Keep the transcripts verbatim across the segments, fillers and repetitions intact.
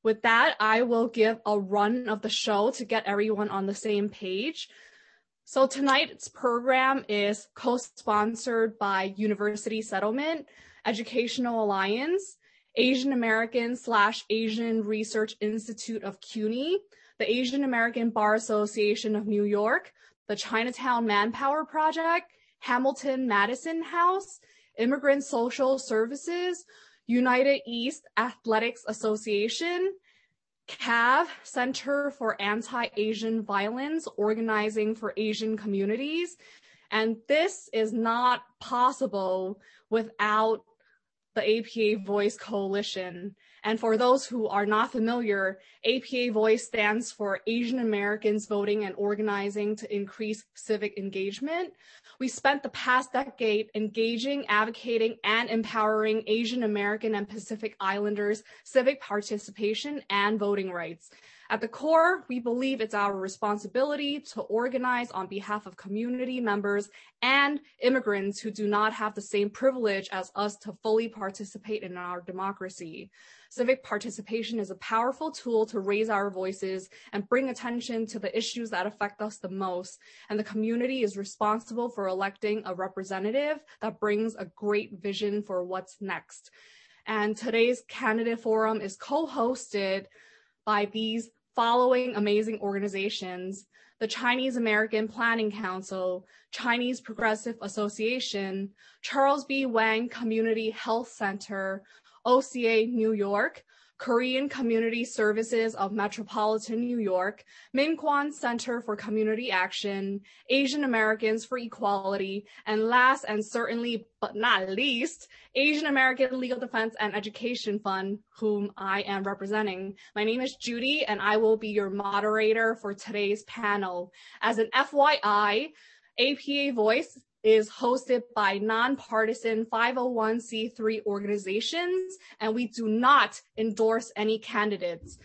with that, I will give a run of the show to get everyone on the same page. So tonight's program is co-sponsored by University Settlement, Educational Alliance, Asian American slash Asian Research Institute of CUNY, the Asian American Bar Association of New York, the Chinatown Manpower Project, Hamilton Madison House, Immigrant Social Services, United East Athletics Association, C A V, Center for Anti-Asian Violence, Organizing for Asian Communities. And this is not possible without the A P A Voice Coalition. And for those who are not familiar, A P A Voice stands for Asian Americans Voting and Organizing to Increase Civic Engagement. We spent the past decade engaging, advocating, and empowering Asian American and Pacific Islanders' civic participation and voting rights. At the core, we believe it's our responsibility to organize on behalf of community members and immigrants who do not have the same privilege as us to fully participate in our democracy. Civic participation is a powerful tool to raise our voices and bring attention to the issues that affect us the most. And the community is responsible for electing a representative that brings a great vision for what's next. And today's candidate forum is co-hosted by these following amazing organizations: the Chinese American Planning Council, Chinese Progressive Association, Charles B. Wang Community Health Center, O C A New York, Korean Community Services of Metropolitan New York, Min Kwan Center for Community Action, Asian Americans for Equality, and last and certainly but not least, Asian American Legal Defense and Education Fund, whom I am representing. My name is Judy, and I will be your moderator for today's panel. As an F Y I, A P A Voice is hosted by nonpartisan five oh one c three organizations, and we do not endorse any candidates.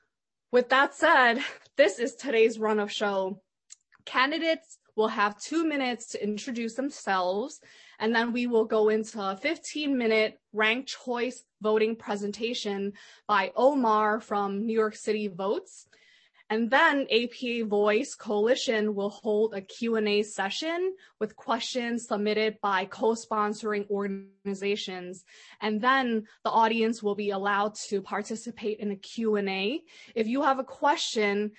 With that said, this is today's run of show. Candidates will have two minutes to introduce themselves, and then we will go into a fifteen minute ranked choice voting presentation by Omar from New York City Votes. And then A P A Voice Coalition will hold a Q and A session with questions submitted by co-sponsoring organizations. And then the audience will be allowed to participate in a Q and A. If you have a question,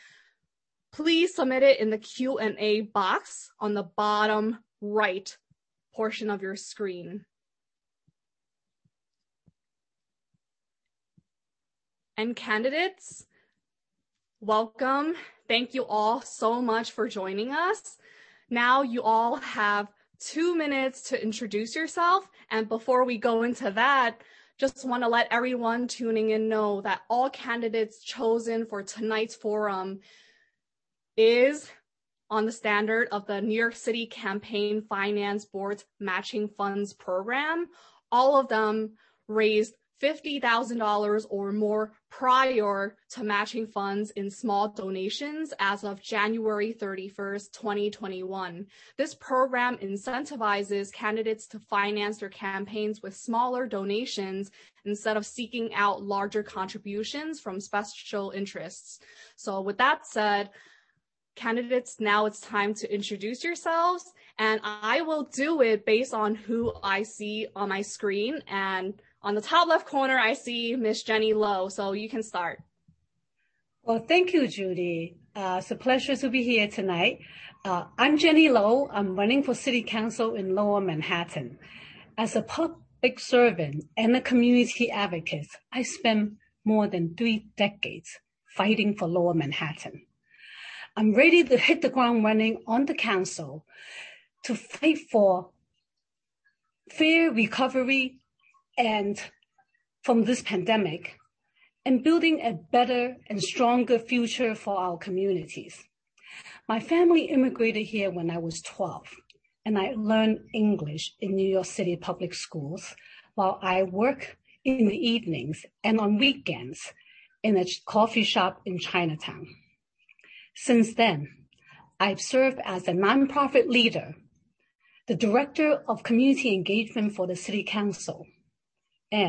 please submit it in the Q and A box on the bottom right portion of your screen. And candidates, welcome. Thank you all so much for joining us. Now you all have two minutes to introduce yourself. And before we go into that, just want to let everyone tuning in know that all candidates chosen for tonight's forum is on the standard of the New York City Campaign Finance Board's Matching Funds Program. All of them raised fifty thousand dollars or more prior to matching funds in small donations as of January thirty-first, twenty twenty-one. This program incentivizes candidates to finance their campaigns with smaller donations instead of seeking out larger contributions from special interests. So with that said, candidates, now it's time to introduce yourselves, and I will do it based on who I see on my screen. And on the top left corner, I see Miss Jenny Lowe, so you can start. Well, thank you, Judy. Uh, it's a pleasure to be here tonight. Uh, I'm Jenny Lowe. I'm running for City Council in Lower Manhattan. As a public servant and a community advocate, I spent more than three decades fighting for Lower Manhattan. I'm ready to hit the ground running on the council to fight for fair recovery and from this pandemic, and building a better and stronger future for our communities. My family immigrated here when I was twelve, and I learned English in New York City public schools while I work in the evenings and on weekends in a coffee shop in Chinatown. Since then, I've served as a nonprofit leader, the director of community engagement for the City Council, and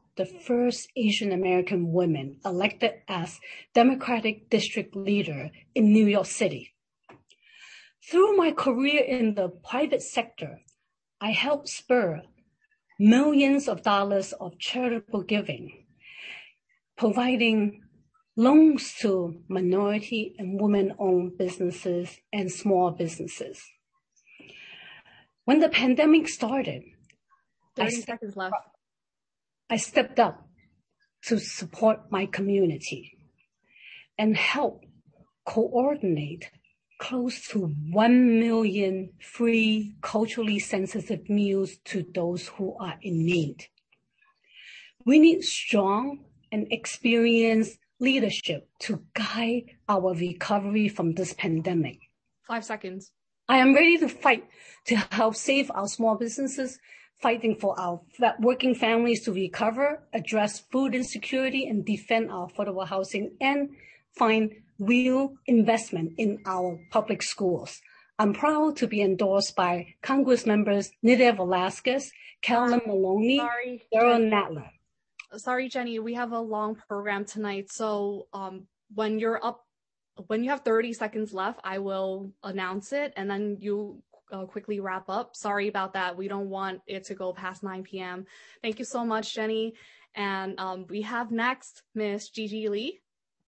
the first Asian American woman elected as Democratic district leader in New York City. Through my career in the private sector, I helped spur millions of dollars of charitable giving, providing loans to minority and women-owned businesses and small businesses. When the pandemic started, thirty I seconds left. I stepped up to support my community and help coordinate close to one million free culturally sensitive meals to those who are in need. We need strong and experienced leadership to guide our recovery from this pandemic. Five seconds. I am ready to fight to help save our small businesses, fighting for our working families to recover, address food insecurity, and defend our affordable housing, and find real investment in our public schools. I'm proud to be endorsed by Congress members Nydia Velasquez, Carolyn Maloney, Sorry, Daryl Jenny. Nadler. Sorry, Jenny, we have a long program tonight. So um, when you're up, when you have thirty seconds left, I will announce it and then you uh, quickly wrap up. Sorry about that. We don't want it to go past nine p.m. Thank you so much, Jenny. And um, we have next Miss Gigi Lee.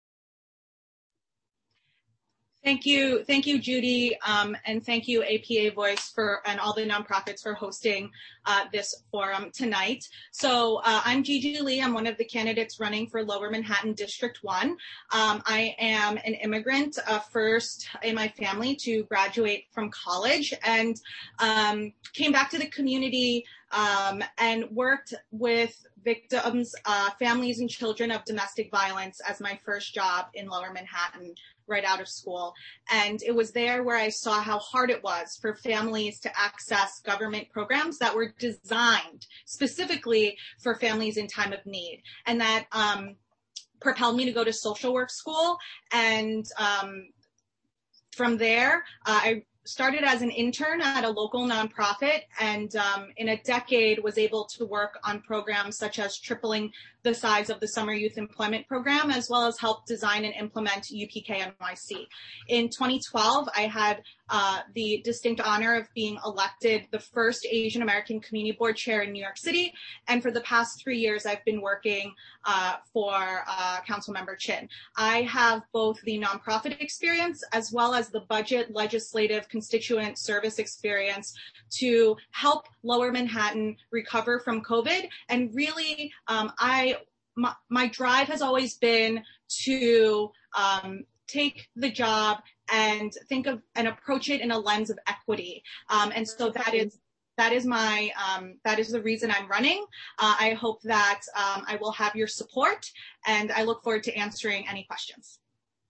Thank you. Thank you, Judy. Um, and thank you, A P A Voice, for and all the nonprofits for hosting uh, this forum tonight. So uh, I'm Gigi Lee. I'm one of the candidates running for Lower Manhattan District one. Um, I am an immigrant, uh, first in my family to graduate from college, and um, came back to the community um, and worked with victims, uh, families and children of domestic violence as my first job in Lower Manhattan right out of school. And it was there where I saw how hard it was for families to access government programs that were designed specifically for families in time of need. And that um, propelled me to go to social work school. And um, from there, uh, I started as an intern at a local nonprofit, and um, in a decade was able to work on programs such as tripling the size of the Summer Youth Employment Program, as well as help design and implement U P K N Y C. In twenty twelve, I had uh, the distinct honor of being elected the first Asian American Community Board Chair in New York City, and for the past three years, I've been working uh, for uh, Councilmember Chin. I have both the nonprofit experience as well as the budget, legislative, constituent service experience to help Lower Manhattan recover from COVID. And really, um, I my, my drive has always been to um, take the job and think of and approach it in a lens of equity. Um, and so that is that is my um, that is the reason I'm running. Uh, I hope that um, I will have your support, and I look forward to answering any questions.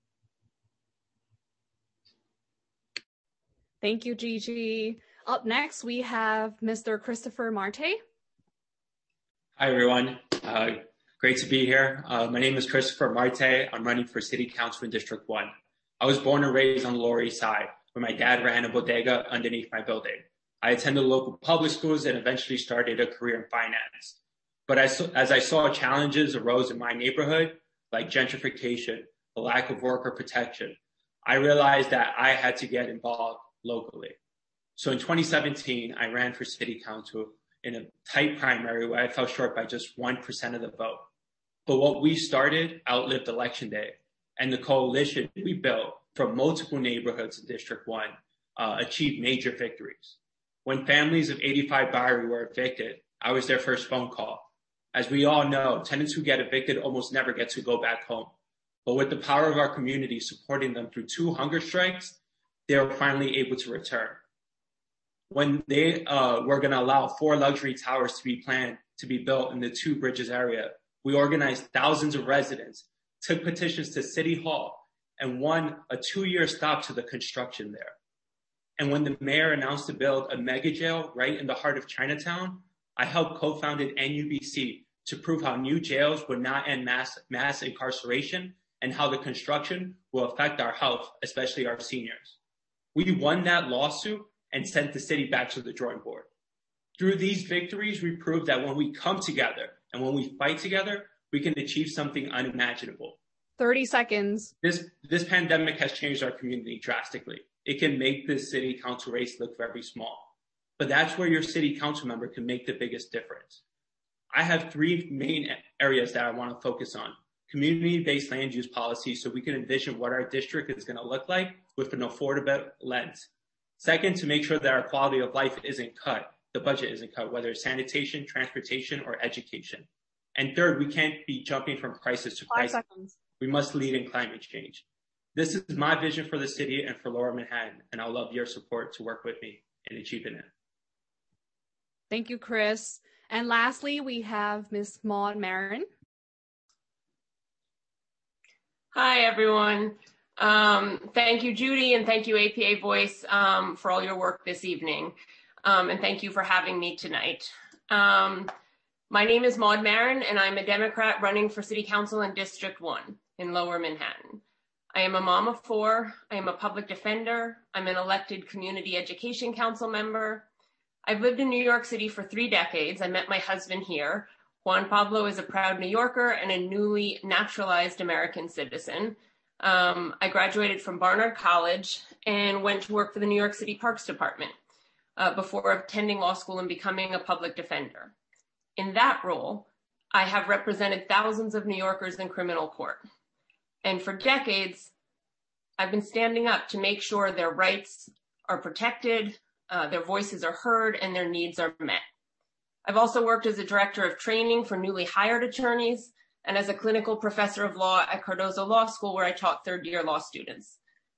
Thank you, Gigi. Up next, we have Mister Christopher Marte. Hi, everyone. Uh, great to be here. Uh, my name is Christopher Marte. I'm running for City Council in District one. I was born and raised on the Lower East Side, where my dad ran a bodega underneath my building. I attended local public schools and eventually started a career in finance. But as, as I saw challenges arose in my neighborhood, like gentrification, the lack of worker protection, I realized that I had to get involved locally. So in twenty seventeen, I ran for City Council in a tight primary where I fell short by just one percent of the vote. But what we started outlived Election Day, and the coalition we built from multiple neighborhoods in District one uh, achieved major victories. When families of eighty-five Bowery were evicted, I was their first phone call. As we all know, tenants who get evicted almost never get to go back home. But with the power of our community supporting them through two hunger strikes, they were finally able to return. When they uh, were going to allow four luxury towers to be planned to be built in the Two Bridges area, we organized thousands of residents, took petitions to City Hall, and won a two-year stop to the construction there. And when the mayor announced to build a mega jail right in the heart of Chinatown, I helped co-founded N U B C to prove how new jails would not end mass, mass incarceration and how the construction will affect our health, especially our seniors. We won that lawsuit and sent the city back to the drawing board. Through these victories, we proved that when we come together And when we fight together, we can achieve something unimaginable. thirty seconds. This, this pandemic has changed our community drastically. It can make this city council race look very small. But that's where your city council member can make the biggest difference. I have three main areas that I want to focus on. Community-based land use policy, so we can envision what our district is going to look like with an affordable lens. Second, to make sure that our quality of life isn't cut, the budget isn't cut, whether it's sanitation, transportation, or education. And third, we can't be jumping from crisis to crisis. Five seconds. We must lead in climate change. This is my vision for the city and for Lower Manhattan, and I'll love your support to work with me in achieving it. Thank you, Chris. And lastly, we have Miz Maud Marin. Hi, everyone. Um, thank you, Judy, and thank you, A P A Voice, um, for all your work this evening. Um, and thank you for having me tonight. Um, my name is Maud Marin, and I'm a Democrat running for City Council in District one in Lower Manhattan. I am a mom of four. I am a public defender. I'm an elected Community Education Council member. I've lived in New York City for three decades. I met my husband here. Juan Pablo is a proud New Yorker and a newly naturalized American citizen. Um, I graduated from Barnard College and went to work for the New York City Parks Department uh, before attending law school and becoming a public defender. In that role, I have represented thousands of New Yorkers in criminal court. And for decades, I've been standing up to make sure their rights are protected, uh, their voices are heard, and their needs are met. I've also worked as a director of training for newly hired attorneys and as a clinical professor of law at Cardozo Law School, where I taught third-year law students.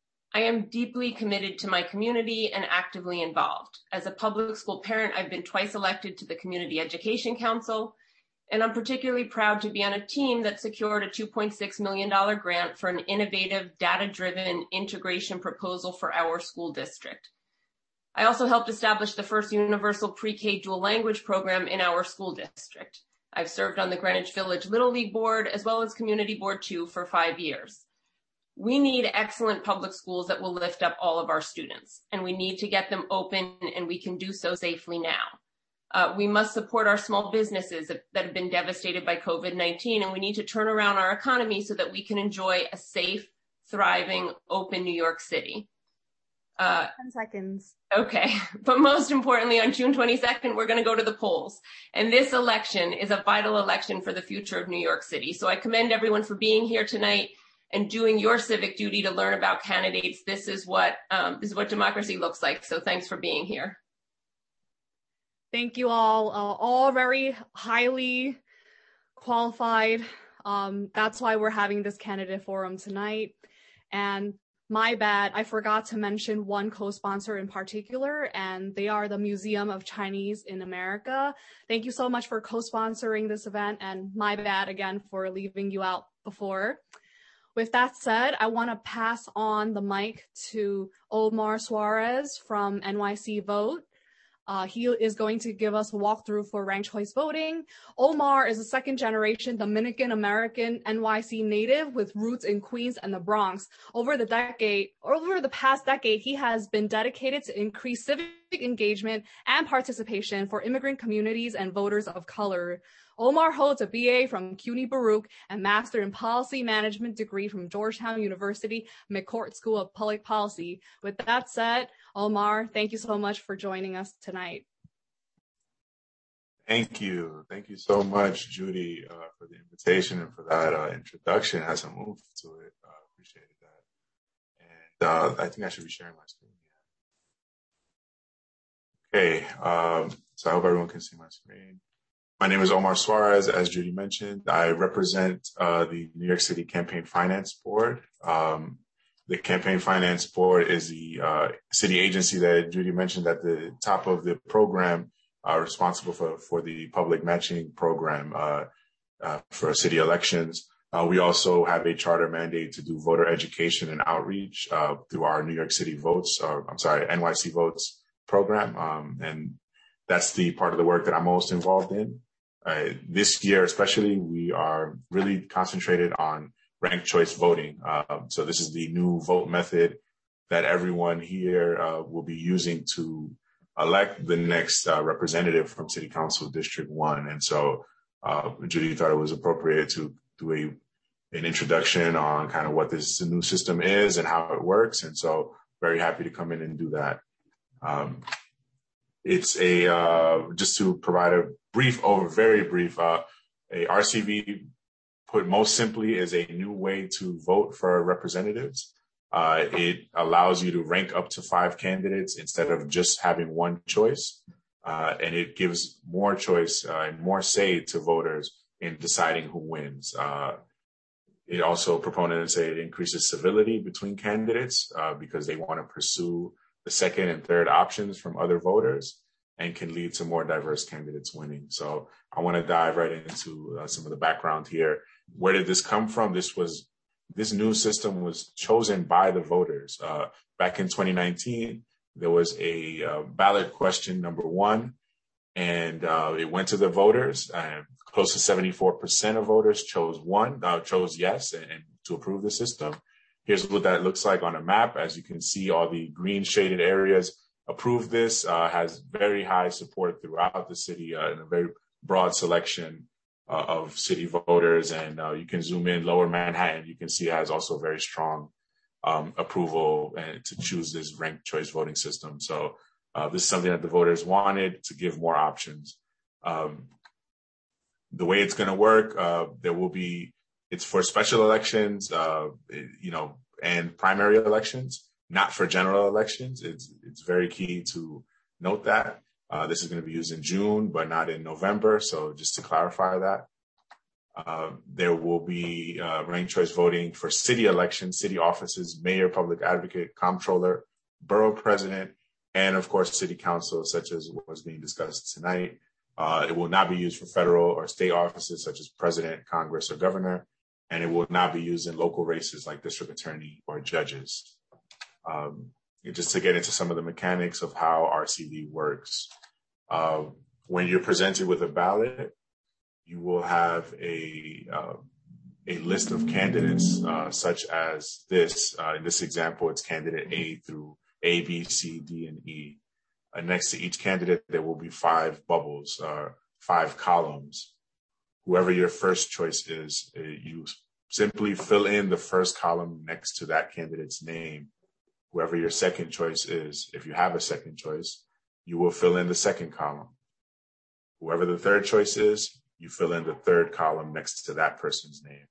I am deeply committed to my community and actively involved. As a public school parent, I've been twice elected to the Community Education Council, and I'm particularly proud to be on a team that secured a two point six million dollars grant for an innovative, data-driven integration proposal for our school district. I also helped establish the first universal pre-K dual language program in our school district. I've served on the Greenwich Village Little League Board as well as Community Board two for five years. We need excellent public schools that will lift up all of our students, and we need to get them open, and we can do so safely now. Uh, we must support our small businesses that have been devastated by COVID nineteen, and we need to turn around our economy so that we can enjoy a safe, thriving, open New York City. Uh, ten seconds. Okay, but most importantly, on June twenty-second, we're going to go to the polls. And this election is a vital election for the future of New York City. So I commend everyone for being here tonight and doing your civic duty to learn about candidates. This is what, um, this is what democracy looks like. So thanks for being here. Thank you all, uh, all very highly qualified. Um, that's why we're having this candidate forum tonight. And my bad, I forgot to mention one co-sponsor in particular, and they are the Museum of Chinese in America. Thank you so much for co-sponsoring this event, and my bad again for leaving you out before. With that said, I want to pass on the mic to Omar Suarez from N Y C Vote. Uh, he is going to give us a walkthrough for ranked choice voting. Omar is a second generation Dominican American N Y C native with roots in Queens and the Bronx. Over the decade, over the past decade, he has been dedicated to increase civic engagement and participation for immigrant communities and voters of color. Omar holds a B A from CUNY Baruch and Master in Policy Management degree from Georgetown University McCourt School of Public Policy. With that said, Omar, thank you so much for joining us tonight. Thank you. Thank you so much, Judy, uh, for the invitation and for that uh, introduction. Has a move to it. Uh, appreciated that. And uh, I think I should be sharing my screen. Okay. Um, so I hope everyone can see my screen. My name is Omar Suarez. As Judy mentioned, I represent uh, the New York City Campaign Finance Board. Um, the Campaign Finance Board is the uh, city agency that Judy mentioned at the top of the program, uh, responsible for, for the public matching program uh, uh, for city elections. Uh, we also have a charter mandate to do voter education and outreach uh, through our New York City Votes, or I'm sorry, N Y C Votes program. Um, and that's the part of the work that I'm most involved in. Uh, this year, especially, we are really concentrated on ranked choice voting. Uh, so this is the new vote method that everyone here uh, will be using to elect the next uh, representative from City Council District one. And so uh, Judy thought it was appropriate to do a an introduction on kind of what this new system is and how it works. And so very happy to come in and do that. Um, it's a, uh, just to provide a brief over, very brief, uh, a R C V, put most simply, is a new way to vote for representatives. Uh, it allows you to rank up to five candidates instead of just having one choice. Uh, and it gives more choice uh, and more say to voters in deciding who wins. Uh, It also, proponents say, it increases civility between candidates uh, because they want to pursue the second and third options from other voters and can lead to more diverse candidates winning. So I want to dive right into uh, some of the background here. Where did this come from? This was this new system was chosen by the voters. Uh, back in twenty nineteen, there was a uh, ballot question number one, and uh, it went to the voters. And close to seventy-four percent of voters chose one, uh, chose yes, and, and to approve the system. Here's what that looks like on a map. As you can see, all the green shaded areas approve this, uh, has very high support throughout the city uh, and a very broad selection uh, of city voters. And uh, you can zoom in lower Manhattan. You can see it has also very strong um, approval and to choose this ranked choice voting system. So uh, this is something that the voters wanted to give more options. Um, The way it's going to work, uh, there will be, it's for special elections, uh, you know, and primary elections, not for general elections. It's it's very key to note that. Uh, this is going to be used in June, but not in November. So just to clarify that, uh, there will be uh, ranked choice voting for city elections, city offices, mayor, public advocate, comptroller, borough president, and of course, city council, such as what was being discussed tonight. Uh, it will not be used for federal or state offices such as president, Congress, or governor, and it will not be used in local races like district attorney or judges. Um, just to get into some of the mechanics of how R C V works. Uh, when you're presented with a ballot, you will have a uh, a list of candidates uh, such as this. Uh, in this example, it's candidate A through A, B, C, D, and E. Uh, next to each candidate, there will be five bubbles, uh, five columns. Whoever your first choice is, uh, you simply fill in the first column next to that candidate's name. Whoever your second choice is, if you have a second choice, you will fill in the second column. Whoever the third choice is, you fill in the third column next to that person's name.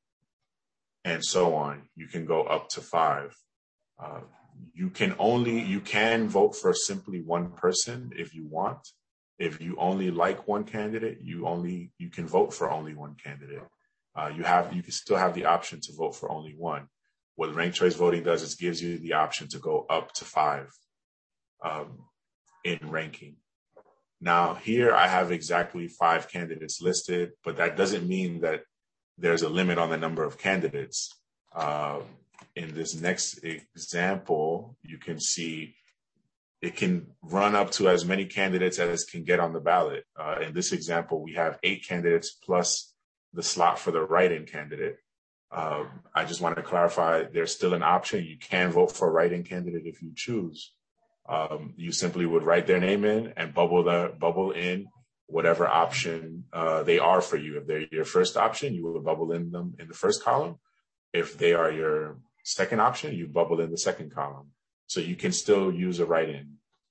And so on. You can go up to five. Uh, You can only, you can vote for simply one person if you want. If you only like one candidate, you only, you can vote for only one candidate. Uh, you have, you can still have the option to vote for only one. What ranked choice voting does is gives you the option to go up to five um, in ranking. Now here I have exactly five candidates listed, but that doesn't mean that there's a limit on the number of candidates. Uh, In this next example, you can see it can run up to as many candidates as can get on the ballot. Uh, in this example, we have eight candidates plus the slot for the write-in candidate. Um, I just want to clarify, there's still an option. You can vote for a write-in candidate if you choose. Um, you simply would write their name in and bubble the bubble in whatever option uh, they are for you. If they're your first option, you will bubble in them in the first column. If they are your second option, you bubble in the second column. So you can still use a write-in.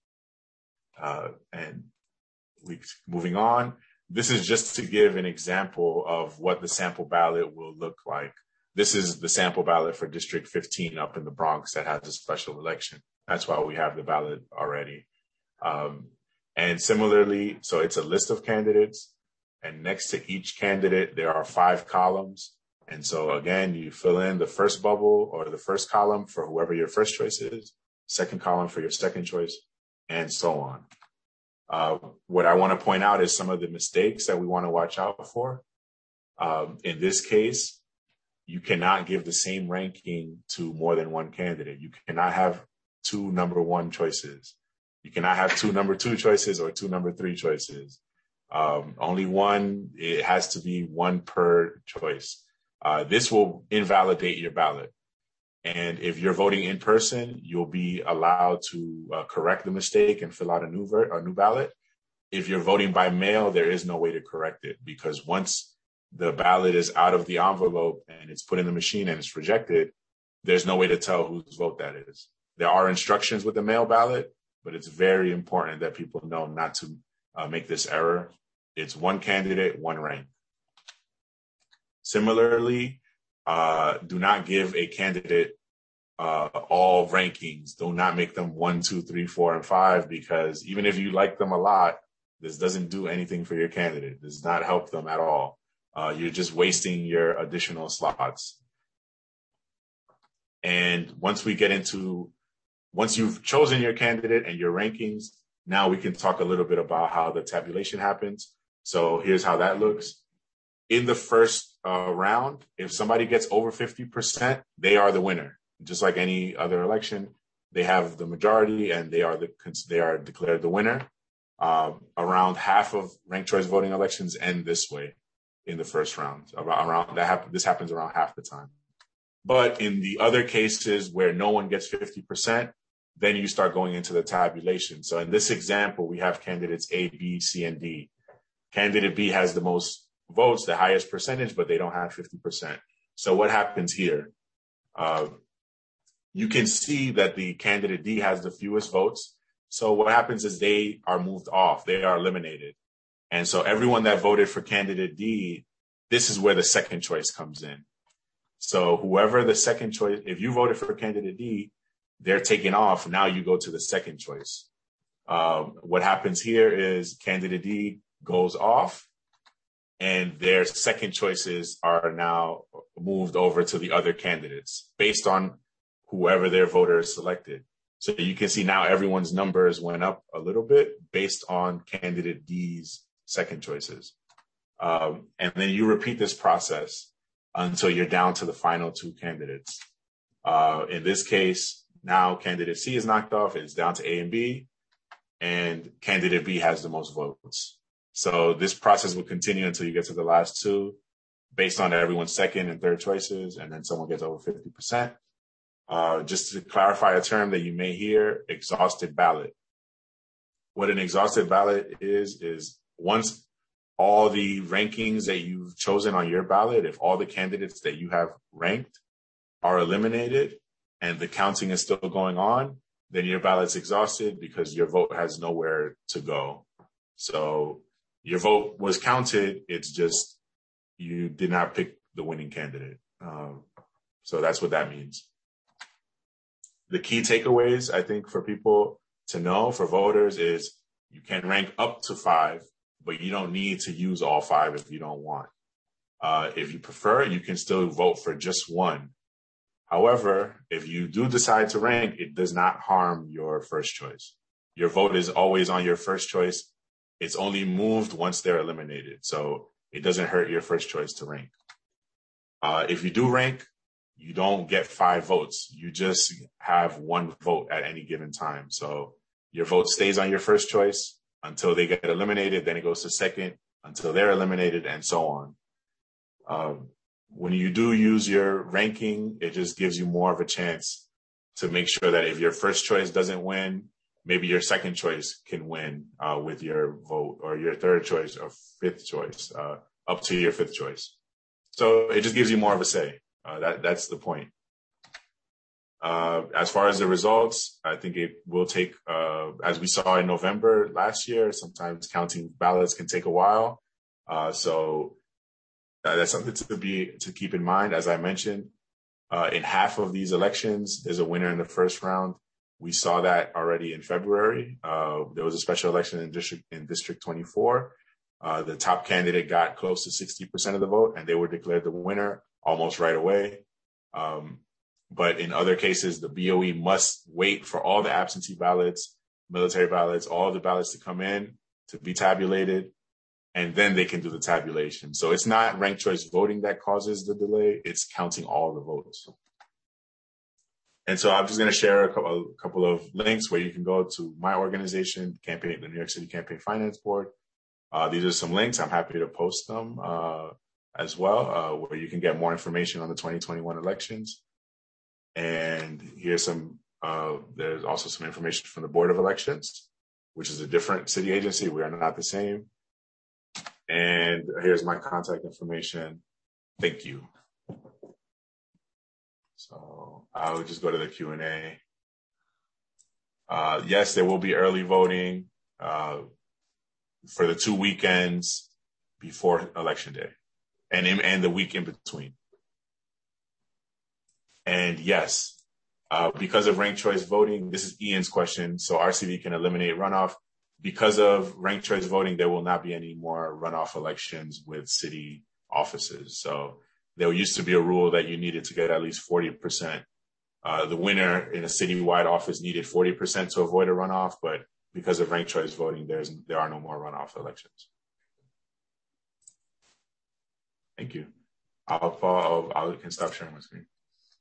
Uh, and we, moving on, this is just to give an example of what the sample ballot will look like. This is the sample ballot for District fifteen up in the Bronx that has a special election. That's why we have the ballot already. Um, and similarly, so it's a list of candidates, and next to each candidate, there are five columns. And so again, you fill in the first bubble or the first column for whoever your first choice is, second column for your second choice, and so on. Uh, what I want to point out is some of the mistakes that we want to watch out for. Um, in this case, you cannot give the same ranking to more than one candidate. You cannot have two number one choices. You cannot have two number two choices or two number three choices. Um, only one, it has to be one per choice. Uh, this will invalidate your ballot. And if you're voting in person, you'll be allowed to uh, correct the mistake and fill out a new ver- a new ballot. if you're voting by mail, there is no way to correct it, because once the ballot is out of the envelope and it's put in the machine and it's rejected, there's no way to tell whose vote that is. There are instructions with the mail ballot, but it's very important that people know not to uh, make this error. It's one candidate, one rank. Similarly, uh, do not give a candidate uh, all rankings. Do not make them one, two, three, four, and five, because even if you like them a lot, this doesn't do anything for your candidate. This does not help them at all. Uh, you're just wasting your additional slots. And once we get into, once you've chosen your candidate and your rankings, now we can talk a little bit about how the tabulation happens. So here's how that looks. In the first uh, round, if somebody gets over fifty percent, they are the winner. Just like any other election, they have the majority and they are the they are declared the winner. Um, around half of ranked choice voting elections end this way in the first round. Around, around that happen, this happens around half the time. But in the other cases where no one gets fifty percent, then you start going into the tabulation. So in this example, we have candidates A, B, C, and D. Candidate B has the most votes, the highest percentage, but they don't have fifty percent. So what happens here? Uh, you can see that the candidate D has the fewest votes. So what happens is they are moved off. They are eliminated. And so everyone that voted for candidate D, this is where the second choice comes in. So whoever the second choice, if you voted for candidate D, they're taken off. Now you go to the second choice. Um, what happens here is candidate D goes off and their second choices are now moved over to the other candidates based on whoever their voter is selected. So you can see now everyone's numbers went up a little bit based on candidate D's second choices. Um, and then you repeat this process until you're down to the final two candidates. Uh, in this case, now candidate C is knocked off. It's down to A and B, and candidate B has the most votes. So this process will continue until you get to the last two based on everyone's second and third choices, and then someone gets over fifty percent. Uh, just to clarify a term that you may hear, exhausted ballot. What an exhausted ballot is, is once all the rankings that you've chosen on your ballot, if all the candidates that you have ranked are eliminated and the counting is still going on, then your ballot's exhausted because your vote has nowhere to go. So your vote was counted. It's just you did not pick the winning candidate. Um, so that's what that means. The key takeaways, I think, for people to know, for voters, is you can rank up to five, but you don't need to use all five if you don't want. Uh, if you prefer, you can still vote for just one. However, if you do decide to rank, it does not harm your first choice. Your vote is always on your first choice. It's only moved once they're eliminated. So it doesn't hurt your first choice to rank. Uh, if you do rank, you don't get five votes. You just have one vote at any given time. So your vote stays on your first choice until they get eliminated. Then it goes to second until they're eliminated, and so on. Um, when you do use your ranking, it just gives you more of a chance to make sure that if your first choice doesn't win, maybe your second choice can win uh, with your vote, or your third choice or fifth choice, uh, up to your fifth choice. So it just gives you more of a say. Uh, that, that's the point. Uh, as far as the results, I think it will take, uh, as we saw in November last year, sometimes counting ballots can take a while. Uh, so uh, that's something to be, to keep in mind. As I mentioned, uh, in half of these elections, there's a winner in the first round. We saw that already in February. Uh, there was a special election in District, in District twenty-four. Uh, the top candidate got close to sixty percent of the vote, and they were declared the winner almost right away. Um, but in other cases, the B O E must wait for all the absentee ballots, military ballots, all the ballots to come in to be tabulated, and then they can do the tabulation. So it's not ranked choice voting that causes the delay. It's counting all the votes. And so I'm just going to share a couple, a couple of links where you can go to my organization, campaign, the New York City Campaign Finance Board. Uh, these are some links. I'm happy to post them uh, as well, uh, where you can get more information on the twenty twenty-one elections. And here's some, uh, there's also some information from the Board of Elections, which is a different city agency. We are not the same. And here's my contact information. Thank you. So I'll just go to the Q and A. Uh, yes, there will be early voting uh, for the two weekends before Election Day and, in, and the week in between. And yes, uh, because of ranked choice voting, this is Ian's question, so R C V can eliminate runoff. Because of ranked choice voting, there will not be any more runoff elections with city offices. So there used to be a rule that you needed to get at least forty percent. Uh, the winner in a citywide office needed forty percent to avoid a runoff, but because of ranked choice voting, there's there are no more runoff elections. Thank you. I'll, I'll, I can stop sharing my screen.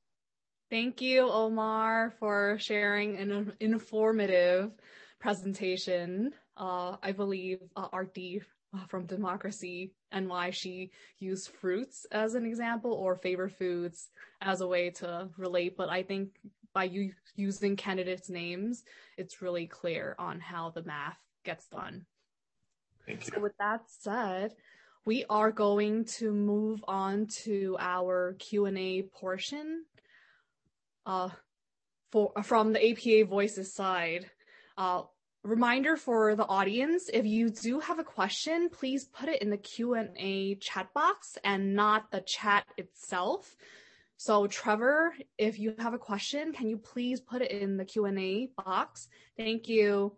Thank you, Omar, for sharing an informative presentation. Uh, I believe uh, Arti uh, from Democracy N Y, she used fruits as an example or favorite foods as a way to relate. But I think by you using candidates' names, it's really clear on how the math gets done. Thank you. So with that said, we are going to move on to our Q and A portion. Uh, for from the A P A Voices side. Uh, reminder for the audience, if you do have a question, please put it in the Q and A chat box and not the chat itself. So Trevor, if you have a question, can you please put it in the Q and A box? Thank you.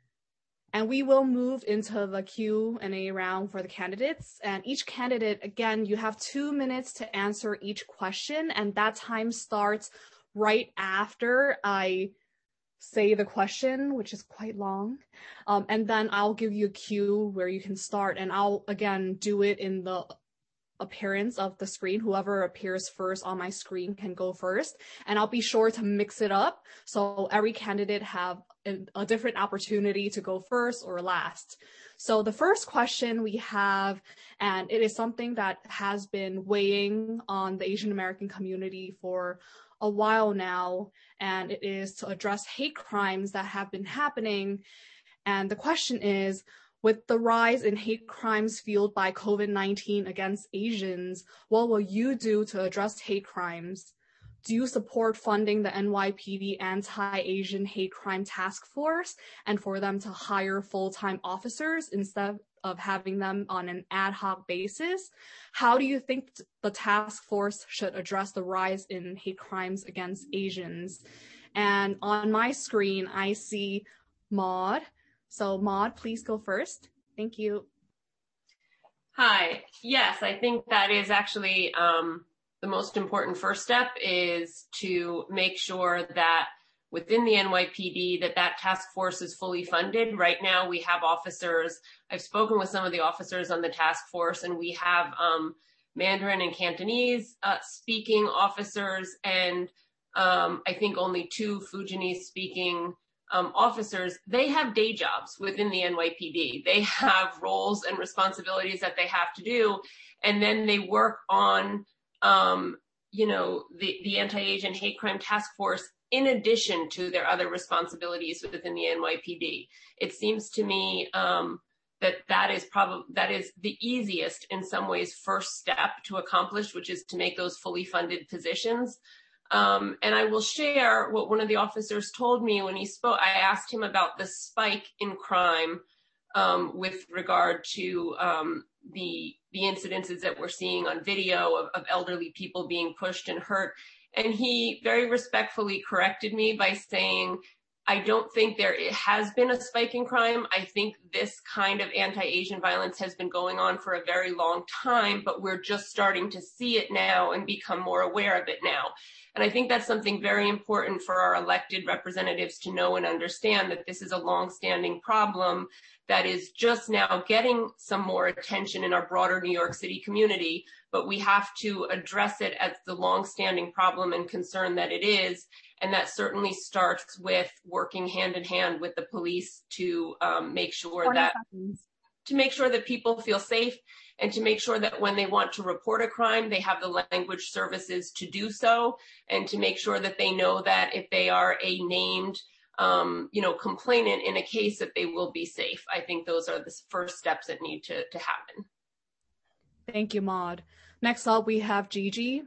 And we will move into the Q and A round for the candidates. And each candidate, again, you have two minutes to answer each question, and that time starts right after I say the question, which is quite long. Um, and then I'll give you a cue where you can start, and I'll, again, do it in the appearance of the screen. Whoever appears first on my screen can go first, and I'll be sure to mix it up so every candidate have a, a different opportunity to go first or last. So the first question we have, and it is something that has been weighing on the Asian American community for a while now, and it is to address hate crimes that have been happening. And the question is, with the rise in hate crimes fueled by COVID nineteen against Asians, what will you do to address hate crimes? Do you support funding the N Y P D Anti-Asian Hate Crime Task Force and for them to hire full-time officers instead of having them on an ad hoc basis? How do you think the task force should address the rise in hate crimes against Asians? And on my screen, I see Maud. So Maud, please go first. Thank you. Hi. Yes, I think that is actually um, the most important first step, is to make sure that within the N Y P D that that task force is fully funded. Right now we have officers, I've spoken with some of the officers on the task force, and we have um, Mandarin and Cantonese uh, speaking officers, and um, I think only two Fujianese speaking um, officers. They have day jobs within the N Y P D. They have roles and responsibilities that they have to do, and then they work on um, you know, the, the Anti-Asian Hate Crime Task Force in addition to their other responsibilities within the N Y P D. It seems to me um, that that is probably, that is the easiest in some ways first step to accomplish, which is to make those fully funded positions. Um, and I will share what one of the officers told me when he spoke. I asked him about the spike in crime um, with regard to um, the, the incidences that we're seeing on video of, of elderly people being pushed and hurt. And he very respectfully corrected me by saying, I don't think there has been a spike in crime. I think this kind of anti-Asian violence has been going on for a very long time, but we're just starting to see it now and become more aware of it now. And I think that's something very important for our elected representatives to know and understand, that this is a longstanding problem that is just now getting some more attention in our broader New York City community, but we have to address it as the longstanding problem and concern that it is. And that certainly starts with working hand in hand with the police to um, make sure that to make sure that people feel safe, and to make sure that when they want to report a crime, they have the language services to do so, and to make sure that they know that if they are a named um, you know, complainant in a case that they will be safe. I think those are the first steps that need to, to happen. Thank you, Maud. Next up, we have Gigi.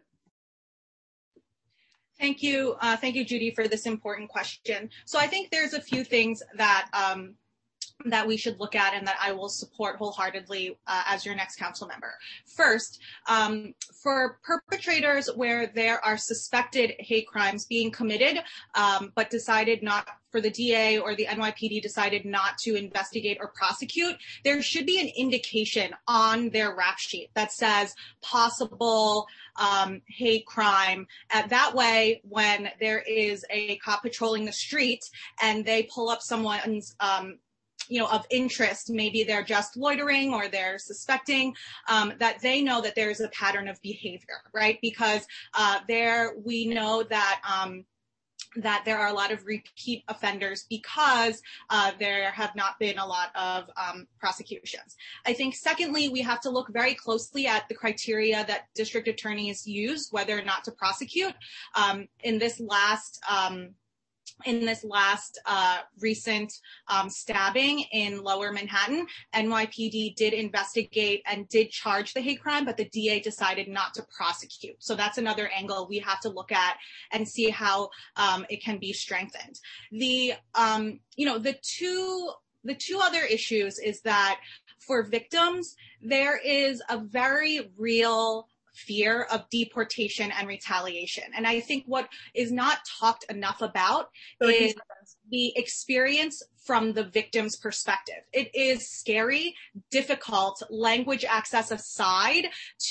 Thank you. Uh, thank you, Judy, for this important question. So I think there's a few things that um, that we should look at and that I will support wholeheartedly uh, as your next council member. First, um, for perpetrators where there are suspected hate crimes being committed, um, but decided not for the D A or the N Y P D decided not to investigate or prosecute, there should be an indication on their rap sheet that says possible um, hate crime. And that way, when there is a cop patrolling the street and they pull up someone's um, you know, of interest, maybe they're just loitering or they're suspecting, um, that they know that there's a pattern of behavior, right? Because uh, there we know that um, that there are a lot of repeat offenders because uh, there have not been a lot of um, prosecutions. I think secondly, we have to look very closely at the criteria that district attorneys use, whether or not to prosecute. Um, in this last um, In this last uh, recent um, stabbing in Lower Manhattan, N Y P D did investigate and did charge the hate crime, but the D A decided not to prosecute. So that's another angle we have to look at and see how um, it can be strengthened. The um, you know the two the two other issues is that for victims there is a very real fear of deportation and retaliation. And I think what is not talked enough about is the experience from the victim's perspective. It is scary, difficult, language access aside,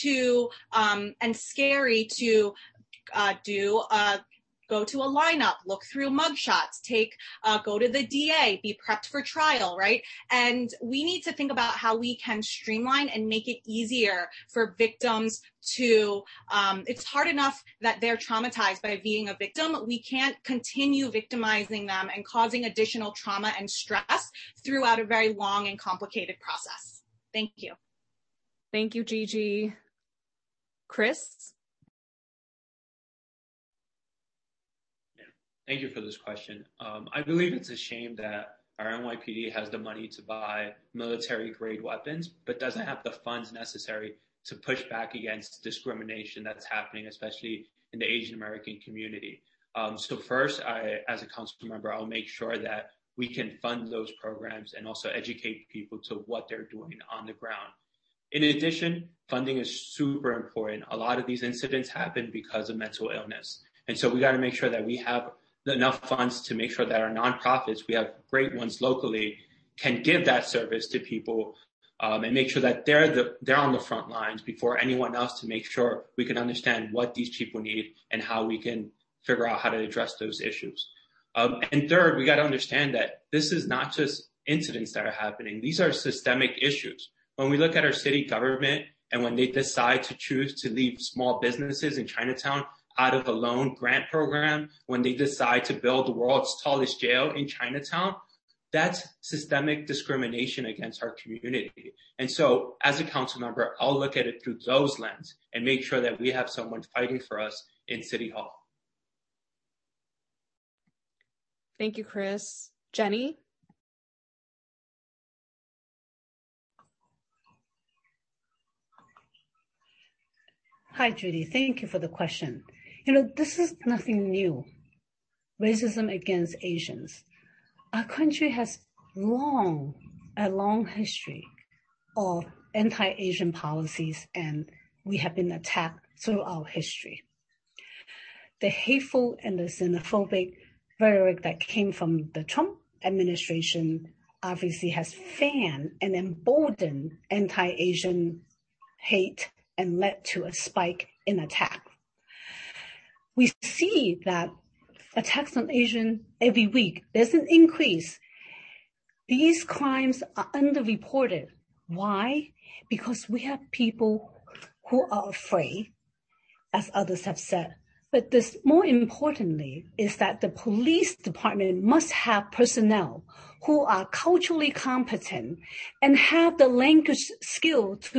to um, and scary to uh, do a go to a lineup, look through mugshots, take, uh, go to the D A, be prepped for trial, right? And we need to think about how we can streamline and make it easier for victims to, um, it's hard enough that they're traumatized by being a victim. We can't continue victimizing them and causing additional trauma and stress throughout a very long and complicated process. Thank you. Thank you, Gigi. Chris? Thank you for this question. Um, I believe it's a shame that our N Y P D has the money to buy military-grade weapons, but doesn't have the funds necessary to push back against discrimination that's happening, especially in the Asian American community. Um, so first, I, as a council member, I'll make sure that we can fund those programs and also educate people to what they're doing on the ground. In addition, funding is super important. A lot of these incidents happen because of mental illness. And so we got to make sure that we have enough funds to make sure that our nonprofits, we have great ones locally, can give that service to people um, and make sure that they're the, they're on the front lines before anyone else, to make sure we can understand what these people need and how we can figure out how to address those issues. Um, and third, we got to understand that this is not just incidents that are happening. These are systemic issues. When we look at our city government and when they decide to choose to leave small businesses in Chinatown out of a loan grant program, when they decide to build the world's tallest jail in Chinatown, that's systemic discrimination against our community. And so as a council member, I'll look at it through those lenses and make sure that we have someone fighting for us in City Hall. Thank you, Chris. Jenny? Hi, Judy. Thank you for the question. You know, this is nothing new. Racism against Asians. Our country has long, a long history of anti-Asian policies, and we have been attacked throughout history. The hateful and the xenophobic rhetoric that came from the Trump administration obviously has fanned and emboldened anti-Asian hate and led to a spike in attack. We see that attacks on Asian every week, there's an increase. These crimes are underreported. Why? Because we have people who are afraid, as others have said. But this, more importantly, is that the police department must have personnel who are culturally competent and have the language skill to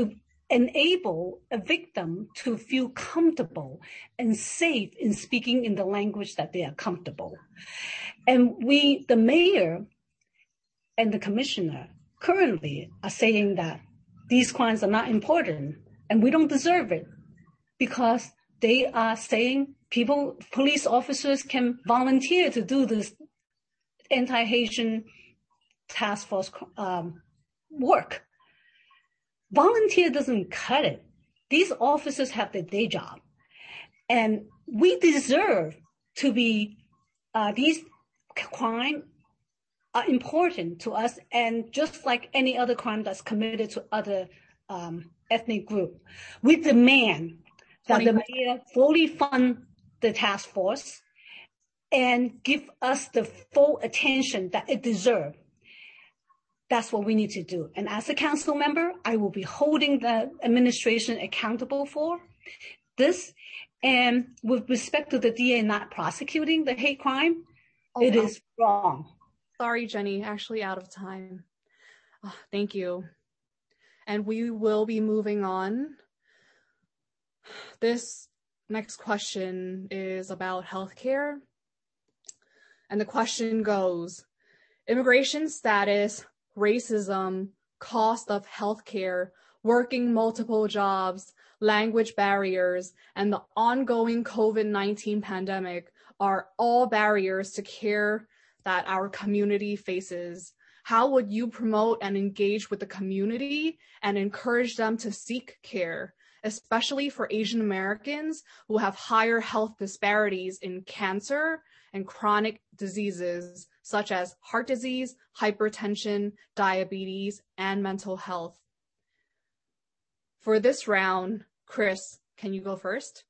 enable a victim to feel comfortable and safe in speaking in the language that they are comfortable. And we, the mayor and the commissioner currently are saying that these crimes are not important and we don't deserve it because they are saying people, police officers can volunteer to do this anti-Haitian task force um, work. Volunteer doesn't cut it. These officers have their day job. And we deserve to be, uh, these crimes are important to us. And just like any other crime that's committed to other um, ethnic group, we demand that the mayor fully fund the task force and give us the full attention that it deserves. That's what we need to do. And as a council member, I will be holding the administration accountable for this. And with respect to the D A not prosecuting the hate crime, oh, it is wrong. Sorry, Jenny, actually out of time. Oh, thank you. And we will be moving on. This next question is about healthcare. And the question goes, immigration status, racism, cost of healthcare, working multiple jobs, language barriers, and the ongoing COVID nineteen pandemic are all barriers to care that our community faces. How would you promote and engage with the community and encourage them to seek care, especially for Asian Americans who have higher health disparities in cancer and chronic diseases such as heart disease, hypertension, diabetes, and mental health? For this round, Chris, can you go first?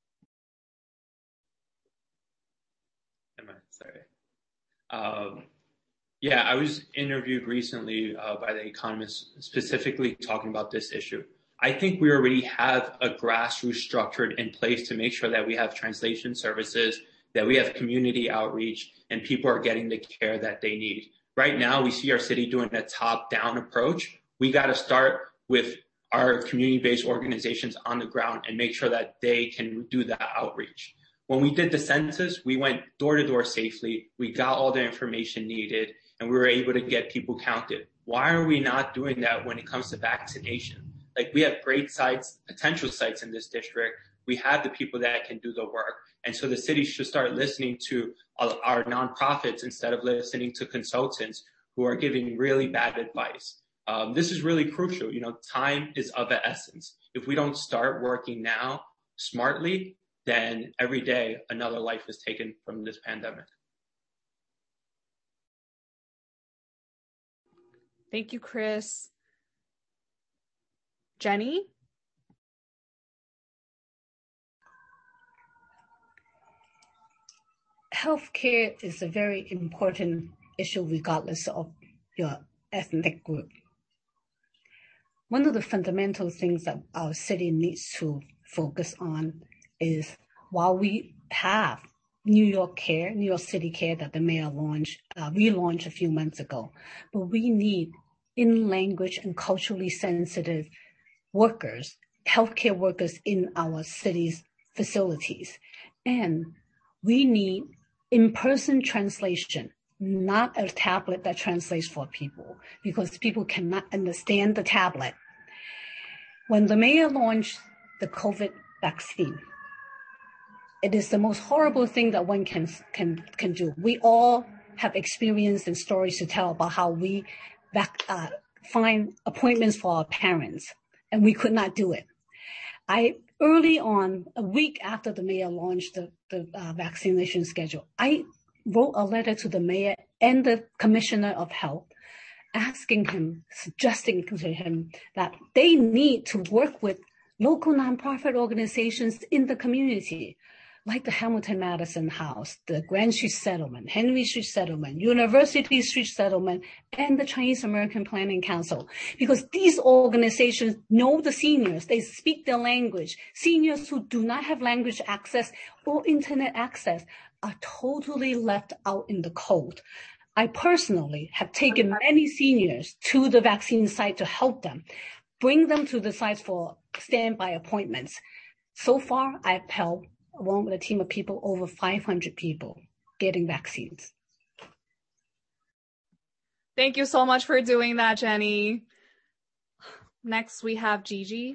Am I sorry? Um, yeah, I was interviewed recently uh, by The Economist specifically talking about this issue. I think we already have a grassroots structure in place to make sure that we have translation services, that we have community outreach, and people are getting the care that they need. Right now, we see our city doing a top-down approach. We got to start with our community-based organizations on the ground and make sure that they can do that outreach. When we did the census, we went door-to-door safely. We got all the information needed, and we were able to get people counted. Why are we not doing that when it comes to vaccination? Like, we have great sites, potential sites in this district. We have the people that can do the work. And so the city should start listening to our nonprofits instead of listening to consultants who are giving really bad advice. Um, this is really crucial. You know, time is of the essence. If we don't start working now smartly, then every day another life is taken from this pandemic. Thank you, Chris. Jenny? Healthcare is a very important issue regardless of your ethnic group. One of the fundamental things that our city needs to focus on is, while we have New York Care, New York City Care that the mayor launched, uh, relaunched a few months ago, but we need in-language and culturally sensitive workers, healthcare workers in our city's facilities. And we need in-person translation, not a tablet that translates for people, because people cannot understand the tablet. When the mayor launched the COVID vaccine, it is the most horrible thing that one can can can do. We all have experience and stories to tell about how we back, uh, find appointments for our parents, and we could not do it. I early on, a week after the mayor launched the, the uh, vaccination schedule, I wrote a letter to the mayor and the commissioner of health, asking him, suggesting to him that they need to work with local nonprofit organizations in the community, like the Hamilton Madison House, the Grand Street Settlement, Henry Street Settlement, University Street Settlement, and the Chinese American Planning Council. Because these organizations know the seniors, they speak their language. Seniors who do not have language access or internet access are totally left out in the cold. I personally have taken many seniors to the vaccine site to help them, bring them to the sites for standby appointments. So far, I've helped, along with a team of people, over five hundred people getting vaccines. Thank you so much for doing that, Jenny. Next, we have Gigi.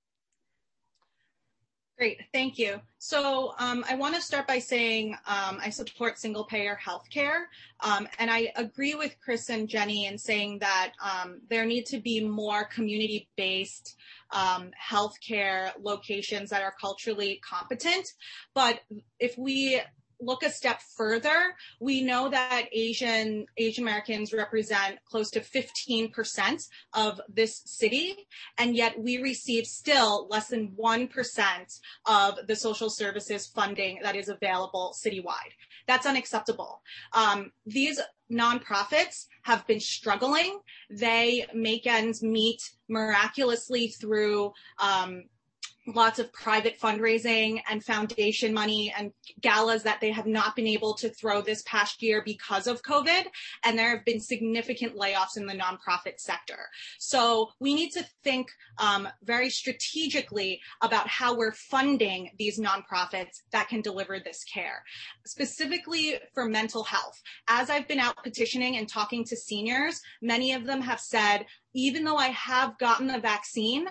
Great, thank you. So um, I want to start by saying um, I support single-payer healthcare, um, and I agree with Chris and Jenny in saying that um, there need to be more community-based um, healthcare locations that are culturally competent. But if we look a step further, we know that Asian Asian Americans represent close to fifteen percent of this city, and yet we receive still less than one percent of the social services funding that is available citywide. That's unacceptable. Um, these nonprofits have been struggling. They make ends meet miraculously through um, lots of private fundraising and foundation money and galas that they have not been able to throw this past year because of COVID. And there have been significant layoffs in the nonprofit sector. So we need to think um, very strategically about how we're funding these nonprofits that can deliver this care. Specifically for mental health, as I've been out petitioning and talking to seniors, many of them have said, even though I have gotten a vaccine,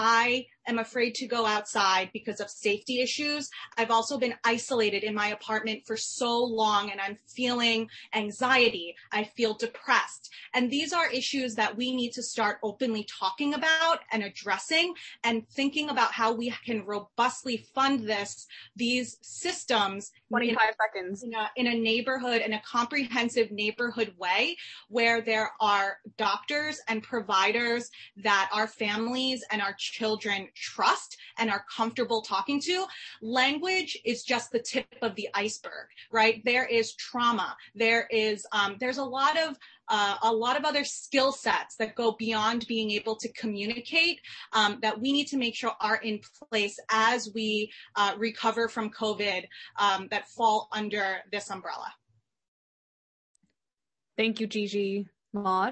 I am afraid to go outside because of safety issues. I've also been isolated in my apartment for so long, and I'm feeling anxiety. I feel depressed. And these are issues that we need to start openly talking about and addressing and thinking about how we can robustly fund this, these systems twenty-five seconds in a, in a neighborhood, in a comprehensive neighborhood way where there are doctors and providers that our families and our children trust and are comfortable talking to. Language is just the tip of the iceberg, right? There is trauma. There is, um, there's a lot of Uh, a lot of other skill sets that go beyond being able to communicate um, that we need to make sure are in place as we uh, recover from COVID um, that fall under this umbrella. Thank you, Gigi. Maud?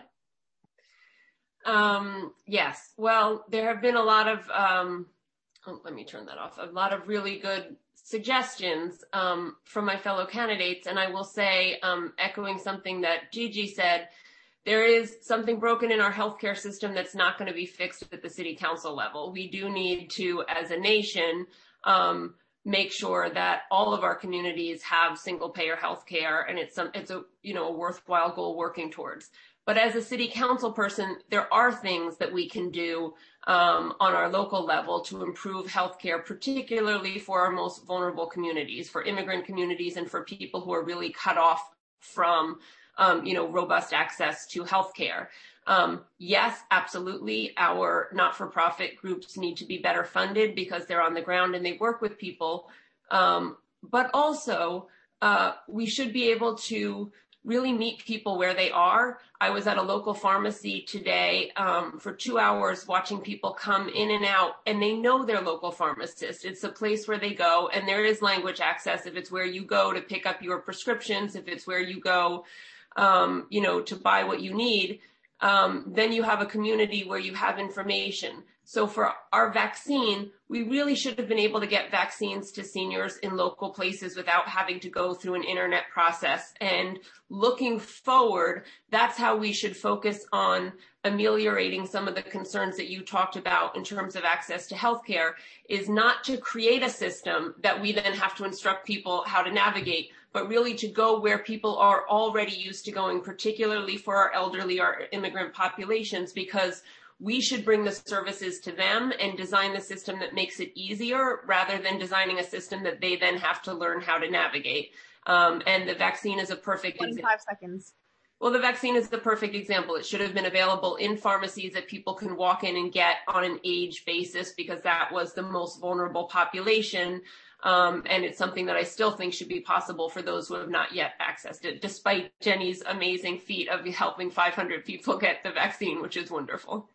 Um, yes, well, there have been a lot of, um, oh, let me turn that off, a lot of really good suggestions um, from my fellow candidates. And I will say, um, echoing something that Gigi said, there is something broken in our healthcare system that's not going to be fixed at the city council level. We do need to, as a nation, um, make sure that all of our communities have single payer healthcare, and it's some, it's a, you know, a worthwhile goal working towards. But as a city council person, there are things that we can do um, on our local level to improve healthcare, particularly for our most vulnerable communities, for immigrant communities and for people who are really cut off from, um, you know, robust access to healthcare. Um, yes, absolutely. Our not-for-profit groups need to be better funded because they're on the ground and they work with people. Um, but also, uh, we should be able to really meet people where they are. I was at a local pharmacy today um, for two hours watching people come in and out, and they know their local pharmacist. It's a place where they go, and there is language access if it's where you go to pick up your prescriptions, if it's where you go, um, you know, to buy what you need. Um, then you have a community where you have information. So for our vaccine, we really should have been able to get vaccines to seniors in local places without having to go through an internet process. And looking forward, that's how we should focus on ameliorating some of the concerns that you talked about in terms of access to healthcare, is not to create a system that we then have to instruct people how to navigate, but really to go where people are already used to going, particularly for our elderly, our immigrant populations, because we should bring the services to them and design the system that makes it easier rather than designing a system that they then have to learn how to navigate. Um, and the vaccine is a perfect example. twenty-five seconds. Well, the vaccine is the perfect example. It should have been available in pharmacies that people can walk in and get on an age basis because that was the most vulnerable population. Um, and it's something that I still think should be possible for those who have not yet accessed it, despite Jenny's amazing feat of helping five hundred people get the vaccine, which is wonderful.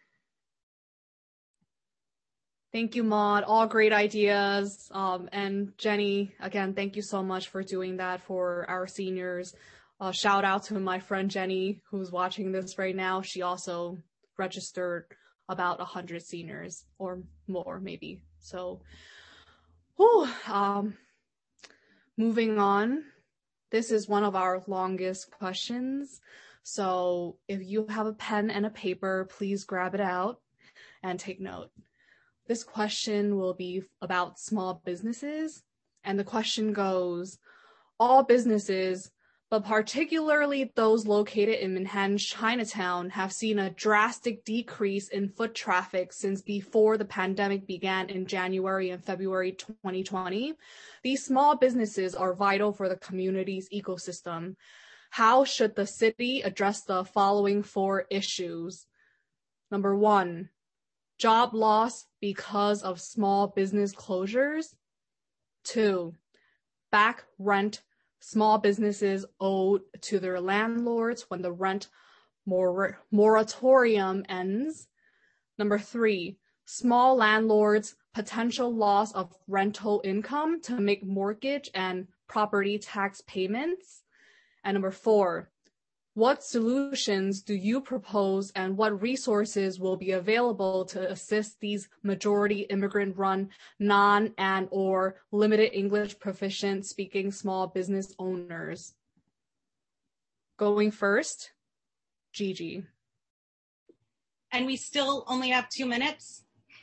Thank you, Maud. All great ideas. Um, and Jenny, again, thank you so much for doing that for our seniors. Uh, shout out to my friend Jenny, who's watching this right now. She also registered about one hundred seniors or more maybe. So, whew, um, moving on. This is one of our longest questions. So if you have a pen and a paper, please grab it out and take note. This question will be about small businesses. And the question goes, all businesses, but particularly those located in Manhattan's Chinatown, have seen a drastic decrease in foot traffic since before the pandemic began in January and February twenty twenty. These small businesses are vital for the community's ecosystem. How should the city address the following four issues? Number one, job loss because of small business closures. Two, back rent small businesses owed to their landlords when the rent mor- moratorium ends. Number three, small landlords' potential loss of rental income to make mortgage and property tax payments. And number four, what solutions do you propose and what resources will be available to assist these majority immigrant-run, non- and or limited English proficient speaking small business owners? Going first, Gigi. And we still only have two minutes?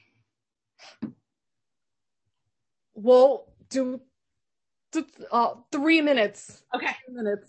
We'll do th- uh, three minutes. Okay. Three minutes.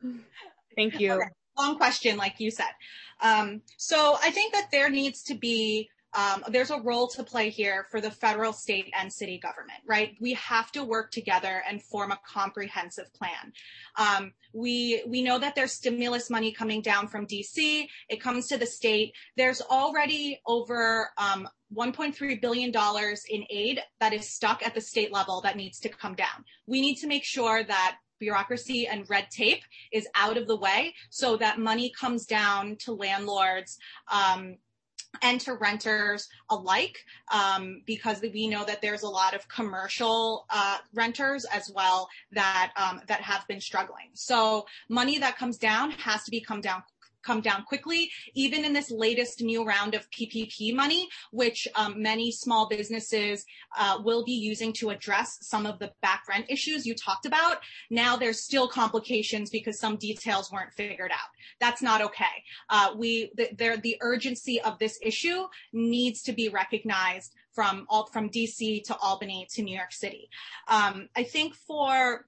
Thank you. Okay. Long question, like you said. Um, so I think that there needs to be, um, there's a role to play here for the federal, state, and city government, right? We have to work together and form a comprehensive plan. Um, we, we know that there's stimulus money coming down from D C. It comes to the state. There's already over um, one point three billion dollars in aid that is stuck at the state level that needs to come down. We need to make sure that bureaucracy and red tape is out of the way so that money comes down to landlords um, and to renters alike, um, because we know that there's a lot of commercial uh, renters as well that um, that have been struggling. So money that comes down has to be come down come down quickly, even in this latest new round of P P P money, which um, many small businesses uh, will be using to address some of the back rent issues you talked about. Now there's still complications because some details weren't figured out. That's not okay. Uh, we, the, there, the urgency of this issue needs to be recognized from all, from D C to Albany to New York City. Um, I think for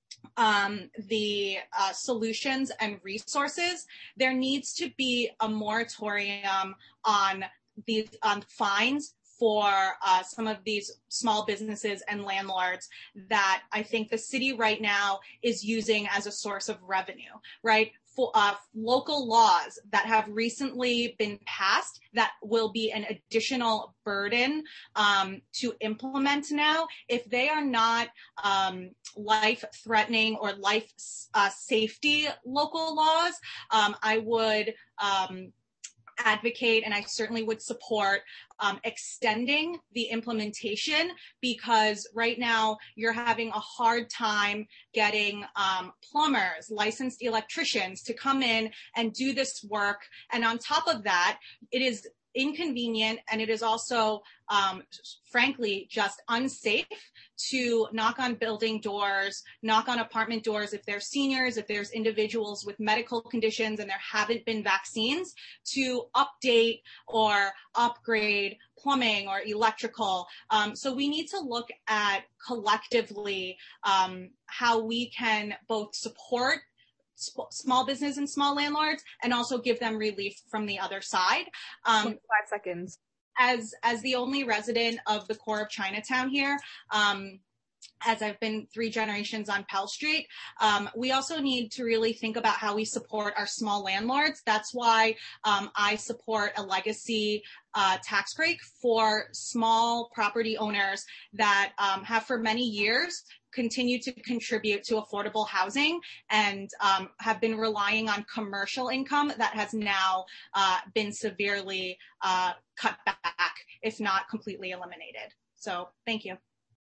Um, the uh, solutions and resources, there needs to be a moratorium on these on fines for uh, some of these small businesses and landlords that I think the city right now is using as a source of revenue, right? For, uh, local laws that have recently been passed that will be an additional burden um, to implement now. If they are not um, life-threatening or life uh, safety local laws, um, I would um, advocate, and I certainly would support um, extending the implementation, because right now you're having a hard time getting um, plumbers, licensed electricians to come in and do this work. And on top of that, it is inconvenient, and it is also, um, frankly, just unsafe to knock on building doors, knock on apartment doors if there's seniors, if there's individuals with medical conditions and there haven't been vaccines, to update or upgrade plumbing or electrical. Um, so we need to look at collectively um, how we can both support small business and small landlords and also give them relief from the other side. Um, Five seconds. As, as the only resident of the core of Chinatown here, um, as I've been three generations on Pell Street, um, we also need to really think about how we support our small landlords. That's why um, I support a legacy uh, tax break for small property owners that um, have for many years continue to contribute to affordable housing and um, have been relying on commercial income that has now uh, been severely uh, cut back, if not completely eliminated. So thank you.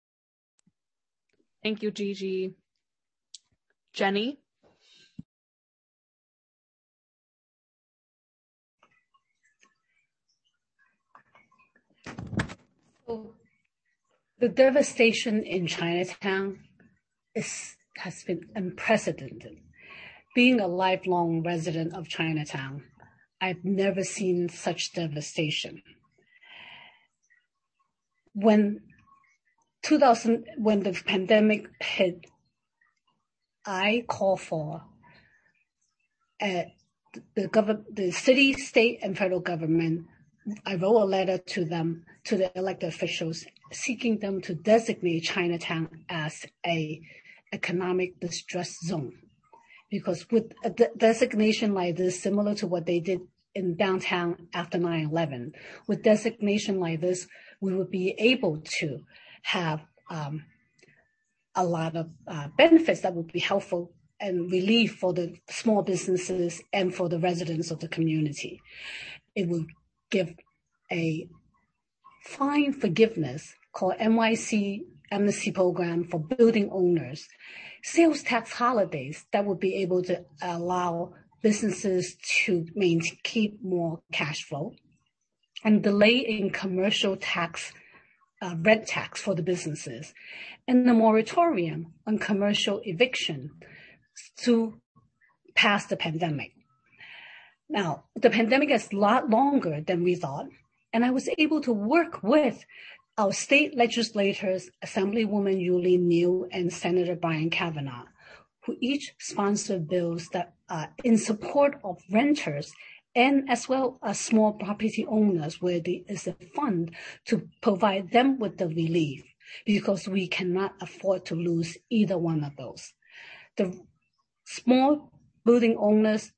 Thank you, Gigi. Jenny? The devastation in Chinatown is, has been unprecedented. Being a lifelong resident of Chinatown, I've never seen such devastation. When two thousand, when the pandemic hit, I called for uh, the government, the city, state, and federal government. I wrote a letter to them, to the elected officials, seeking them to designate Chinatown as a economic distress zone. Because with a de- designation like this, similar to what they did in downtown after nine eleven, with designation like this, we would be able to have um, a lot of uh, benefits that would be helpful and relief for the small businesses and for the residents of the community. It would give a fine forgiveness called M Y C amnesty program for building owners, sales tax holidays that would be able to allow businesses to maintain, keep more cash flow, and delay in commercial tax, uh, rent tax for the businesses, and the moratorium on commercial eviction to pass the pandemic. Now, the pandemic is a lot longer than we thought, and I was able to work with our state legislators, Assemblywoman Yulie Niu and Senator Brian Kavanagh, who each sponsored bills that are in support of renters and as well as small property owners, where there is a fund to provide them with the relief, because we cannot afford to lose either one of those. The small building owners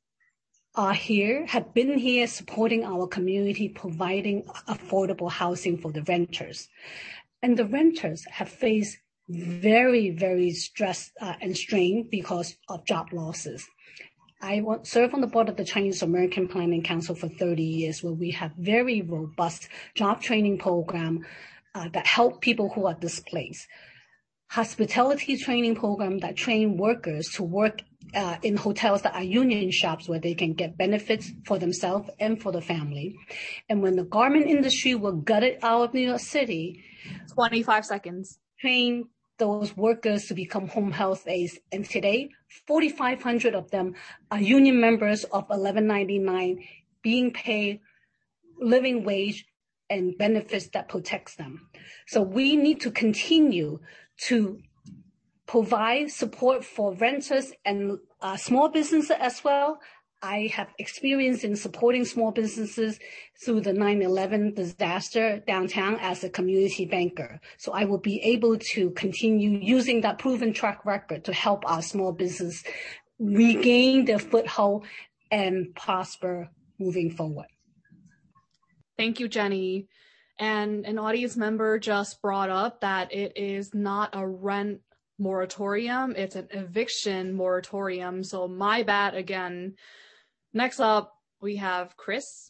are here, have been here supporting our community, providing affordable housing for the renters. And the renters have faced very, very stressed uh, and strained because of job losses. I serve on the board of the Chinese American Planning Council for thirty years, where we have very robust job training program uh, that help people who are displaced. Hospitality training program that train workers to work uh, in hotels that are union shops, where they can get benefits for themselves and for the family. And when the garment industry were gutted out of New York City, twenty-five seconds, train those workers to become home health aides. And today, forty-five hundred of them are union members of eleven ninety-nine, being paid living wage and benefits that protects them. So we need to continue to provide support for renters and uh, small businesses as well. I have experience in supporting small businesses through the nine eleven disaster downtown as a community banker. So I will be able to continue using that proven track record to help our small business regain their foothold and prosper moving forward. Thank you, Jenny. And an audience member just brought up that it is not a rent moratorium, it's an eviction moratorium. So my bad again. Next up, we have Chris.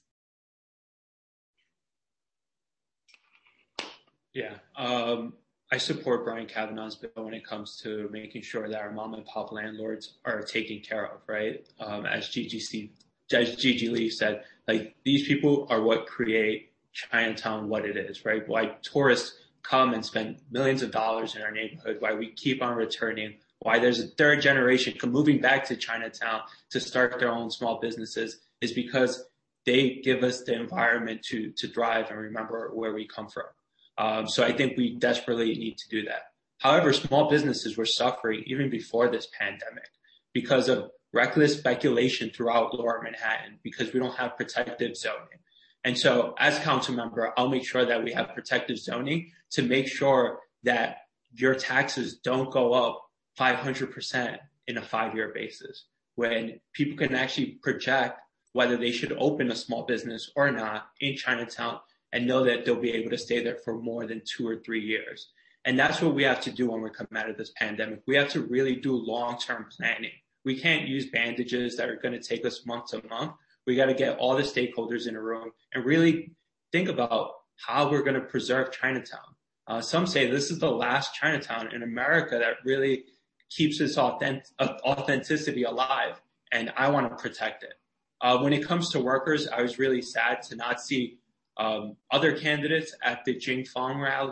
Yeah, um, I support Brian Kavanagh's bill when it comes to making sure that our mom and pop landlords are taken care of, right? Um, as Gigi Steve, as Gigi Lee said, like, these people are what create Chinatown what it is, right? Why tourists come and spend millions of dollars in our neighborhood, why we keep on returning, why there's a third generation moving back to Chinatown to start their own small businesses, is because they give us the environment to to thrive and remember where we come from. Um, so I think we desperately need to do that. However, small businesses were suffering even before this pandemic because of reckless speculation throughout Lower Manhattan, because we don't have protective zoning. And so as council member, I'll make sure that we have protective zoning to make sure that your taxes don't go up five hundred percent in a five-year basis, when people can actually project whether they should open a small business or not in Chinatown and know that they'll be able to stay there for more than two or three years. And that's what we have to do when we come out of this pandemic. We have to really do long-term planning. We can't use bandages that are going to take us month to month. We got to get all the stakeholders in a room and really think about how we're going to preserve Chinatown. Uh, some say this is the last Chinatown in America that really keeps its authentic, uh, authenticity alive, and I want to protect it. Uh, when it comes to workers, I was really sad to not see um, other candidates at the Jing Fong rally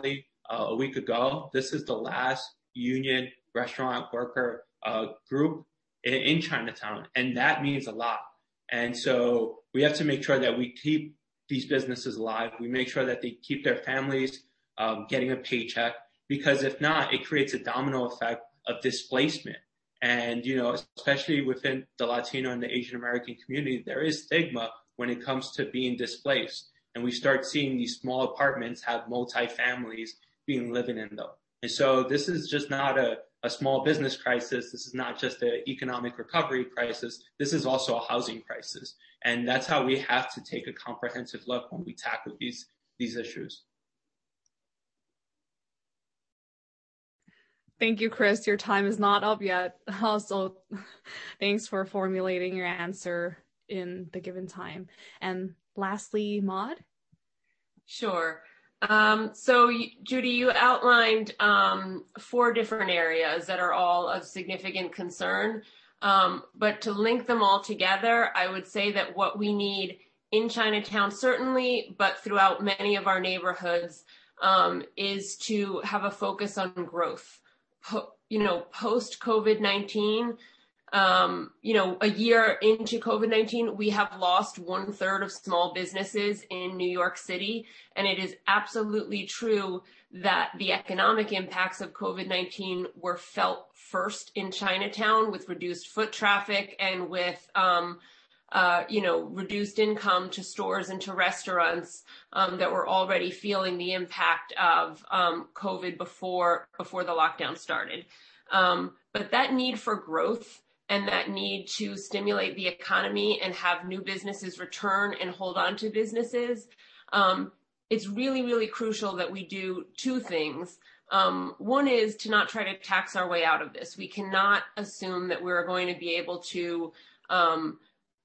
uh, a week ago. This is the last union restaurant worker uh, group in, in Chinatown, and that means a lot. And so we have to make sure that we keep these businesses alive. We make sure that they keep their families um, getting a paycheck, because if not, it creates a domino effect of displacement. And, you know, especially within the Latino and the Asian American community, there is stigma when it comes to being displaced. And we start seeing these small apartments have multi-families being living in them. And so this is just not a, a small business crisis. This is not just an economic recovery crisis. This is also a housing crisis. And that's how we have to take a comprehensive look when we tackle these, these issues. Thank you, Chris. Your time is not up yet. Also, thanks for formulating your answer in the given time. And lastly, Maud? Sure. Um, so, Judy, you outlined um, four different areas that are all of significant concern. Um, but to link them all together, I would say that what we need in Chinatown, certainly, but throughout many of our neighborhoods, um, is to have a focus on growth. Po- you know, post COVID nineteen, um, you know, a year into COVID nineteen, we have lost one third of small businesses in New York City. And it is absolutely true that the economic impacts of COVID nineteen were felt first in Chinatown, with reduced foot traffic and with, um, uh, you know, reduced income to stores and to restaurants um, that were already feeling the impact of um, COVID before before the lockdown started. Um, but that need for growth and that need to stimulate the economy and have new businesses return and hold on to businesses, um, it's really, really crucial that we do two things. Um, one is to not try to tax our way out of this. We cannot assume that we're going to be able to um,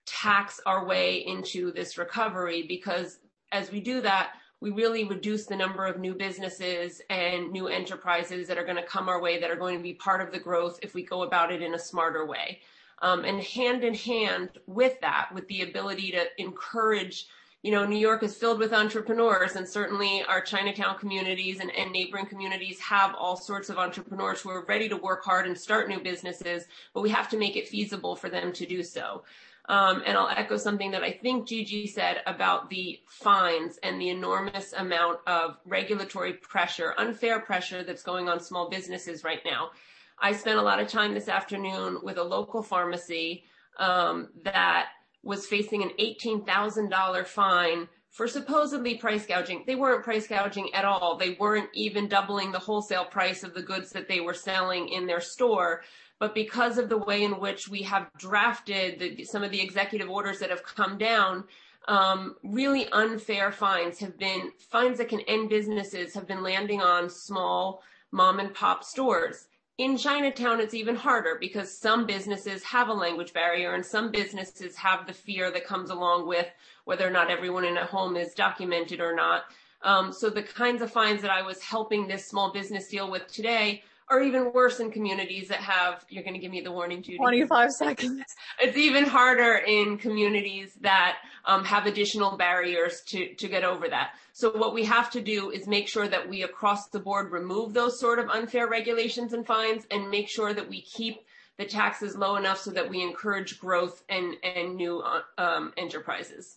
tax our way into this recovery, because as we do that, we really reduce the number of new businesses and new enterprises that are going to come our way that are going to be part of the growth if we go about it in a smarter way. Um, and hand in hand with that, with the ability to encourage, you know, New York is filled with entrepreneurs, and certainly our Chinatown communities and, and neighboring communities have all sorts of entrepreneurs who are ready to work hard and start new businesses, but we have to make it feasible for them to do so. Um, and I'll echo something that I think Gigi said about the fines and the enormous amount of regulatory pressure, unfair pressure that's going on small businesses right now. I spent a lot of time this afternoon with a local pharmacy um, that was facing an eighteen thousand dollars fine for supposedly price gouging. They weren't price gouging at all. They weren't even doubling the wholesale price of the goods that they were selling in their store. But because of the way in which we have drafted the, some of the executive orders that have come down, um, really unfair fines have been, fines that can end businesses have been landing on small mom and pop stores. In Chinatown, it's even harder because some businesses have a language barrier and some businesses have the fear that comes along with whether or not everyone in a home is documented or not. Um, so the kinds of fines that I was helping this small business deal with today are even worse in communities that have, you're going to give me the warning, Judy. twenty-five seconds. It's even harder in communities that um, have additional barriers to, to get over that. So what we have to do is make sure that we across the board remove those sort of unfair regulations and fines and make sure that we keep the taxes low enough so that we encourage growth and, and new um, enterprises.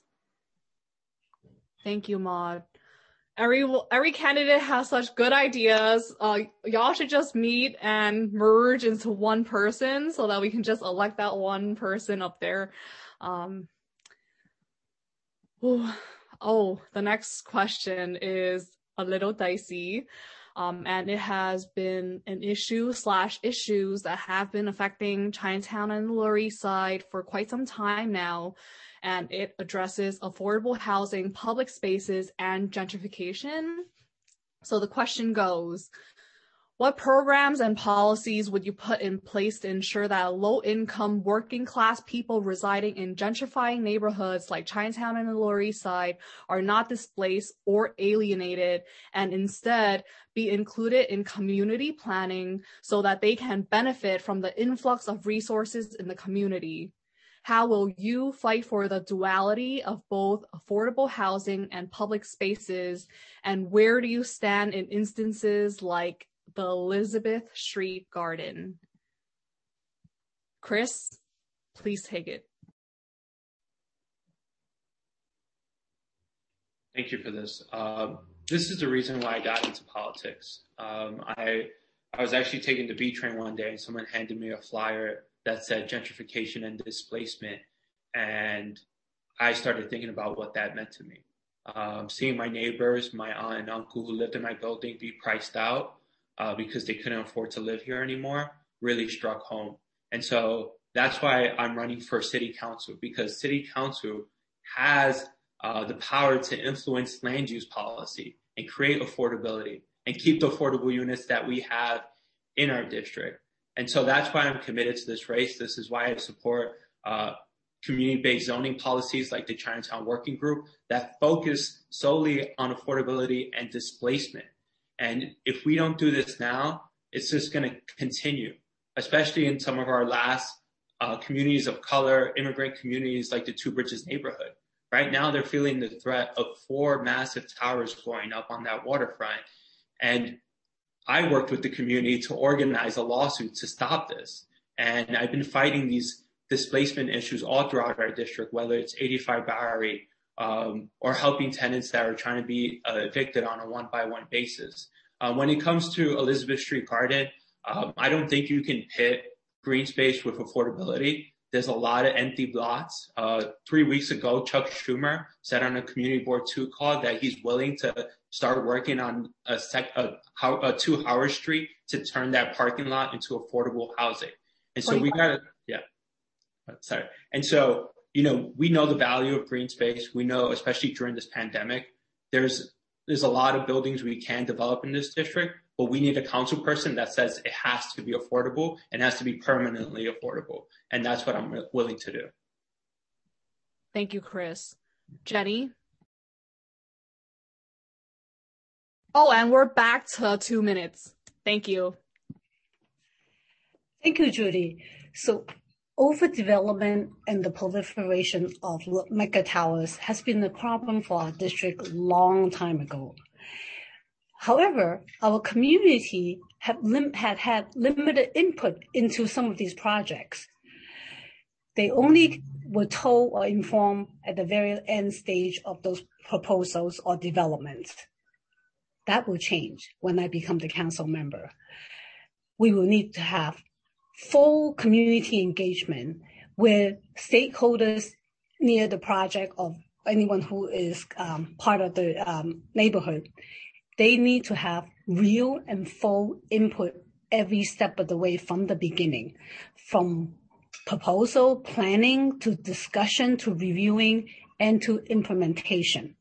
Thank you, Maud. Every every candidate has such good ideas. Uh, y'all should just meet and merge into one person so that we can just elect that one person up there. Um, oh, the next question is a little dicey. Um, and it has been an issue slash issues that have been affecting Chinatown and the Lower East Side for quite some time now. And it addresses affordable housing, public spaces, and gentrification. So the question goes, what programs and policies would you put in place to ensure that low-income, working-class people residing in gentrifying neighborhoods like Chinatown and the Lower East Side are not displaced or alienated, and instead be included in community planning so that they can benefit from the influx of resources in the community? How will you fight for the duality of both affordable housing and public spaces? And where do you stand in instances like the Elizabeth Street Garden? Chris, please take it. Thank you for this. Um, this is the reason why I got into politics. Um, I I was actually taking the B train one day and someone handed me a flyer that said gentrification and displacement. And I started thinking about what that meant to me. Um, seeing my neighbors, my aunt and uncle who lived in my building be priced out uh, because they couldn't afford to live here anymore really struck home. And so that's why I'm running for city council, because city council has uh, the power to influence land use policy and create affordability and keep the affordable units that we have in our district. And so that's why I'm committed to this race. This is why I support uh, community-based zoning policies like the Chinatown Working Group that focus solely on affordability and displacement. And if we don't do this now, it's just going to continue, especially in some of our last uh, communities of color, immigrant communities like the Two Bridges neighborhood. Right now, they're feeling the threat of four massive towers going up on that waterfront. And I worked with the community to organize a lawsuit to stop this. And I've been fighting these displacement issues all throughout our district, whether it's eighty-five Bowery um, or helping tenants that are trying to be uh, evicted on a one-by-one basis. Uh, when it comes to Elizabeth Street Garden, um, I don't think you can pit green space with affordability. There's a lot of empty lots. Uh, three weeks ago, Chuck Schumer said on a community board two call that he's willing to start working on a, sec, a, a two Howard Street to turn that parking lot into affordable housing. And so we got to, yeah, sorry. And so, you know, we know the value of green space. We know, especially during this pandemic, there's, there's a lot of buildings we can develop in this district, but we need a council person that says it has to be affordable and has to be permanently affordable. And that's what I'm willing to do. Thank you, Chris. Jenny? Oh, and we're back to two minutes. Thank you. Thank you, Judy. So overdevelopment and the proliferation of mega towers has been a problem for our district a long time ago. However, our community have lim- had had limited input into some of these projects. They only were told or informed at the very end stage of those proposals or developments. That will change when I become the council member. We will need to have full community engagement with stakeholders near the project or anyone who is um, part of the um, neighborhood. They need to have real and full input every step of the way from the beginning, from proposal, planning, to discussion, to reviewing, and to implementation.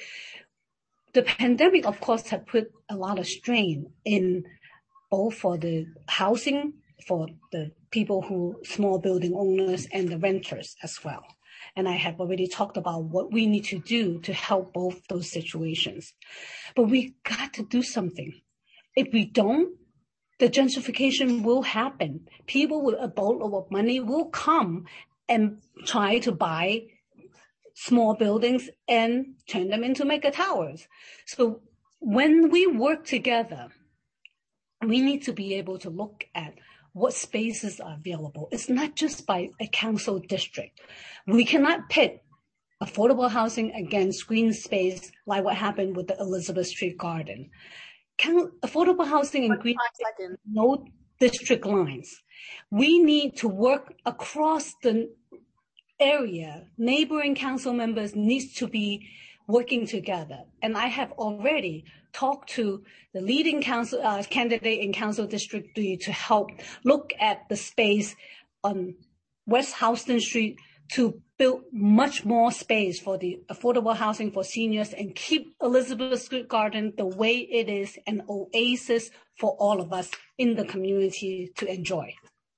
The pandemic, of course, had put a lot of strain in both for the housing, for the people who, small building owners and the renters as well. And I have already talked about what we need to do to help both those situations. But we got to do something. If we don't, the gentrification will happen. People with a boatload of money will come and try to buy small buildings and turn them into mega towers. So when we work together, we need to be able to look at what spaces are available. It's not just by a council district. We cannot pit affordable housing against green space like what happened with the Elizabeth Street Garden. Can, affordable housing and green space, no district lines. We need to work across the area. Neighboring council members needs to be working together. And I have already talked to the leading council uh, candidate in Council District three to help look at the space on West Houston Street to build much more space for the affordable housing for seniors and keep Elizabeth Street Garden the way it is, an oasis for all of us in the community to enjoy.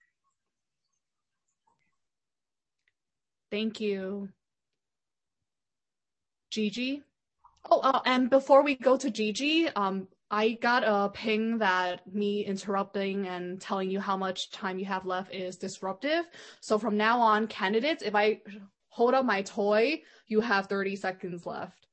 Thank you. Gigi? Oh, uh, and before we go to Gigi, um, I got a ping that me interrupting and telling you how much time you have left is disruptive. So from now on, candidates, if I hold up my toy, you have thirty seconds left.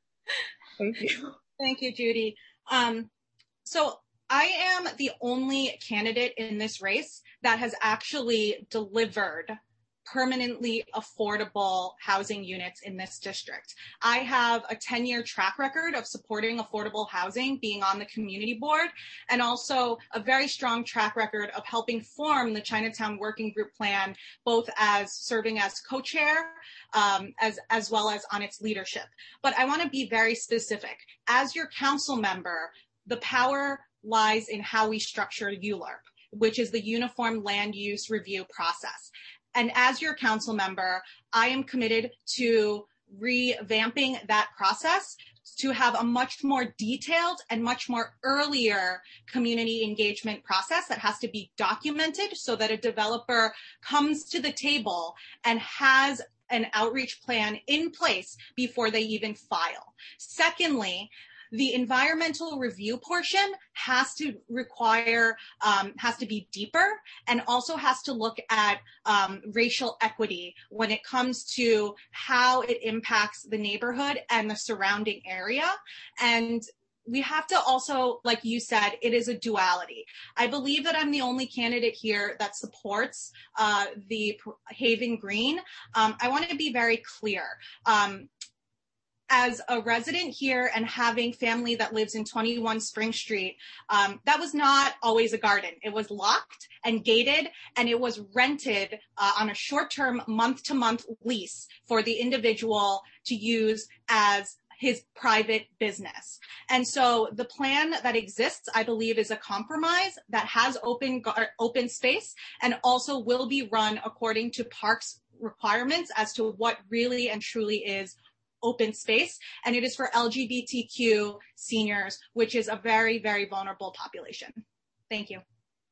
Thank you. Thank you, Judy. Um, so I am the only candidate in this race that has actually delivered permanently affordable housing units in this district. I have a ten-year track record of supporting affordable housing, being on the community board, and also a very strong track record of helping form the Chinatown Working Group Plan, both as serving as co-chair um, as, as well as on its leadership. But I want to be very specific. As your council member, the power lies in how we structure U L U R P, which is the Uniform Land Use Review process. And as your council member, I am committed to revamping that process to have a much more detailed and much more earlier community engagement process that has to be documented so that a developer comes to the table and has an outreach plan in place before they even file. Secondly, the environmental review portion has to require, um, has to be deeper and also has to look at um, racial equity when it comes to how it impacts the neighborhood and the surrounding area. And we have to also, like you said, it is a duality. I believe that I'm the only candidate here that supports uh, the Haven Green. Um, I want to be very clear. Um, As a resident here and having family that lives in twenty-one Spring Street, um, that was not always a garden. It was locked and gated, and it was rented uh, on a short-term month-to-month lease for the individual to use as his private business. And so the plan that exists, I believe, is a compromise that has open, open space and also will be run according to parks requirements as to what really and truly is open space, and it is for L G B T Q seniors, which is a very, very vulnerable population. Thank you.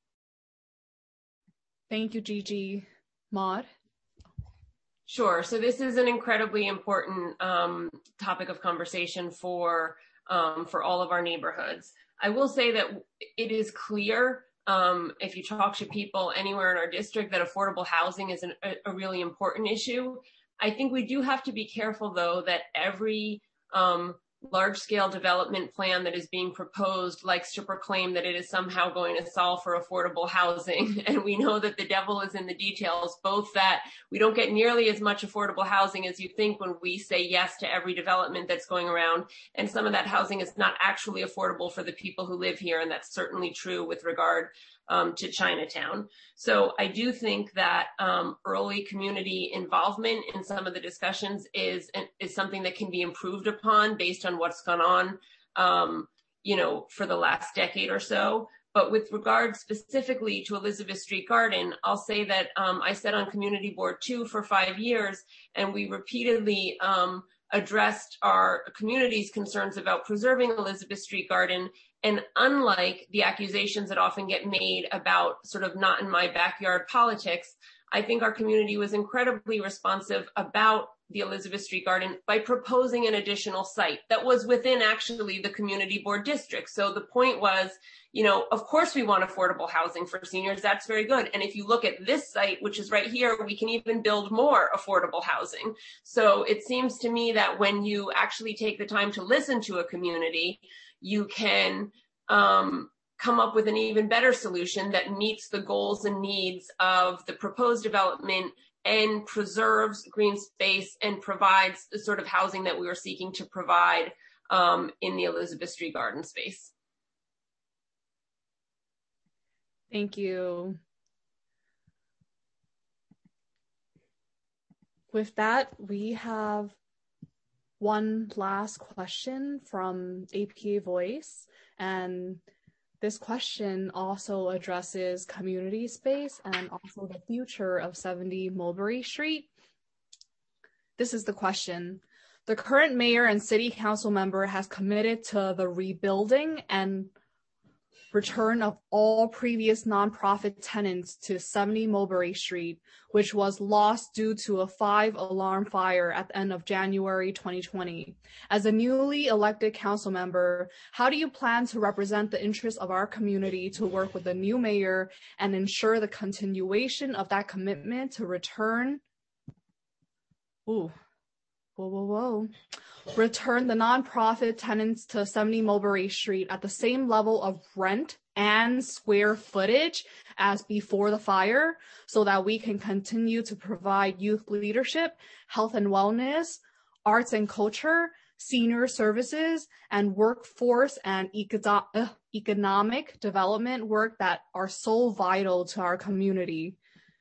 Thank you, Gigi. Maud? Sure. So this is an incredibly important um, topic of conversation for um, for all of our neighborhoods. I will say that it is clear um, if you talk to people anywhere in our district that affordable housing is an, a, a really important issue. I think we do have to be careful, though, that every um, large-scale development plan that is being proposed likes to proclaim that it is somehow going to solve for affordable housing. And we know that the devil is in the details, both that we don't get nearly as much affordable housing as you think when we say yes to every development that's going around. And some of that housing is not actually affordable for the people who live here. And that's certainly true with regard Um, to Chinatown. So I do think that um, early community involvement in some of the discussions is is something that can be improved upon based on what's gone on, um, you know, for the last decade or so. But with regard specifically to Elizabeth Street Garden, I'll say that um, I sat on community board two for five years, and we repeatedly um, addressed our community's concerns about preserving Elizabeth Street Garden. And unlike the accusations that often get made about sort of not in my backyard politics, I think our community was incredibly responsive about the Elizabeth Street Garden by proposing an additional site that was within actually the community board district. So the point was, you know, of course we want affordable housing for seniors. That's very good. And if you look at this site, which is right here, we can even build more affordable housing. So it seems to me that when you actually take the time to listen to a community, you can um, come up with an even better solution that meets the goals and needs of the proposed development and preserves green space and provides the sort of housing that we were seeking to provide um, in the Elizabeth Street Garden space. Thank you. With that, we have one last question from A P A Voice, and this question also addresses community space and also the future of seventy Mulberry Street. This is the question. The current mayor and city council member has committed to the rebuilding and return of all previous nonprofit tenants to seventy Mulberry Street, which was lost due to a five-alarm fire at the end of January twenty twenty. As a newly elected council member, how do you plan to represent the interests of our community to work with the new mayor and ensure the continuation of that commitment to return? Ooh, whoa, whoa, whoa. Return the nonprofit tenants to seventy Mulberry Street at the same level of rent and square footage as before the fire, so that we can continue to provide youth leadership, health and wellness, arts and culture, senior services, and workforce and econo- uh, economic development work that are so vital to our community.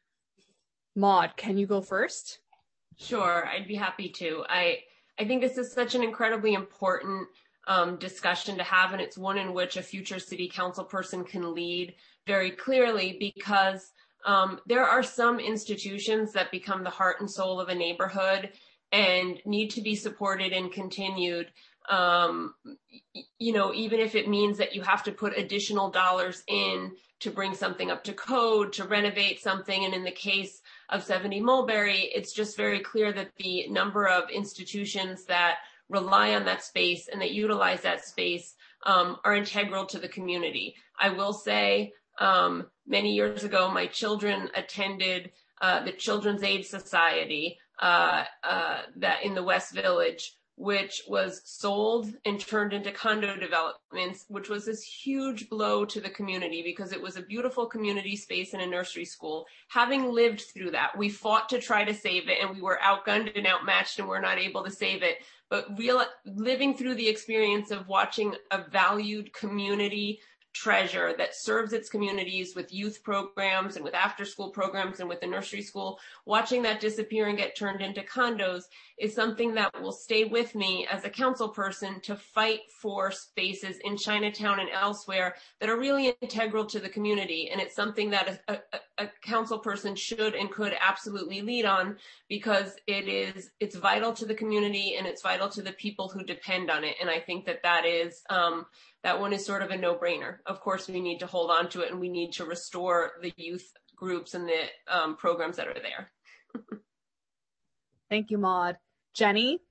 Maud, can you go first? Sure, I'd be happy to. I I think this is such an incredibly important um, discussion to have, and it's one in which a future city council person can lead very clearly, because um, there are some institutions that become the heart and soul of a neighborhood and need to be supported and continued. Um, you know, even if it means that you have to put additional dollars in to bring something up to code, to renovate something. And in the case of seventy Mulberry, it's just very clear that the number of institutions that rely on that space and that utilize that space um, are integral to the community. I will say um, many years ago, my children attended uh, the Children's Aid Society uh, uh, that in the West Village, which was sold and turned into condo developments, which was this huge blow to the community because it was a beautiful community space in a nursery school. Having lived through that, we fought to try to save it, and we were outgunned and outmatched, and we're not able to save it. But real, living through the experience of watching a valued community treasure that serves its communities with youth programs and with after-school programs and with the nursery school, watching that disappear and get turned into condos is something that will stay with me as a council person to fight for spaces in Chinatown and elsewhere that are really integral to the community. And it's something that a, a, a council person should and could absolutely lead on, because it is, it's vital to the community and it's vital to the people who depend on it. And I think that that is, um, that one is sort of a no-brainer. Of course, we need to hold on to it, and we need to restore the youth groups and the um, programs that are there. Thank you, Maud. Jenny?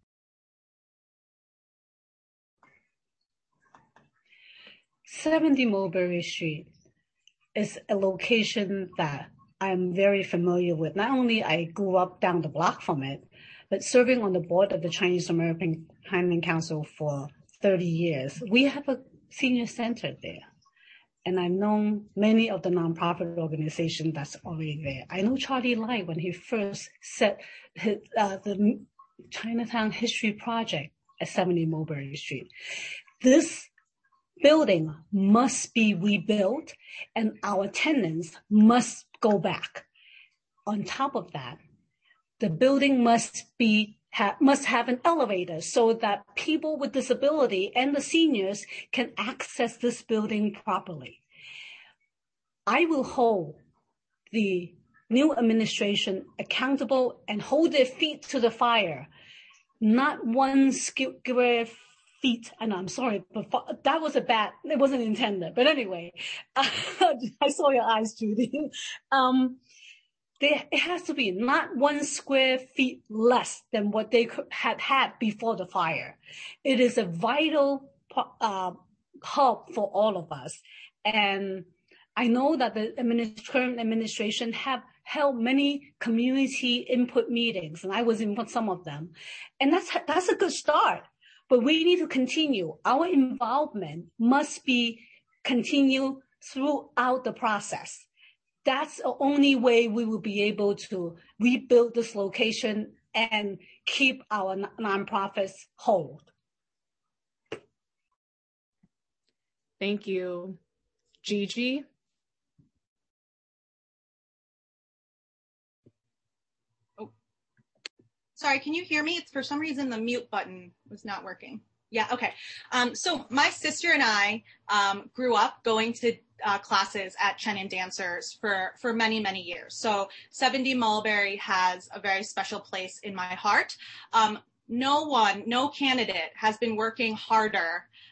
seventy Mulberry Street is a location that I'm very familiar with. Not only I grew up down the block from it, but serving on the board of the Chinese American Planning Council for thirty years. We have a senior center there, and I've known many of the nonprofit organizations that's already there. I know Charlie Lai when he first set his, uh, the Chinatown History Project at seventy Mulberry Street. This building must be rebuilt, and our tenants must go back. On top of that, the building must be Ha, must have an elevator so that people with disability and the seniors can access this building properly. I will hold the new administration accountable and hold their feet to the fire. Not one square feet, and I'm sorry, but that was a bad, it wasn't intended. But anyway, I saw your eyes, Judy. Um, There, it has to be not one square feet less than what they could, had had before the fire. It is a vital uh, hub for all of us. And I know that the administ- current administration have held many community input meetings, and I was in some of them. And that's, that's a good start, but we need to continue. Our involvement must be continue throughout the process. That's the only way we will be able to rebuild this location and keep our nonprofits whole. Thank you. Gigi? Oh, sorry, can you hear me? It's for some reason the mute button was not working. Yeah, okay. Um, so my sister and I um, grew up going to uh, classes at Chenin Dancers for, for many, many years. So seventy Mulberry has a very special place in my heart. Um, no one, no candidate has been working harder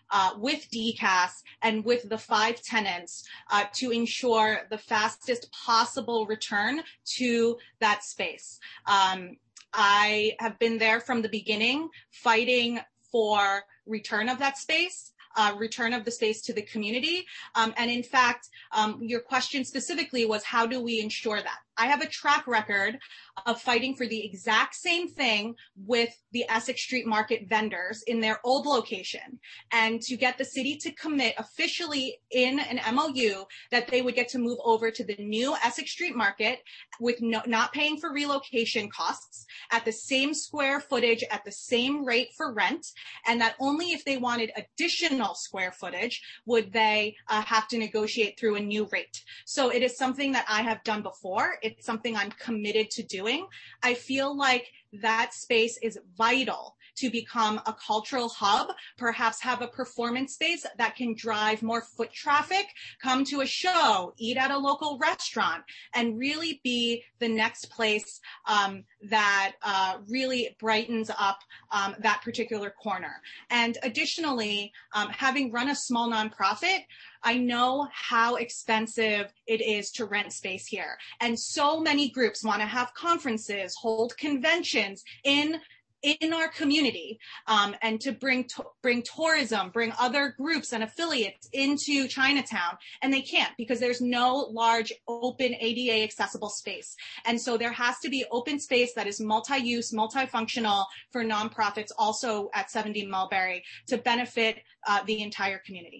uh, with D C A S and with the five tenants uh, to ensure the fastest possible return to that space. Um, I have been there from the beginning, fighting for return of that space. Uh, return of the space to the community. Um, and in fact, um, your question specifically was, how do we ensure that? I have a track record of fighting for the exact same thing with the Essex Street Market vendors in their old location, and to get the city to commit officially in an M O U that they would get to move over to the new Essex Street Market with no, not paying for relocation costs, at the same square footage, at the same rate for rent, and that only if they wanted additional square footage would they uh, have to negotiate through a new rate. So it is something that I have done before. It's something I'm committed to doing. I feel like that space is vital to become a cultural hub, perhaps have a performance space that can drive more foot traffic, come to a show, eat at a local restaurant, and really be the next place um, that uh, really brightens up um, that particular corner. And additionally, um, having run a small nonprofit, I know how expensive it is to rent space here. And so many groups want to have conferences, hold conventions in in our community, um, and to bring to- bring tourism, bring other groups and affiliates into Chinatown, and they can't because there's no large open A D A accessible space. And so there has to be open space that is multi-use, multifunctional for nonprofits also at seventy Mulberry to benefit uh, the entire community.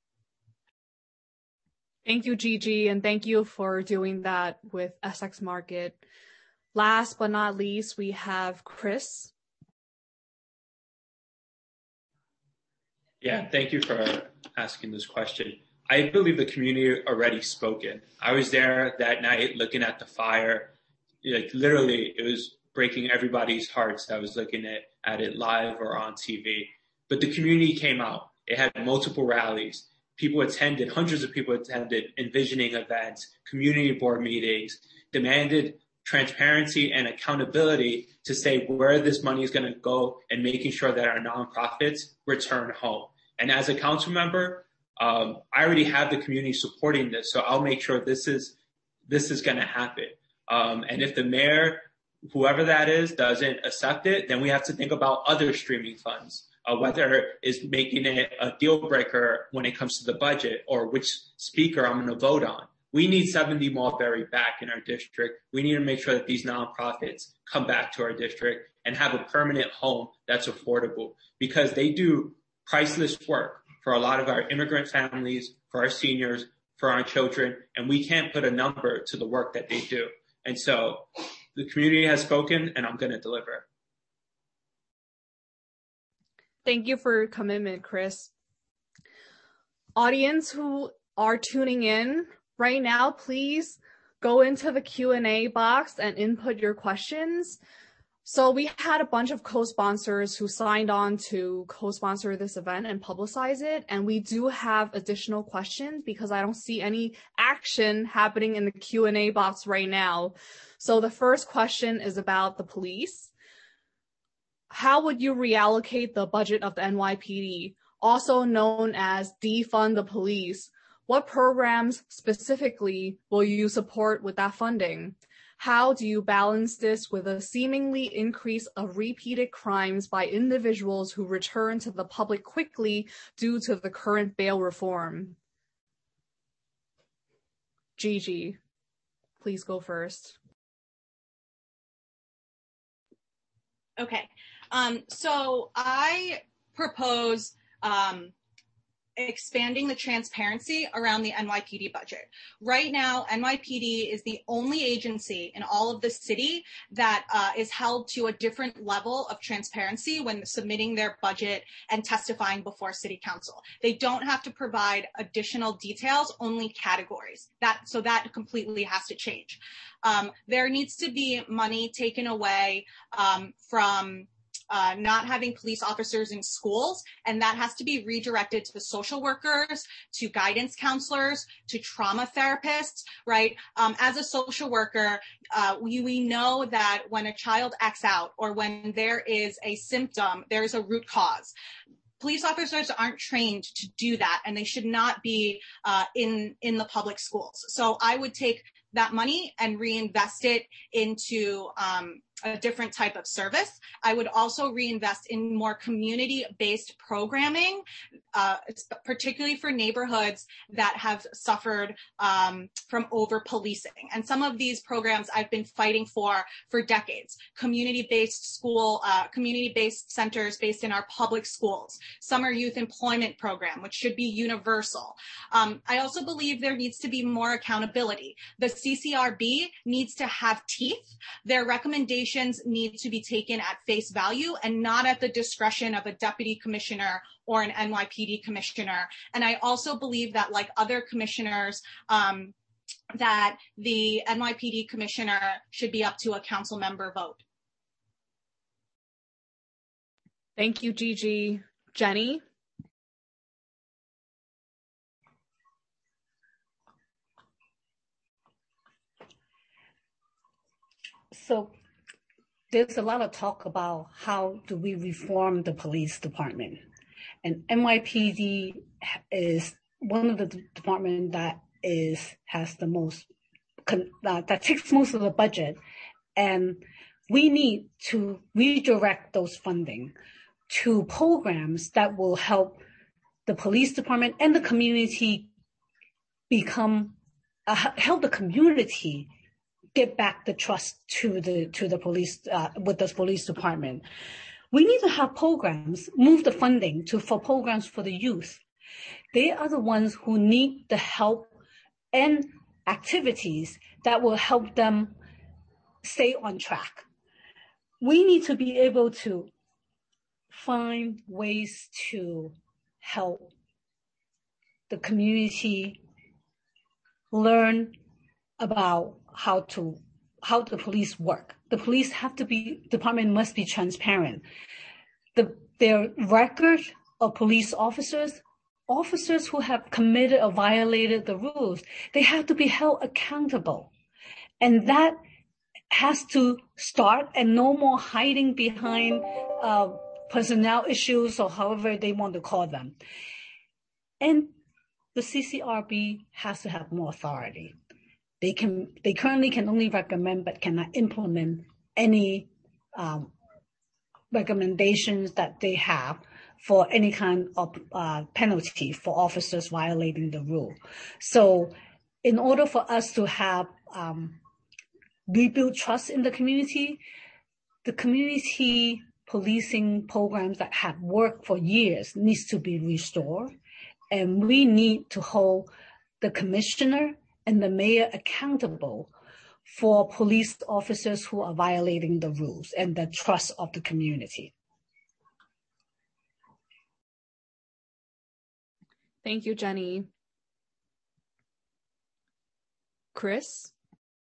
Thank you, Gigi, and thank you for doing that with Essex Market. Last but not least, we have Chris. Yeah, thank you for asking this question. I believe the community already spoken. I was there that night looking at the fire. Like literally, it was breaking everybody's hearts that was looking at, at it live or on T V. But the community came out. It had multiple rallies. People attended, hundreds of people attended envisioning events, community board meetings, demanded transparency and accountability to say where this money is going to go and making sure that our nonprofits return home. And as a council member, um, I already have the community supporting this, so I'll make sure this is this is going to happen. Um, and if the mayor, whoever that is, doesn't accept it, then we have to think about other streaming funds, uh, whether it's making it a deal breaker when it comes to the budget or which speaker I'm going to vote on. We need seventy Mulberry back in our district. We need to make sure that these nonprofits come back to our district and have a permanent home that's affordable, because they do priceless work for a lot of our immigrant families, for our seniors, for our children, and we can't put a number to the work that they do. And so the community has spoken, and I'm going to deliver. Thank you for your commitment, Chris. Audience who are tuning in right now, please go into the Q and A box and input your questions. So we had a bunch of co-sponsors who signed on to co-sponsor this event and publicize it. And we do have additional questions because I don't see any action happening in the Q and A box right now. So the first question is about the police. How would you reallocate the budget of the N Y P D, also known as defund the police? What programs specifically will you support with that funding? How do you balance this with a seemingly increase of repeated crimes by individuals who return to the public quickly due to the current bail reform? Gigi, please go first. Okay, um, so I propose um, expanding the transparency around the N Y P D budget. Right now, N Y P D is the only agency in all of the city that uh, is held to a different level of transparency when submitting their budget and testifying before city council. They don't have to provide additional details, only categories. That, so that completely has to change. Um, there needs to be money taken away um, from Uh, not having police officers in schools, and that has to be redirected to the social workers, to guidance counselors, to trauma therapists, right? Um, as a social worker, uh, we, we know that when a child acts out or when there is a symptom, there's a root cause. police officers aren't trained to do that, and they should not be uh, in, in the public schools. So I would take that money and reinvest it into um, a different type of service. I would also reinvest in more community-based programming, uh, particularly for neighborhoods that have suffered um, from over-policing. And some of these programs I've been fighting for for decades. Community-based school, uh, community-based centers based in our public schools, summer youth employment program, which should be universal. Um, I also believe there needs to be more accountability. The C C R B needs to have teeth. Their recommendations need to be taken at face value and not at the discretion of a deputy commissioner or an N Y P D commissioner. And I also believe that, like other commissioners, um, that the N Y P D commissioner should be up to a council member vote. Thank you, Gigi. Jenny? So there's a lot of talk about how do we reform the police department. And N Y P D is one of the departments that is has the most, uh, that takes most of the budget. And we need to redirect those funding to programs that will help the police department and the community become, uh, help the community get back the trust to the to the police uh, with the police department. We need to have programs, move the funding to for programs for the youth. They are the ones who need the help and activities that will help them stay on track. We need to be able to find ways to help the community learn about how to how the police work. The police have to be department must be transparent. The their record of police officers, officers who have committed or violated the rules, they have to be held accountable. And that has to start, and no more hiding behind uh, personnel issues or however they want to call them. And the C C R B has to have more authority. They can. They currently can only recommend, but cannot implement any um, recommendations that they have for any kind of uh, penalty for officers violating the rule. So, in order for us to have um, rebuild trust in the community, the community policing programs that have worked for years needs to be restored, and we need to hold the commissioner and the mayor accountable for police officers who are violating the rules and the trust of the community. Thank you, Jenny. Chris?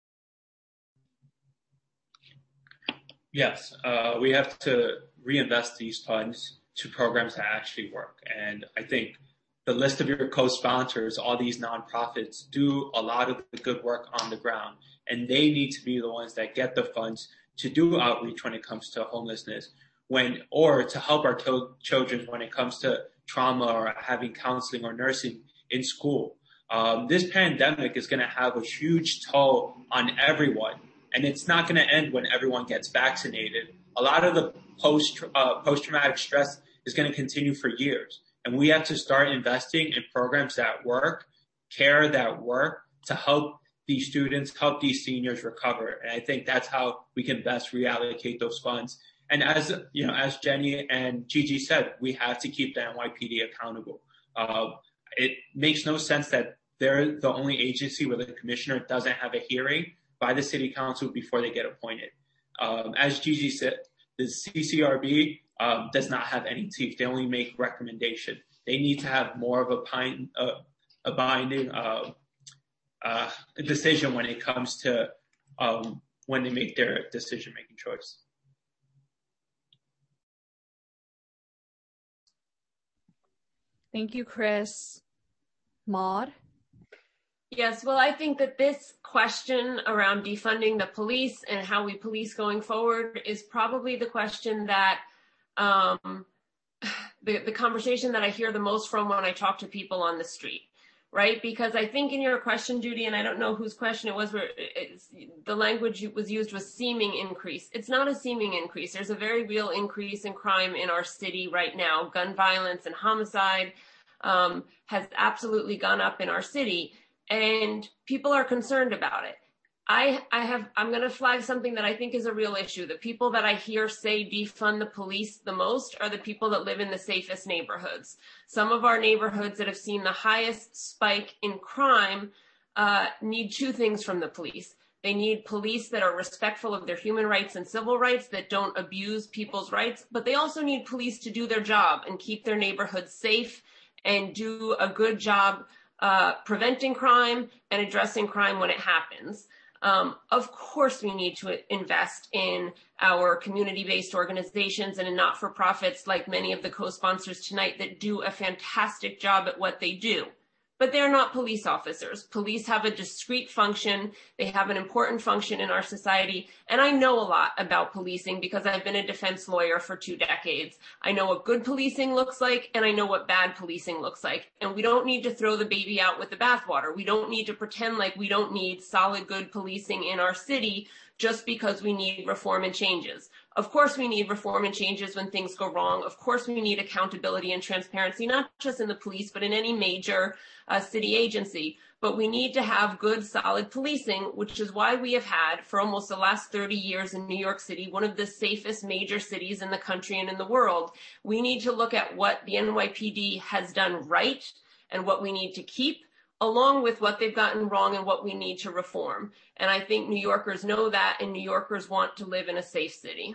Yes, uh, we have to reinvest these funds to programs that actually work. And I think the list of your co-sponsors, all these nonprofits, do a lot of the good work on the ground, and they need to be the ones that get the funds to do outreach when it comes to homelessness, when or to help our to- children when it comes to trauma or having counseling or nursing in school. Um, this pandemic is going to have a huge toll on everyone, and it's not going to end when everyone gets vaccinated. A lot of the post uh, post-traumatic stress is going to continue for years. And we have to start investing in programs that work, care that work, to help these students, help these seniors recover. And I think that's how we can best reallocate those funds. And as you know, as Jenny and Gigi said, we have to keep the N Y P D accountable. Uh, it makes no sense that they're the only agency where the commissioner doesn't have a hearing by the city council before they get appointed. Um, as Gigi said, the C C R B Um, does not have any teeth. They only make recommendation. They need to have more of a, pine, uh, a binding uh, uh, decision when it comes to um, when they make their decision-making choice. Thank you, Chris. Maud? Yes, well, I think that this question around defunding the police and how we police going forward is probably the question that um, the, the conversation that I hear the most from when I talk to people on the street, right? Because I think in your question, Judy, and I don't know whose question it was, where it's, the language was used was seeming increase. It's not a seeming increase. There's a very real increase in crime in our city right now. Gun violence and homicide um, has absolutely gone up in our city, and people are concerned about it. I, I have, I'm going to flag something that I think is a real issue. The people that I hear say defund the police the most are the people that live in the safest neighborhoods. Some of our neighborhoods that have seen the highest spike in crime uh, need two things from the police. They need police that are respectful of their human rights and civil rights, that don't abuse people's rights, but they also need police to do their job and keep their neighborhoods safe and do a good job uh, preventing crime and addressing crime when it happens. Um, of course, we need to invest in our community-based organizations and in not-for-profits like many of the co-sponsors tonight that do a fantastic job at what they do. But they're not police officers. Police have a discrete function. They have an important function in our society. And I know a lot about policing because I've been a defense lawyer for two decades. I know what good policing looks like, and I know what bad policing looks like. And we don't need to throw the baby out with the bathwater. We don't need to pretend like we don't need solid, good policing in our city just because we need reform and changes. Of course, we need reform and changes when things go wrong. Of course, we need accountability and transparency, not just in the police, but in any major uh, city agency. But we need to have good, solid policing, which is why we have had, for almost the last thirty years in New York City, one of the safest major cities in the country and in the world. We need to look at what the N Y P D has done right and what we need to keep, along with what they've gotten wrong and what we need to reform. And I think New Yorkers know that, and New Yorkers want to live in a safe city.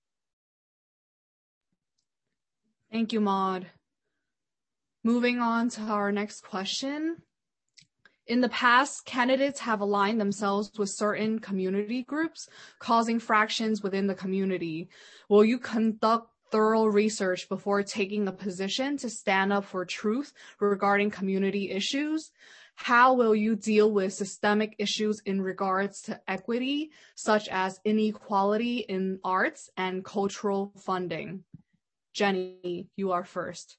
Thank you, Maude. Moving on to our next question. In the past, candidates have aligned themselves with certain community groups, causing fractions within the community. Will you conduct thorough research before taking a position to stand up for truth regarding community issues? How will you deal with systemic issues in regards to equity, such as inequality in arts and cultural funding? Jenny, you are first.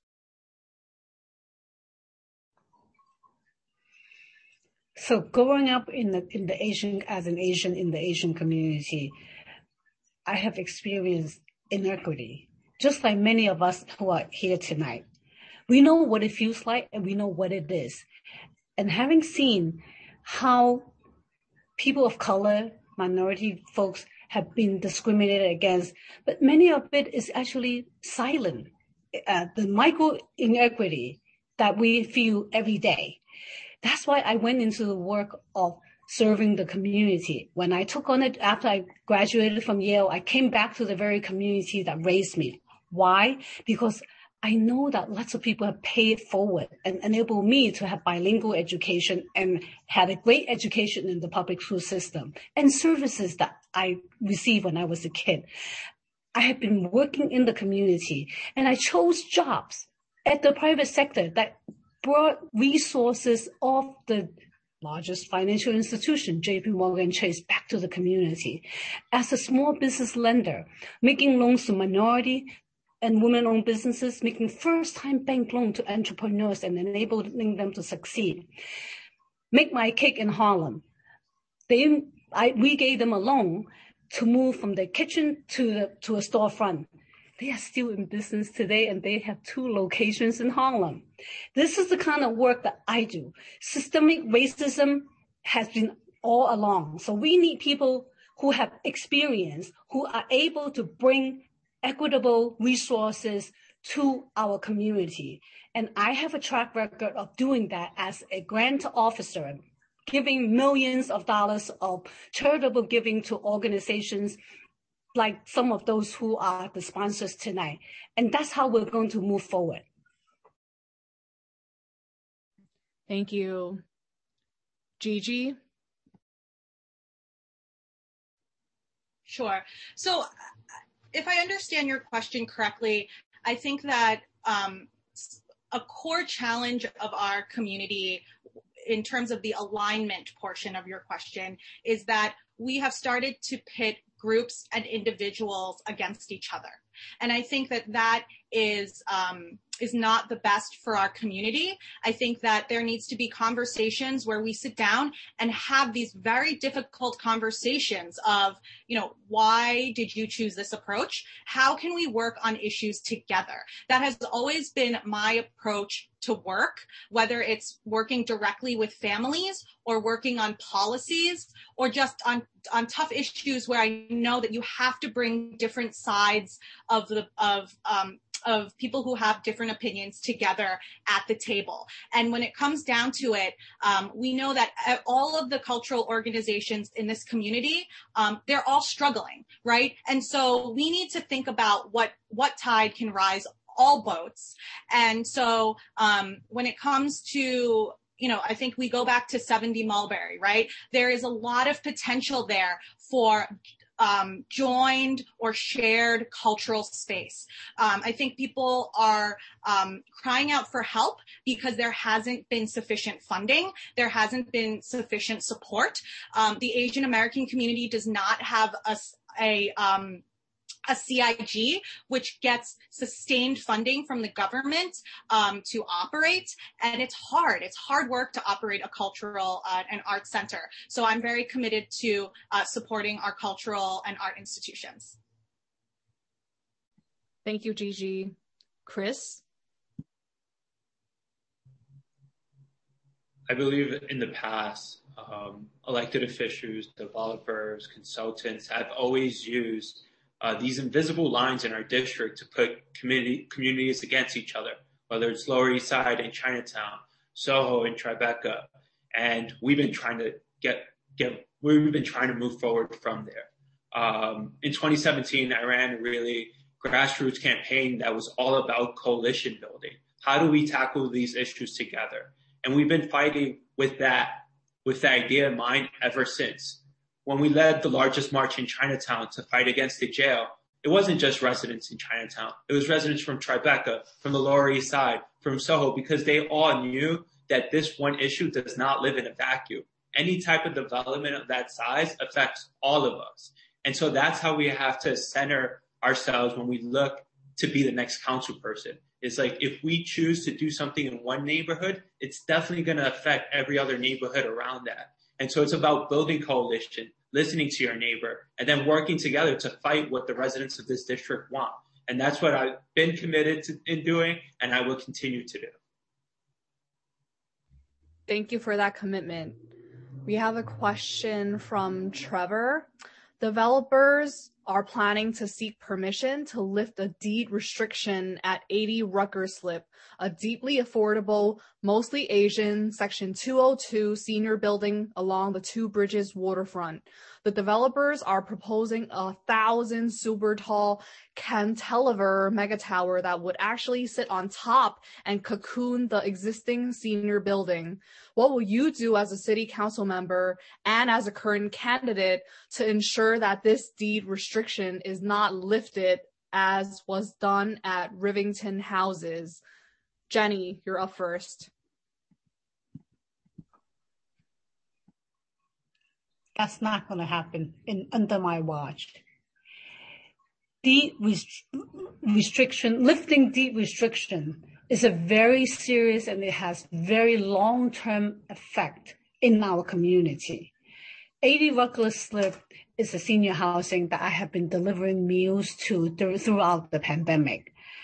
So growing up in the in the Asian as an Asian in the Asian community, I have experienced inequity, just like many of us who are here tonight. We know what it feels like and we know what it is. And having seen how people of color, minority folks have been discriminated against, but many of it is actually silent. Uh, the micro inequity that we feel every day. That's why I went into the work of serving the community. When I took on it after I graduated from Yale, I came back to the very community that raised me. Why? Because I know that lots of people have paid it forward and enabled me to have bilingual education and had a great education in the public school system and services that I received when I was a kid. I have been working in the community and I chose jobs at the private sector that brought resources of the largest financial institution, J P Morgan Chase, back to the community. As a small business lender, making loans to minority and women-owned businesses, making first-time bank loan to entrepreneurs and enabling them to succeed. Make My Cake in Harlem. They, I, we gave them a loan to move from their kitchen to the to a storefront. They are still in business today, and they have two locations in Harlem. This is the kind of work that I do. Systemic racism has been all along. So we need people who have experience, who are able to bring equitable resources to our community. And I have a track record of doing that as a grant officer, giving millions of dollars of charitable giving to organizations like some of those who are the sponsors tonight. And that's how we're going to move forward. Thank you. Gigi? Sure. So if I understand your question correctly, I think that um, a core challenge of our community in terms of the alignment portion of your question is that we have started to pit groups and individuals against each other. And I think that that is um, is not the best for our community. I think that there needs to be conversations where we sit down and have these very difficult conversations of, you know, why did you choose this approach? How can we work on issues together? That has always been my approach to work, whether it's working directly with families or working on policies or just on, on tough issues where I know that you have to bring different sides of the, of, um, of people who have different opinions together at the table. And when it comes down to it, um, we know that all of the cultural organizations in this community, um, they're all struggling, right? And so we need to think about what, what tide can rise all boats. And so um, when it comes to, you know, I think we go back to seventy Mulberry, right? There is a lot of potential there for Um, joined or shared cultural space. Um, I think people are um, crying out for help because there hasn't been sufficient funding. There hasn't been sufficient support. Um, the Asian American community does not have a, a um, a C I G, which gets sustained funding from the government um, to operate. And it's hard. It's hard work to operate a cultural uh, and art center. So I'm very committed to uh, supporting our cultural and art institutions. Thank you, Gigi. Chris? I believe in the past, um, elected officials, developers, consultants have always used Uh, these invisible lines in our district to put community, communities against each other, whether it's Lower East Side and Chinatown, Soho and Tribeca. And we've been trying to get, get, we've been trying to move forward from there. Um, in twenty seventeen, I ran a really grassroots campaign that was all about coalition building. How do we tackle these issues together? And we've been fighting with that, with that idea in mind ever since. When we led the largest march in Chinatown to fight against the jail, it wasn't just residents in Chinatown. It was residents from Tribeca, from the Lower East Side, from Soho, because they all knew that this one issue does not live in a vacuum. Any type of development of that size affects all of us. And so that's how we have to center ourselves when we look to be the next council person. It's like, if we choose to do something in one neighborhood, it's definitely going to affect every other neighborhood around that. And so it's about building coalition, listening to your neighbor, and then working together to fight what the residents of this district want. And that's what I've been committed to in doing, and I will continue to do. Thank you for that commitment. We have a question from Trevor. Developers are planning to seek permission to lift a deed restriction at eighty Rutgers Slip, a deeply affordable, mostly Asian Section two oh two senior building along the Two Bridges waterfront. The developers are proposing a thousand super tall cantilever mega tower that would actually sit on top and cocoon the existing senior building. What will you do as a city council member and as a current candidate to ensure that this deed restriction is not lifted as was done at Rivington Houses? Jenny, you're up first. That's not going to happen in under my watch. Deed rest- restriction, lifting deed restriction is a very serious and it has very long-term effect in our community. eighty Rutgers Slip is a senior housing that I have been delivering meals to th- throughout the pandemic.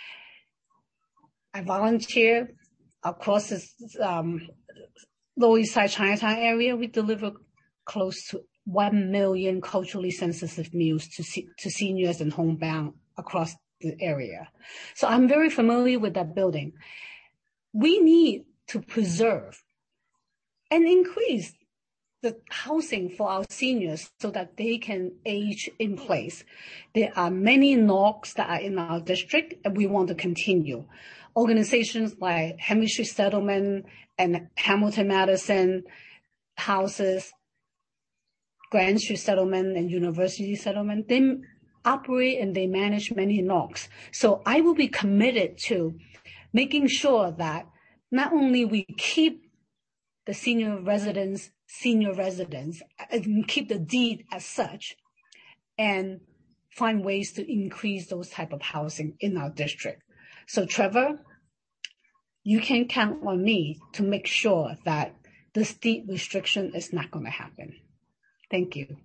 I volunteer across the um, Lower East Side Chinatown area. We deliver close to one million culturally sensitive meals to, to seniors and homebound across the area. So I'm very familiar with that building. We need to preserve and increase the housing for our seniors so that they can age in place. There are many N O Cs that are in our district, and we want to continue. Organizations like Henry Street Settlement and Hamilton Madison houses, Grand Street Settlement and University Settlement, they operate and they manage many N O Cs. So I will be committed to making sure that not only we keep the senior residents, senior residents, and keep the deed as such, and find ways to increase those type of housing in our district. So Trevor, you can count on me to make sure that this deed restriction is not going to happen. Thank you.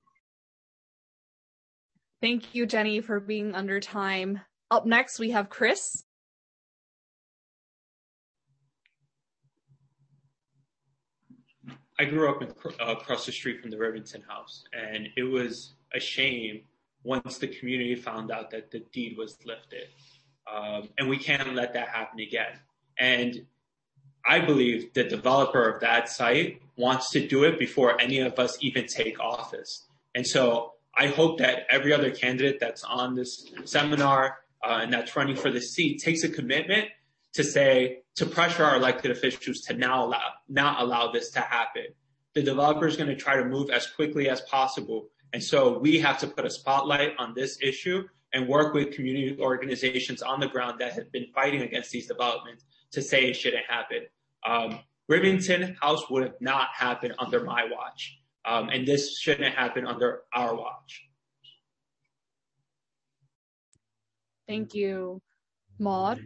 Thank you, Jenny, for being under time. Up next, we have Chris. I grew up in, uh, across the street from the Rivington House, and it was a shame once the community found out that the deed was lifted. Um, and we can't let that happen again. And I believe the developer of that site wants to do it before any of us even take office. And so I hope that every other candidate that's on this seminar uh, and that's running for the seat takes a commitment to say, to pressure our elected officials to now allow, not allow this to happen. The developer is going to try to move as quickly as possible. And so we have to put a spotlight on this issue and work with community organizations on the ground that have been fighting against these developments to say it shouldn't happen. Um, Rivington House would have not happened under my watch. Um, and this shouldn't happen under our watch. Thank you. Maud?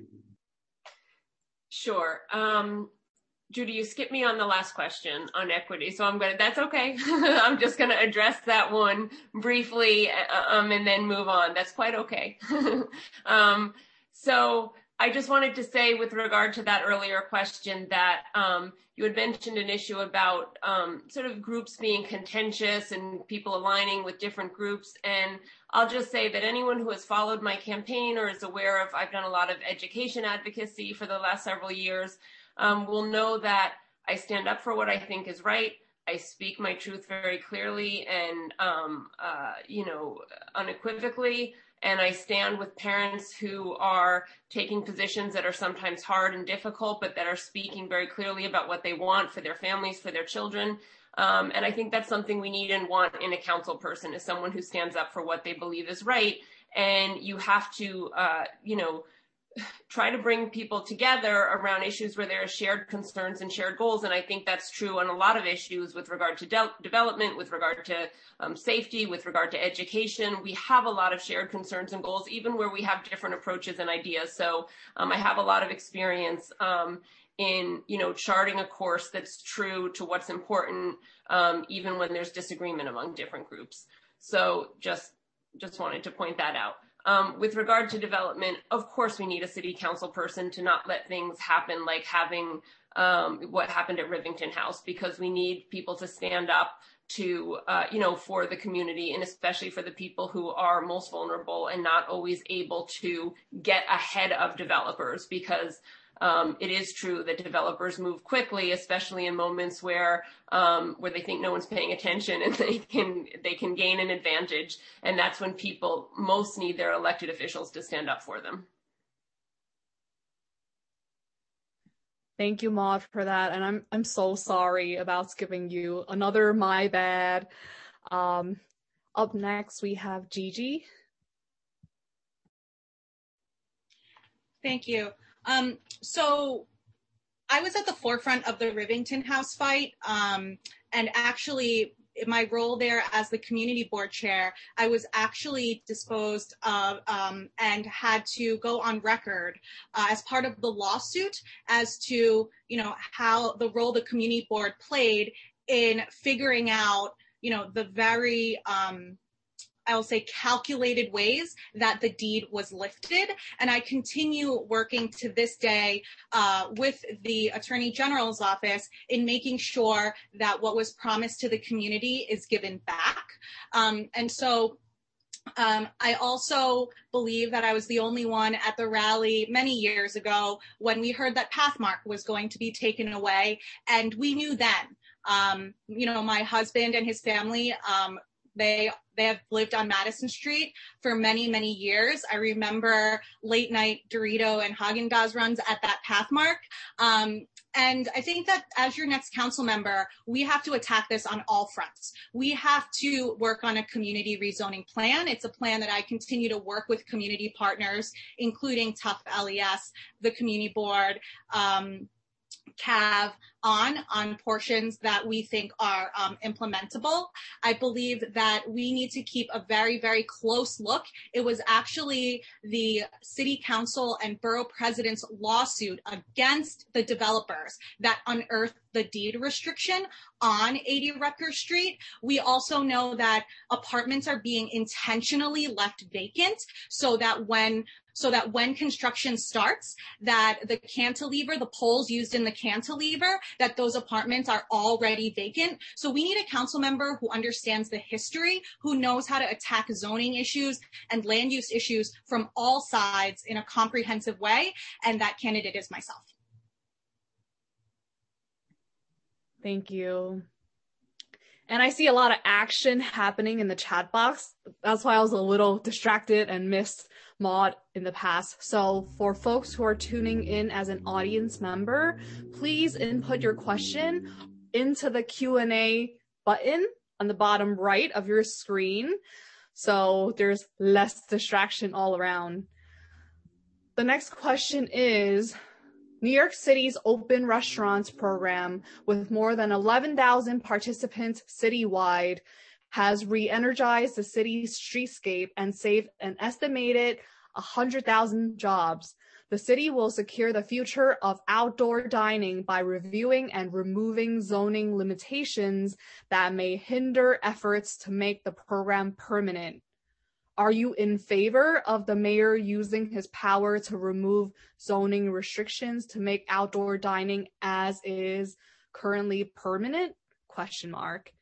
Sure. Um, Judy, you skipped me on the last question on equity, so I'm going to, that's okay. I'm just going to address that one briefly um, and then move on. That's quite okay. um, so I just wanted to say with regard to that earlier question that um, you had mentioned an issue about um, sort of groups being contentious and people aligning with different groups. And I'll just say that anyone who has followed my campaign or is aware of, I've done a lot of education advocacy for the last several years, um, will know that I stand up for what I think is right. I speak my truth very clearly and, um, uh, you know, unequivocally. And I stand with parents who are taking positions that are sometimes hard and difficult, but that are speaking very clearly about what they want for their families, for their children. Um, and I think that's something we need and want in a council person, is someone who stands up for what they believe is right. And you have to, uh, you know, try to bring people together around issues where there are shared concerns and shared goals. And I think that's true on a lot of issues with regard to de- development, with regard to um, safety, with regard to education. We have a lot of shared concerns and goals, even where we have different approaches and ideas. So um, I have a lot of experience um, in, you know, charting a course that's true to what's important, um, even when there's disagreement among different groups. So just, just wanted to point that out. Um, with regard to development, of course, we need a city council person to not let things happen like having um, what happened at Rivington House, because we need people to stand up to, uh, you know, for the community, and especially for the people who are most vulnerable and not always able to get ahead of developers, because Um, it is true that developers move quickly, especially in moments where um, where they think no one's paying attention and they can they can gain an advantage. And that's when people most need their elected officials to stand up for them. Thank you, Maud, for that. And I'm I'm so sorry about skipping you. Another my bad. Um, up next, we have Gigi. Thank you. Um, so I was at the forefront of the Rivington House fight, um, and actually in my role there as the community board chair, I was actually disposed of um, and had to go on record uh, as part of the lawsuit as to, you know, how the role the community board played in figuring out, you know, the very um, I'll say calculated ways that the deed was lifted. And I continue working to this day uh, with the Attorney General's office in making sure that what was promised to the community is given back. Um, and so Um, I also believe that I was the only one at the rally many years ago when we heard that Pathmark was going to be taken away. And we knew then, um, you know, my husband and his family, um, They they have lived on Madison Street for many, many years. I remember late night Dorito and Haagen-Dazs runs at that Pathmark. Um, and I think that as your next council member, we have to attack this on all fronts. We have to work on a community rezoning plan. It's a plan that I continue to work with community partners, including Tough L E S, the community board, um, C A V on, on portions that we think are um, implementable. I believe that we need to keep a very, very close look. It was actually the city council and borough president's lawsuit against the developers that unearthed the deed restriction on eighty Rutgers Street. We also know that apartments are being intentionally left vacant so that when so that when construction starts, that the cantilever, the poles used in the cantilever, that those apartments are already vacant. So we need a council member who understands the history, who knows how to attack zoning issues and land use issues from all sides in a comprehensive way. And that candidate is myself. Thank you. And I see a lot of action happening in the chat box. That's why I was a little distracted and missed Maud in the past. So for folks who are tuning in as an audience member, please input your question into the Q and A button on the bottom right of your screen, so there's less distraction all around. The next question is, New York City's Open Restaurants program, with more than eleven thousand participants citywide, has re-energized the city's streetscape and saved an estimated one hundred thousand jobs. The city will secure the future of outdoor dining by reviewing and removing zoning limitations that may hinder efforts to make the program permanent. Are you in favor of the mayor using his power to remove zoning restrictions to make outdoor dining as is currently permanent? Question mark.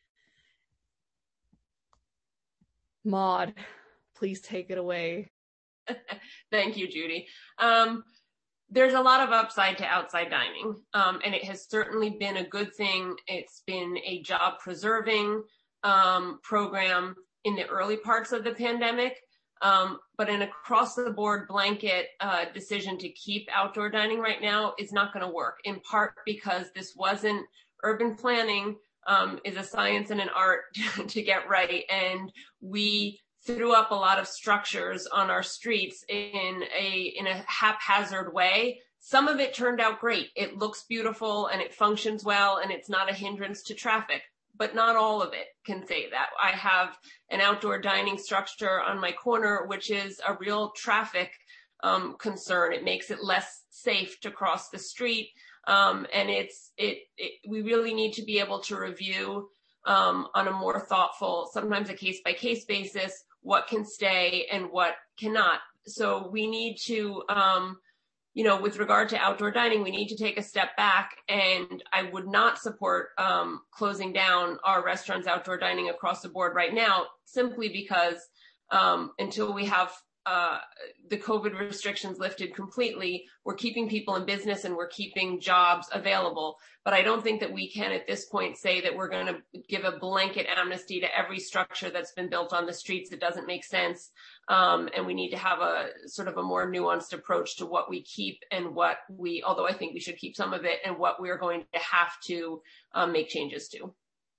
Maud, please take it away. Thank you, Judy. Um, there's a lot of upside to outside dining, um, and it has certainly been a good thing. It's been a job preserving um, program in the early parts of the pandemic, um, but an across the board blanket uh, decision to keep outdoor dining right now is not going to work, in part because this wasn't urban planning um, is a science and an art to get right. And we threw up a lot of structures on our streets in a, in a haphazard way. Some of it turned out great. It looks beautiful and it functions well and it's not a hindrance to traffic, but not all of it can say that. I have an outdoor dining structure on my corner, which is a real traffic um, concern. It makes it less safe to cross the street. Um, and it's, it, it, we really need to be able to review um, on a more thoughtful, sometimes a case by case basis, what can stay and what cannot. So we need to, um, you know, with regard to outdoor dining, we need to take a step back, and I would not support um, closing down our restaurants, outdoor dining across the board right now, simply because um, until we have uh, the COVID restrictions lifted completely, we're keeping people in business and we're keeping jobs available. But I don't think that we can at this point say that we're going to give a blanket amnesty to every structure that's been built on the streets. It doesn't make sense. Um, and we need to have a sort of a more nuanced approach to what we keep and what we, although I think we should keep some of it, and what we're going to have to um, make changes to.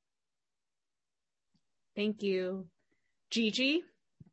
Thank you. Gigi?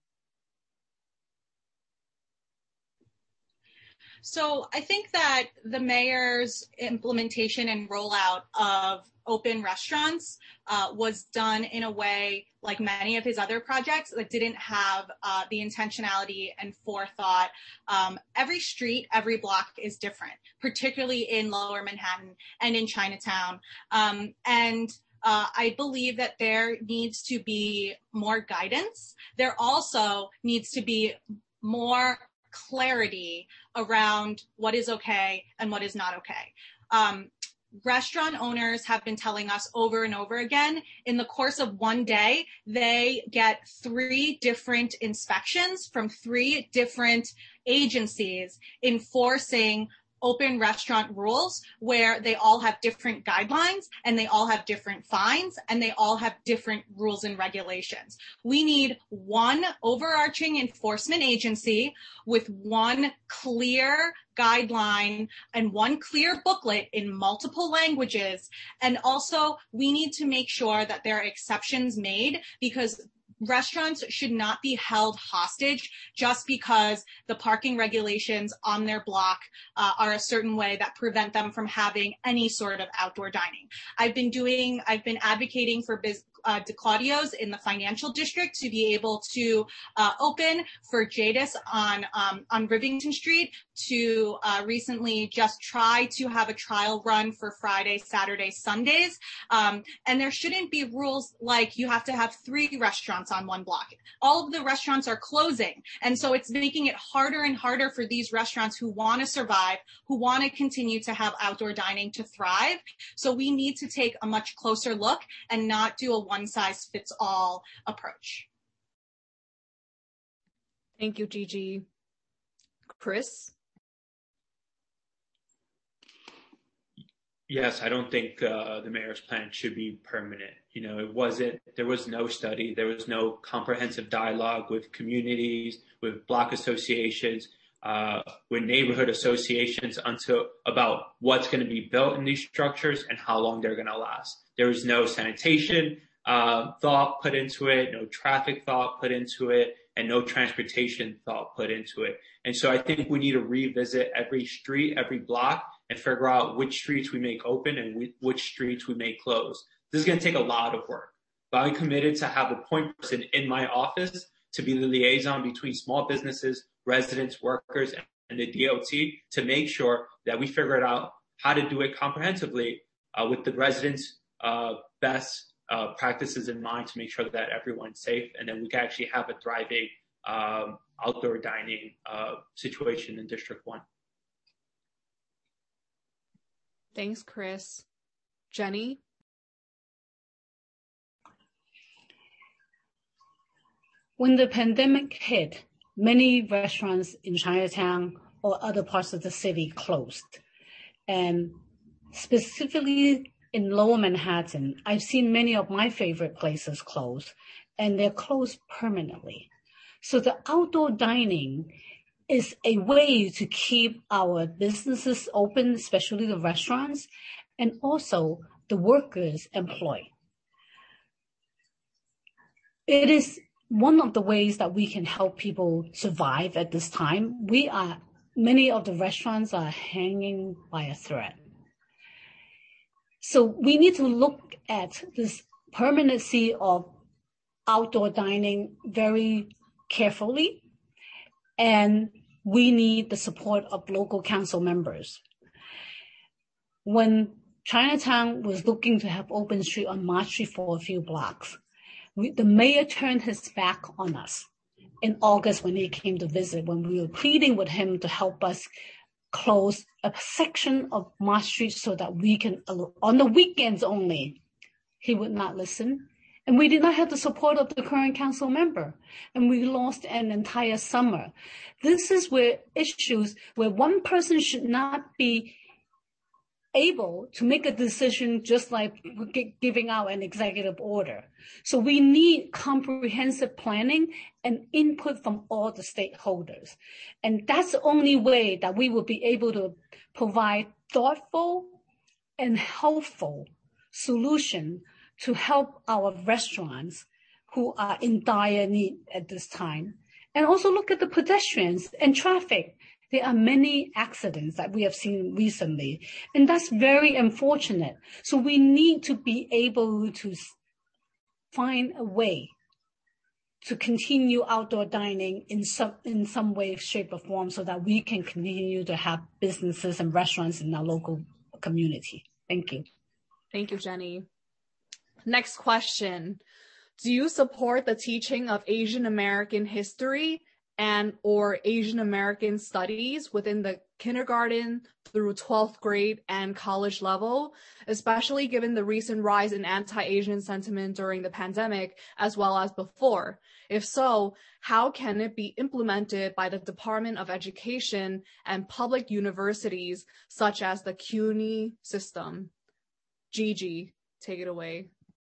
So I think that the mayor's implementation and rollout of open restaurants uh, was done in a way, like many of his other projects, that didn't have uh, the intentionality and forethought. Um, every street, every block is different, particularly in Lower Manhattan and in Chinatown. Um, and Uh, I believe that there needs to be more guidance. There also needs to be more clarity around what is okay and what is not okay. Um, restaurant owners have been telling us over and over again, in the course of one day, they get three different inspections from three different agencies enforcing open restaurant rules, where they all have different guidelines and they all have different fines and they all have different rules and regulations. We need one overarching enforcement agency with one clear guideline and one clear booklet in multiple languages. And also, we need to make sure that there are exceptions made, because restaurants should not be held hostage just because the parking regulations on their block uh, are a certain way that prevent them from having any sort of outdoor dining. I've been doing, I've been advocating for biz, uh, De Claudio's in the financial district to be able to uh, open, for Jadis on um, on Rivington Street to uh, recently just try to have a trial run for Friday, Saturday, Sundays. Um, and there shouldn't be rules like you have to have three restaurants on one block. All of the restaurants are closing. And so it's making it harder and harder for these restaurants who want to survive, who want to continue to have outdoor dining to thrive. So we need to take a much closer look and not do a one-size-fits-all approach. Thank you, Gigi. Chris? Yes, I don't think uh, the mayor's plan should be permanent. You know, it wasn't, there was no study, there was no comprehensive dialogue with communities, with block associations, uh, with neighborhood associations until about what's going to be built in these structures and how long they're going to last. There was no sanitation uh, thought put into it, no traffic thought put into it, and no transportation thought put into it. And so I think we need to revisit every street, every block, and figure out which streets we make open and we, which streets we make close. This is going to take a lot of work, but I'm committed to have a point person in my office to be the liaison between small businesses, residents, workers, and the D O T to make sure that we figure it out how to do it comprehensively uh, with the residents' uh, best uh, practices in mind to make sure that everyone's safe, and then we can actually have a thriving um, outdoor dining uh, situation in District one. Thanks, Chris. Jenny? When the pandemic hit, many restaurants in Chinatown or other parts of the city closed. And specifically in Lower Manhattan, I've seen many of my favorite places close, and they're closed permanently. So the outdoor dining is a way to keep our businesses open, especially the restaurants, and also the workers employed. It is one of the ways that we can help people survive at this time. We are, many of the restaurants are hanging by a thread. So we need to look at this permanency of outdoor dining very carefully, and we need the support of local council members. When Chinatown was looking to have open street on March Street for a few blocks, we, the mayor turned his back on us in August when he came to visit, when we were pleading with him to help us close a section of March Street so that we can, on the weekends only. He would not listen. And we did not have the support of the current council member. And we lost an entire summer. This is where issues where one person should not be able to make a decision just like giving out an executive order. So we need comprehensive planning and input from all the stakeholders. And that's the only way that we will be able to provide thoughtful and helpful solution to help our restaurants who are in dire need at this time. And also look at the pedestrians and traffic. There are many accidents that we have seen recently, and that's very unfortunate. So we need to be able to find a way to continue outdoor dining in some, in some way, shape, or form so that we can continue to have businesses and restaurants in our local community. Thank you. Thank you, Jenny. Next question. Do you support the teaching of Asian American history and or Asian American studies within the kindergarten through twelfth grade and college level, especially given the recent rise in anti-Asian sentiment during the pandemic as well as before? If so, how can it be implemented by the Department of Education and public universities such as the C U N Y system? Gigi, take it away.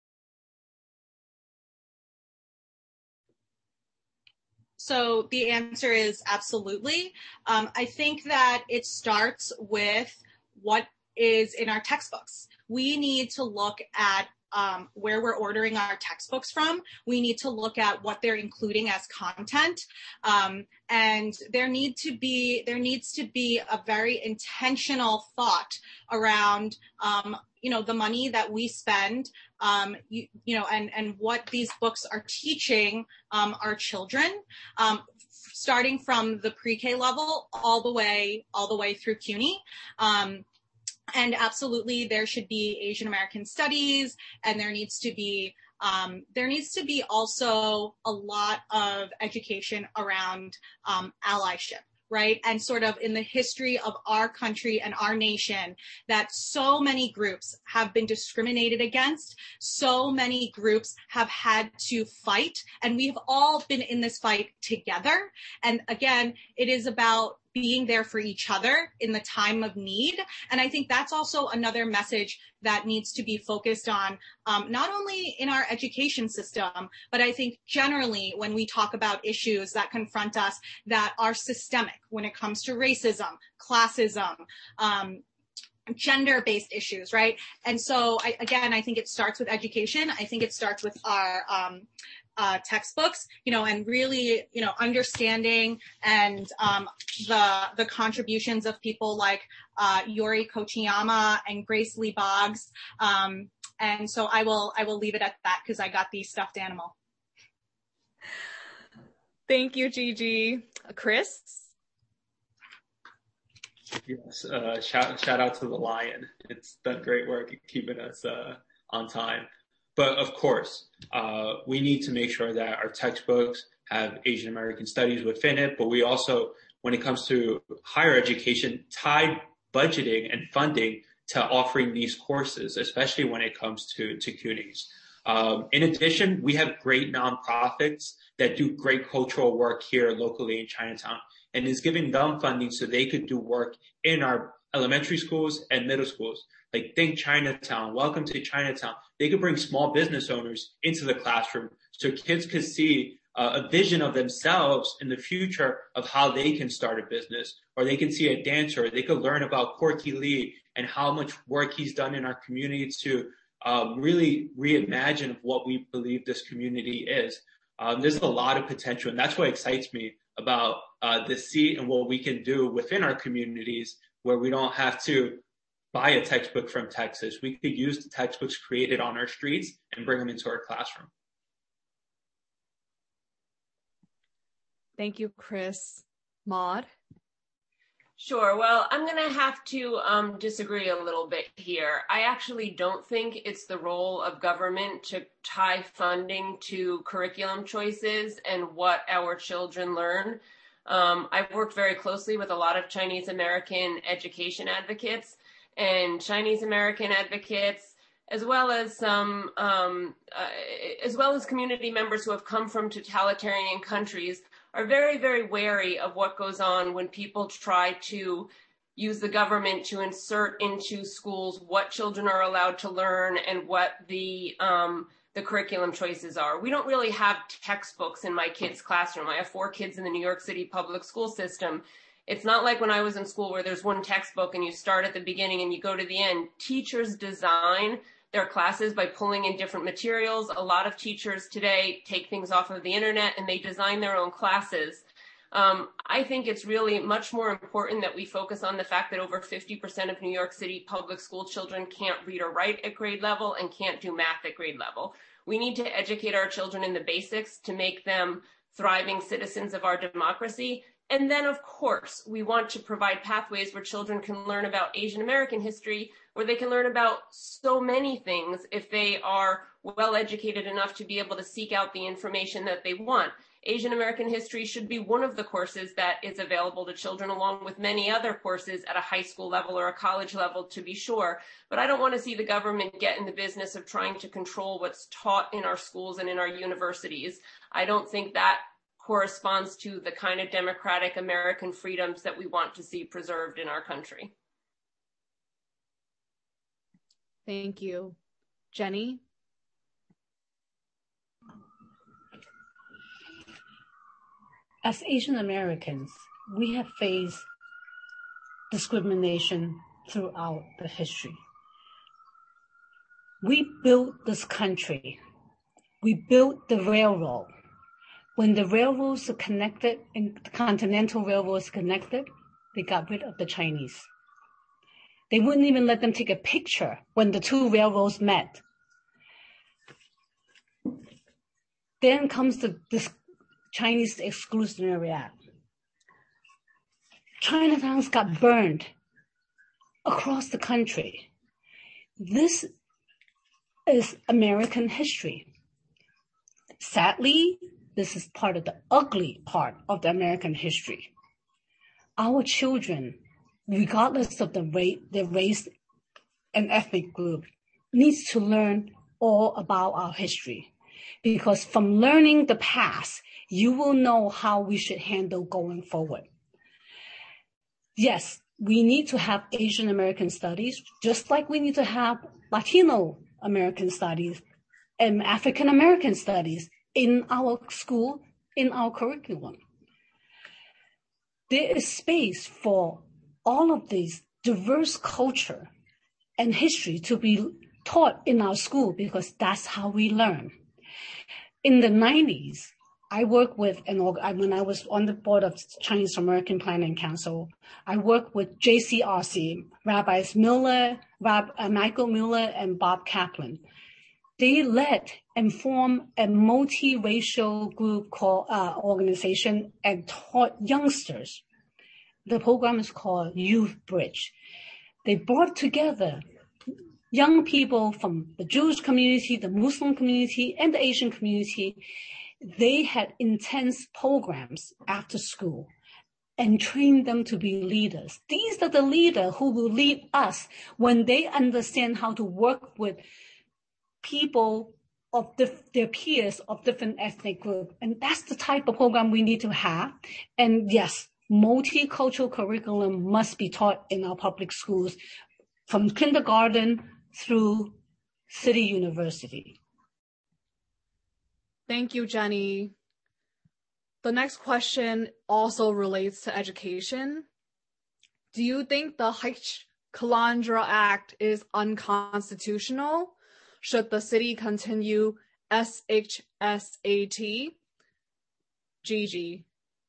So the answer is absolutely. Um, I think that it starts with what is in our textbooks. We need to look at um, where we're ordering our textbooks from. We need to look at what they're including as content. Um, and there need to be, there needs to be a very intentional thought around, um, you know, the money that we spend, um, you, you know, and, and what these books are teaching um, our children, um, starting from the pre-K level all the way, all the way through CUNY. Um, and absolutely, there should be Asian American studies, and there needs to be Um, there needs to be also a lot of education around um, allyship, right? And sort of in the history of our country and our nation, that so many groups have been discriminated against, so many groups have had to fight, and we've all been in this fight together. And again, it is about being there for each other in the time of need. And I think that's also another message that needs to be focused on, um, not only in our education system, but I think generally when we talk about issues that confront us that are systemic when it comes to racism, classism, um, gender-based issues, right? And so, I, again, I think it starts with education. I think it starts with our um, uh, textbooks, you know, and really, you know, understanding and um, the the contributions of people like uh, Yori Kochiyama and Grace Lee Boggs. Um, and so I will I will leave it at that because I got the stuffed animal. Thank you, Gigi. Chris? Yes, uh, shout, shout out to the Lion. It's done great work at keeping us uh, on time. But of course, uh, we need to make sure that our textbooks have Asian American studies within it. But we also, when it comes to higher education, tie budgeting and funding to offering these courses, especially when it comes to, to CUNYs. Um, in addition, we have great nonprofits that do great cultural work here locally in Chinatown, and is giving them funding so they could do work in our elementary schools and middle schools. Like Think Chinatown, Welcome to Chinatown. They could bring small business owners into the classroom so kids could see uh, a vision of themselves in the future of how they can start a business, or they can see a dancer. They could learn about Corky Lee and how much work he's done in our community to um, really reimagine what we believe this community is. Um, there's a lot of potential, and that's what excites me about uh, the seat and what we can do within our communities, where we don't have to buy a textbook from Texas. We could use the textbooks created on our streets and bring them into our classroom. Thank you, Chris. Maud? Sure. Well, I'm going to have to um, disagree a little bit here. I actually don't think it's the role of government to tie funding to curriculum choices and what our children learn. Um, I've worked very closely with a lot of Chinese American education advocates, and Chinese American advocates, as well as some, um, uh, as well as community members who have come from totalitarian countries, are very, very wary of what goes on when people try to use the government to insert into schools what children are allowed to learn and what the um, the curriculum choices are. We don't really have textbooks in my kids' classroom. I have four kids in the New York City public school system. It's not like when I was in school where there's one textbook and you start at the beginning and you go to the end. Teachers design their classes by pulling in different materials. A lot of teachers today take things off of the internet and they design their own classes. Um, I think it's really much more important that we focus on the fact that over fifty percent of New York City public school children can't read or write at grade level and can't do math at grade level. We need to educate our children in the basics to make them thriving citizens of our democracy. And then, of course, we want to provide pathways where children can learn about Asian American history, where they can learn about so many things if they are well educated enough to be able to seek out the information that they want. Asian American history should be one of the courses that is available to children, along with many other courses at a high school level or a college level, to be sure. But I don't want to see the government get in the business of trying to control what's taught in our schools and in our universities. I don't think that corresponds to the kind of democratic American freedoms that we want to see preserved in our country. Thank you. Jenny? As Asian Americans, we have faced discrimination throughout the history. We built this country. We built the railroad. When the railroads are connected and the continental railroads connected, they got rid of the Chinese. They wouldn't even let them take a picture when the two railroads met. Then comes the this Chinese Exclusionary Act. Chinatowns got burned across the country. This is American history. Sadly, this is part of the ugly part of the American history. Our children, regardless of the race, their race and ethnic group, needs to learn all about our history. Because from learning the past, you will know how we should handle going forward. Yes, we need to have Asian American studies, just like we need to have Latino American studies and African American studies in our school, in our curriculum. There is space for all of these diverse culture and history to be taught in our school because that's how we learn. In the nineties, I worked with, an, when I was on the board of Chinese American Planning Council, I worked with J C R C, Rabbis Miller, Rab, uh, Michael Miller, and Bob Kaplan. They led and formed a multiracial group called uh, organization and taught youngsters. The program is called Youth Bridge. They brought together young people from the Jewish community, the Muslim community, and the Asian community. They had intense programs after school and trained them to be leaders. These are the leaders who will lead us when they understand how to work with people of dif- their peers of different ethnic groups. And that's the type of program we need to have. And yes, multicultural curriculum must be taught in our public schools from kindergarten through City University. Thank you, Jenny. The next question also relates to education. Do you think the Hecht-Calandra Act is unconstitutional? Should the city continue S H S A T? Gigi.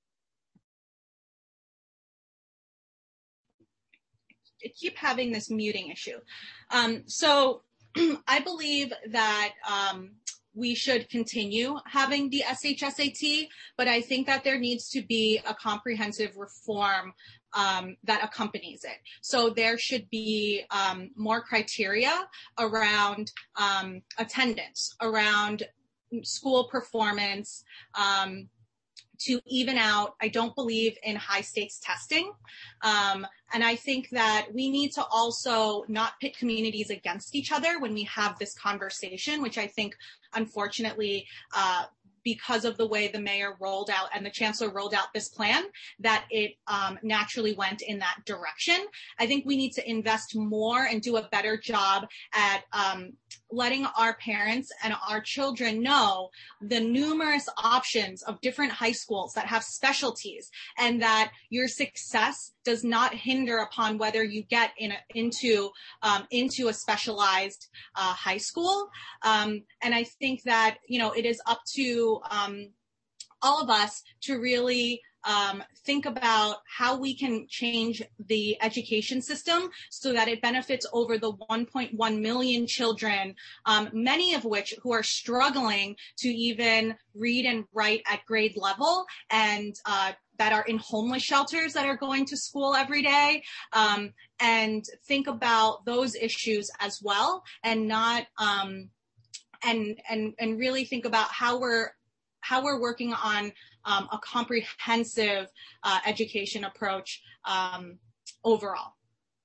I keep having this muting issue. Um, so I believe that um, we should continue having the S H S A T, but I think that there needs to be a comprehensive reform um, that accompanies it. So there should be um, more criteria around um, attendance, around school performance, um, to even out. I don't believe in high stakes testing. Um, and I think that we need to also not pit communities against each other when we have this conversation, which I think, unfortunately, uh, because of the way the mayor rolled out and the chancellor rolled out this plan, that it um, naturally went in that direction. I think we need to invest more and do a better job at um, letting our parents and our children know the numerous options of different high schools that have specialties, and that your success does not hinder upon whether you get in a, into um, into a specialized uh, high school. Um, and I think that, you know, it is up to um, all of us to really Um, think about how we can change the education system so that it benefits over the one point one million children, um, many of which who are struggling to even read and write at grade level, and uh, that are in homeless shelters that are going to school every day, um, and think about those issues as well, and not um, and and and really think about how we're how we're working on um, a comprehensive uh, education approach um, overall.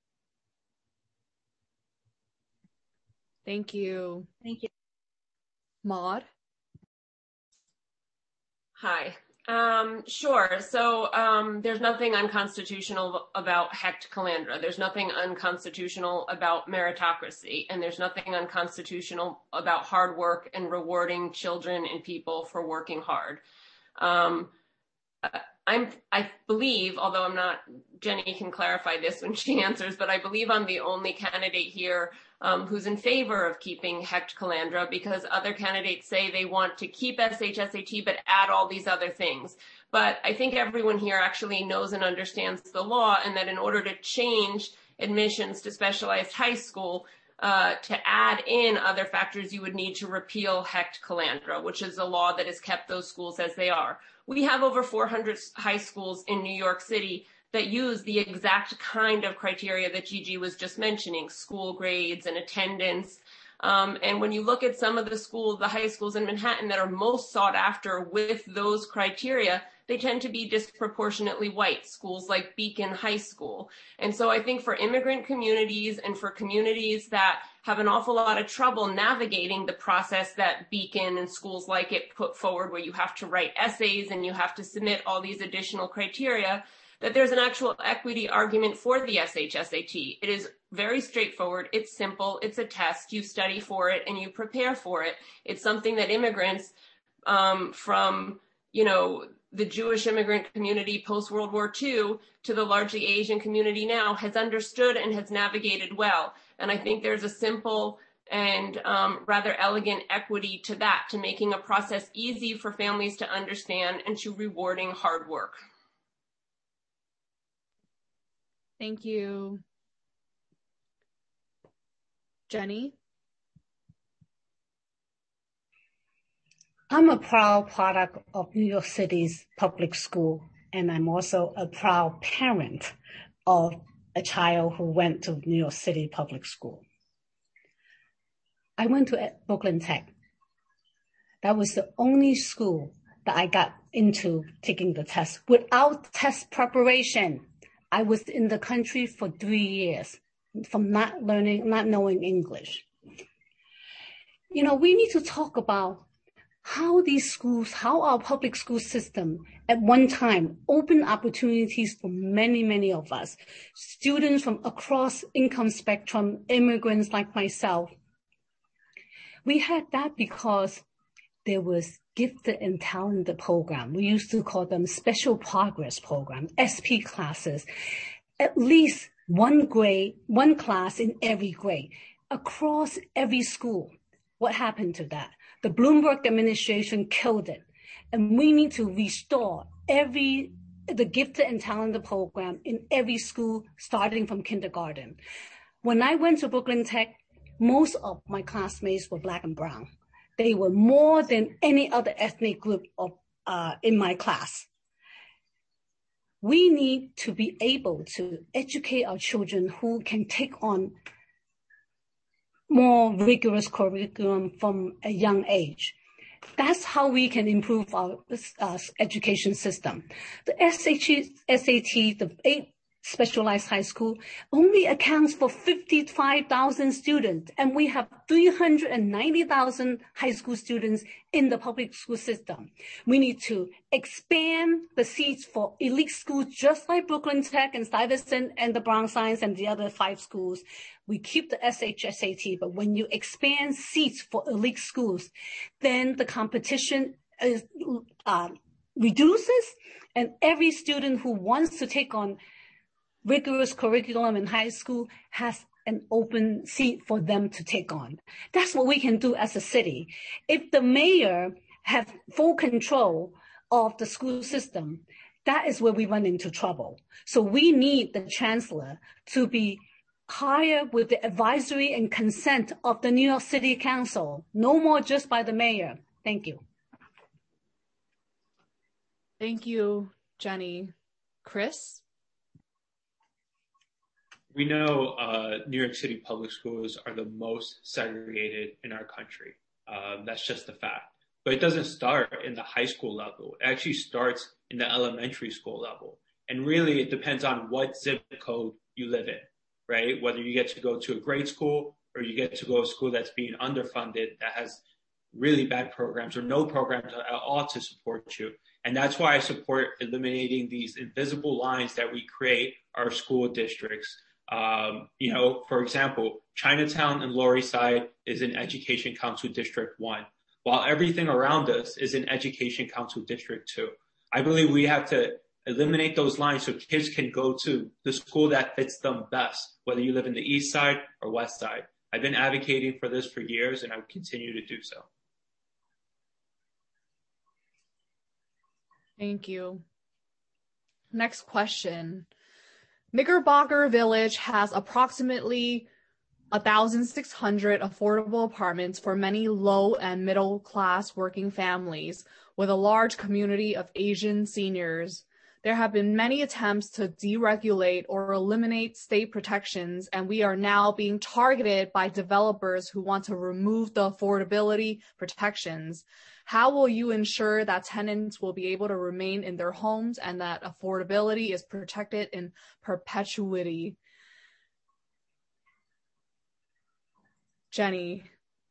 Thank you. Thank you. Maud? Hi. Um, sure. So um, there's nothing unconstitutional about Hecht-Calandra. There's nothing unconstitutional about meritocracy, and there's nothing unconstitutional about hard work and rewarding children and people for working hard. Um, I'm, I believe, although I'm not, Jenny can clarify this when she answers, but I believe I'm the only candidate here um, who's in favor of keeping Hecht Calandra, because other candidates say they want to keep S H S A T but add all these other things. But I think everyone here actually knows and understands the law, and that in order to change admissions to specialized high school, uh, to add in other factors, you would need to repeal Hecht Calandra, which is a law that has kept those schools as they are. We have over four hundred high schools in New York City that use the exact kind of criteria that Gigi was just mentioning, school grades and attendance. Um, and when you look at some of the schools, the high schools in Manhattan that are most sought after with those criteria, they tend to be disproportionately white, schools like Beacon High School. And so I think for immigrant communities and for communities that have an awful lot of trouble navigating the process that Beacon and schools like it put forward, where you have to write essays and you have to submit all these additional criteria, that there's an actual equity argument for the S H S A T. It is very straightforward. It's simple. It's a test. You study for it and you prepare for it. It's something that immigrants um, from, you know, the Jewish immigrant community post-World War Two to the largely Asian community now has understood and has navigated well. And I think there's a simple and um, rather elegant equity to that, to making a process easy for families to understand and to rewarding hard work. Thank you. Jenny? I'm a proud product of New York City's public school, and I'm also a proud parent of a child who went to New York City public school. I went to Brooklyn Tech. That was the only school that I got into taking the test without test preparation. I was in the country for three years from not learning, not knowing English. You know, we need to talk about how these schools, how our public school system at one time opened opportunities for many, many of us, students from across income spectrum, immigrants like myself. We had that because there was gifted and talented program. We used to call them special progress program, S P classes, at least one grade, one class in every grade, across every school. What happened to that? The Bloomberg administration killed it. And we need to restore every, the gifted and talented program in every school, starting from kindergarten. When I went to Brooklyn Tech, most of my classmates were Black and brown. They were more than any other ethnic group of, uh, in my class. We need to be able to educate our children who can take on more rigorous curriculum from a young age. That's how we can improve our uh, education system. The S H S A T, the eight specialized high school, only accounts for fifty-five thousand students, and we have three hundred ninety thousand high school students in the public school system. We need to expand the seats for elite schools, just like Brooklyn Tech and Stuyvesant and the Brown Science and the other five schools. We keep the S H S A T, but when you expand seats for elite schools, then the competition is, uh, reduces, and every student who wants to take on rigorous curriculum in high school has an open seat for them to take on. That's what we can do as a city. If the mayor has full control of the school system, that is where we run into trouble. So we need the chancellor to be hired with the advisory and consent of the New York City Council, no more just by the mayor. Thank you. Thank you, Jenny. Chris? We know uh, New York City public schools are the most segregated in our country. Um, that's just a fact. But it doesn't start in the high school level. It actually starts in the elementary school level. And really, it depends on what zip code you live in, right? Whether you get to go to a grade school or you get to go to a school that's being underfunded, that has really bad programs or no programs at all to support you. And that's why I support eliminating these invisible lines that we create our school districts. Um, you know, for example, Chinatown and Lower East Side is in Education Council District one, while everything around us is in Education Council District two. I believe we have to eliminate those lines so kids can go to the school that fits them best, whether you live in the east side or west side. I've been advocating for this for years, and I will continue to do so. Thank you. Next question. Knickerbocker Village has approximately one thousand six hundred affordable apartments for many low and middle class working families with a large community of Asian seniors. There have been many attempts to deregulate or eliminate state protections, and we are now being targeted by developers who want to remove the affordability protections. How will you ensure that tenants will be able to remain in their homes and that affordability is protected in perpetuity? Jenny.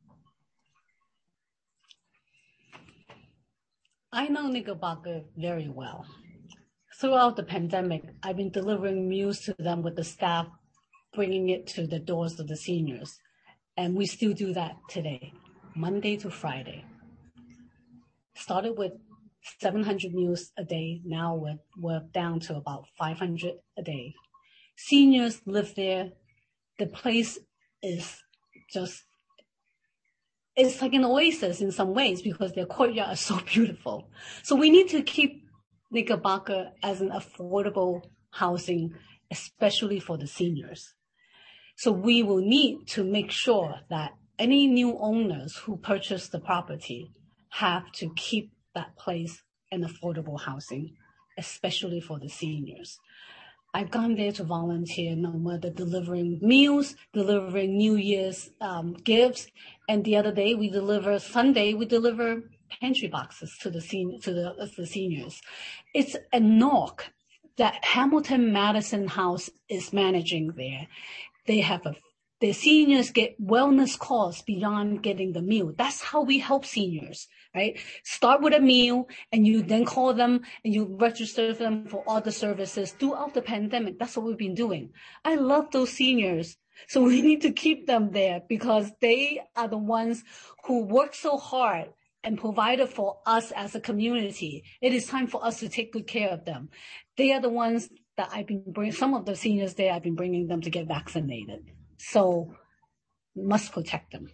I know Knickerbocker very well. Throughout the pandemic, I've been delivering meals to them with the staff, bringing it to the doors of the seniors. And we still do that today, Monday to Friday. Started with seven hundred meals a day. Now we're, we're down to about five hundred a day. Seniors live there. The place is just, it's like an oasis in some ways because their courtyard is so beautiful. So we need to keep Knickerbocker as an affordable housing, especially for the seniors. So we will need to make sure that any new owners who purchase the property have to keep that place an affordable housing, especially for the seniors. I've gone there to volunteer, no matter delivering meals, delivering New Year's um, gifts, and the other day we deliver, Sunday we deliver pantry boxes to the sen- to the, uh, the seniors. It's a knock that Hamilton Madison House is managing there. They have a The seniors get wellness calls beyond getting the meal. That's how we help seniors, right? Start with a meal and you then call them and you register them for all the services throughout the pandemic. That's what we've been doing. I love those seniors. So we need to keep them there because they are the ones who work so hard and provided for us as a community. It is time for us to take good care of them. They are the ones that I've been bringing, some of the seniors there, I've been bringing them to get vaccinated. So must protect them.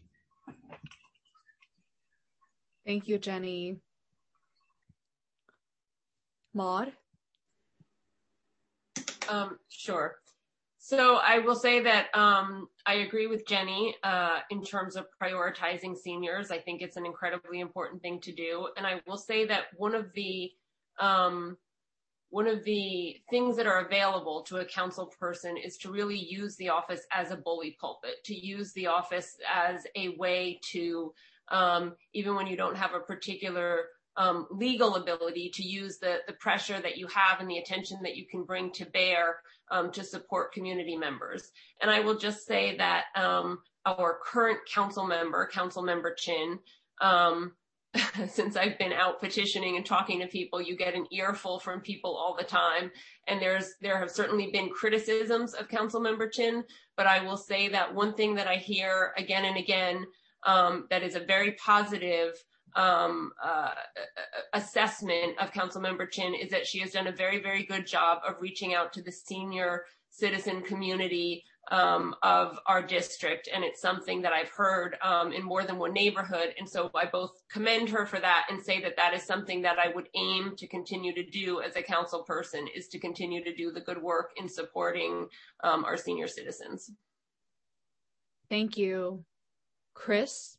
Thank you, Jenny. Maud? Um, sure. So I will say that um, I agree with Jenny uh, in terms of prioritizing seniors. I think it's an incredibly important thing to do. And I will say that one of the um, one of the things that are available to a council person is to really use the office as a bully pulpit, to use the office as a way to, um, even when you don't have a particular um, legal ability, to use the, the pressure that you have and the attention that you can bring to bear um, to support community members. And I will just say that um, our current council member, Council Member Chin, um, since I've been out petitioning and talking to people, you get an earful from people all the time. And there's there have certainly been criticisms of Councilmember Chin, but I will say that one thing that I hear again and again um, that is a very positive um, uh, assessment of Councilmember Chin is that she has done a very, very good job of reaching out to the senior citizen community um, of our district. And it's something that I've heard um, in more than one neighborhood. And so I both commend her for that and say that that is something that I would aim to continue to do as a council person, is to continue to do the good work in supporting um, our senior citizens. Thank you. Chris?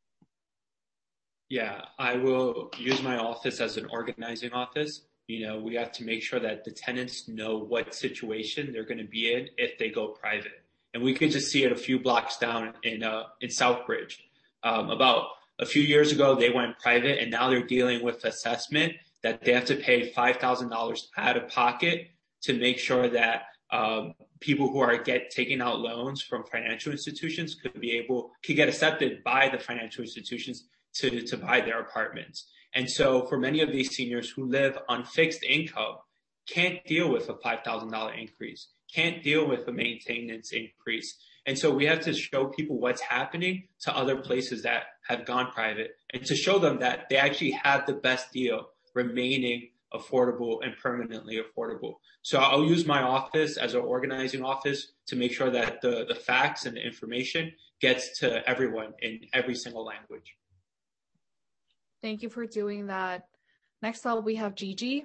Yeah, I will use my office as an organizing office. You know, we have to make sure that the tenants know what situation they're going to be in if they go private. And we could just see it a few blocks down in uh, in Southbridge. Um, about a few years ago, they went private, and now they're dealing with assessment that they have to pay five thousand dollars out of pocket to make sure that um, people who are get taking out loans from financial institutions could be able, could get accepted by the financial institutions to, to buy their apartments. And so for many of these seniors who live on fixed income, can't deal with a five thousand dollars increase, can't deal with a maintenance increase. And so we have to show people what's happening to other places that have gone private and to show them that they actually have the best deal remaining affordable and permanently affordable. So I'll use my office as an organizing office to make sure that the, the facts and the information gets to everyone in every single language. Thank you for doing that. Next up, we have Gigi.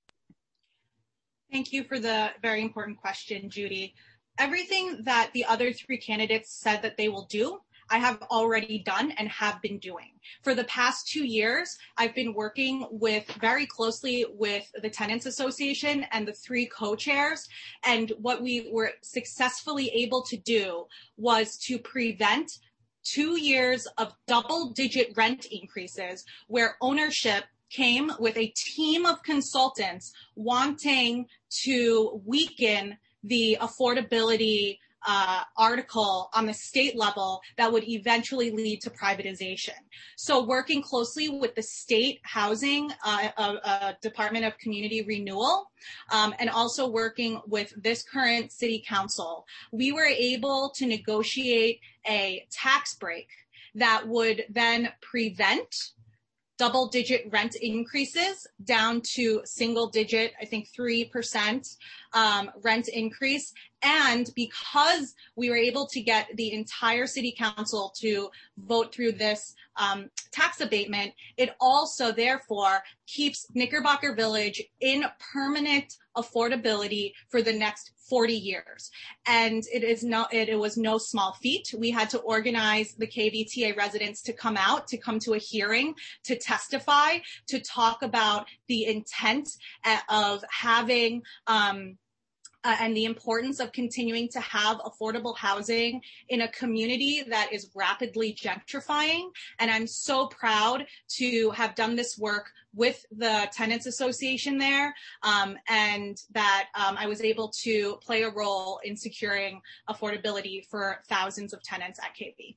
Thank you for the very important question, Judy. Everything that the other three candidates said that they will do, I have already done and have been doing. For the past two years, I've been working with very closely with the Tenants Association and the three co-chairs. And what we were successfully able to do was to prevent two years of double-digit rent increases where ownership came with a team of consultants wanting to weaken the affordability uh, article on the state level that would eventually lead to privatization. So working closely with the state housing uh, uh, uh, Department of Community Renewal, um, and also working with this current city council, we were able to negotiate a tax break that would then prevent double-digit rent increases down to single-digit, I think three percent um, rent increase. And because we were able to get the entire city council to vote through this um, tax abatement, it also therefore keeps Knickerbocker Village in permanent affordability for the next forty years. And it is no, it, it was no small feat. We had to organize the K V T A residents to come out, to come to a hearing, to testify, to talk about the intent of having um, Uh, and the importance of continuing to have affordable housing in a community that is rapidly gentrifying. And I'm so proud to have done this work with the Tenants Association there, um, and that um, I was able to play a role in securing affordability for thousands of tenants at K V.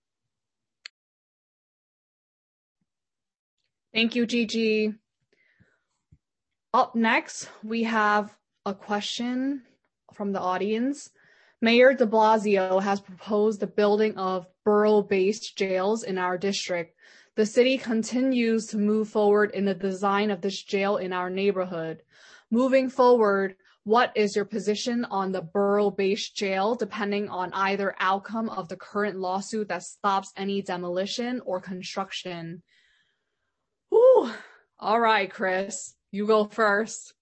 Thank you, Gigi. Up next, we have a question from the audience. Mayor de Blasio has proposed the building of borough-based jails in our district. The city continues to move forward in the design of this jail in our neighborhood. Moving forward, what is your position on the borough-based jail, depending on either outcome of the current lawsuit that stops any demolition or construction? Whew. All right, Chris, you go first.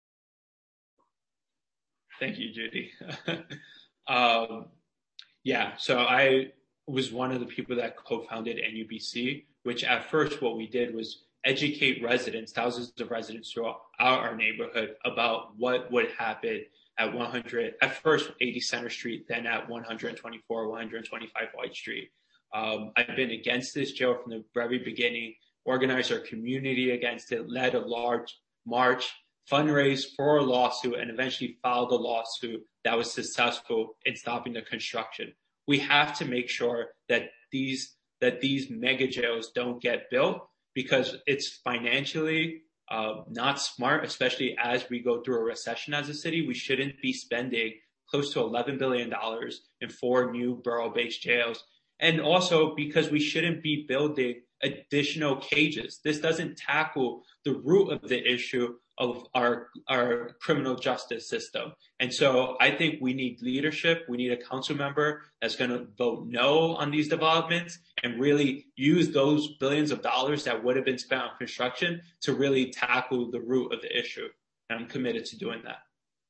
Thank you, Judy. um, yeah, so I was one of the people that co-founded N U B C, which at first what we did was educate residents, thousands of residents throughout our neighborhood about what would happen at one hundred, at first eighty Center Street, then at one twenty-four, one twenty-five White Street. Um, I've been against this jail from the very beginning, organized our community against it, led a large march, fundraised for a lawsuit, and eventually filed a lawsuit that was successful in stopping the construction. We have to make sure that these that these mega jails don't get built because it's financially uh, not smart, especially as we go through a recession as a city. We shouldn't be spending close to eleven billion dollars in four new borough-based jails. And also because we shouldn't be building additional cages. This doesn't tackle the root of the issue of our our criminal justice system. And so I think we need leadership. We need a council member that's going to vote no on these developments and really use those billions of dollars that would have been spent on construction to really tackle the root of the issue. And I'm committed to doing that.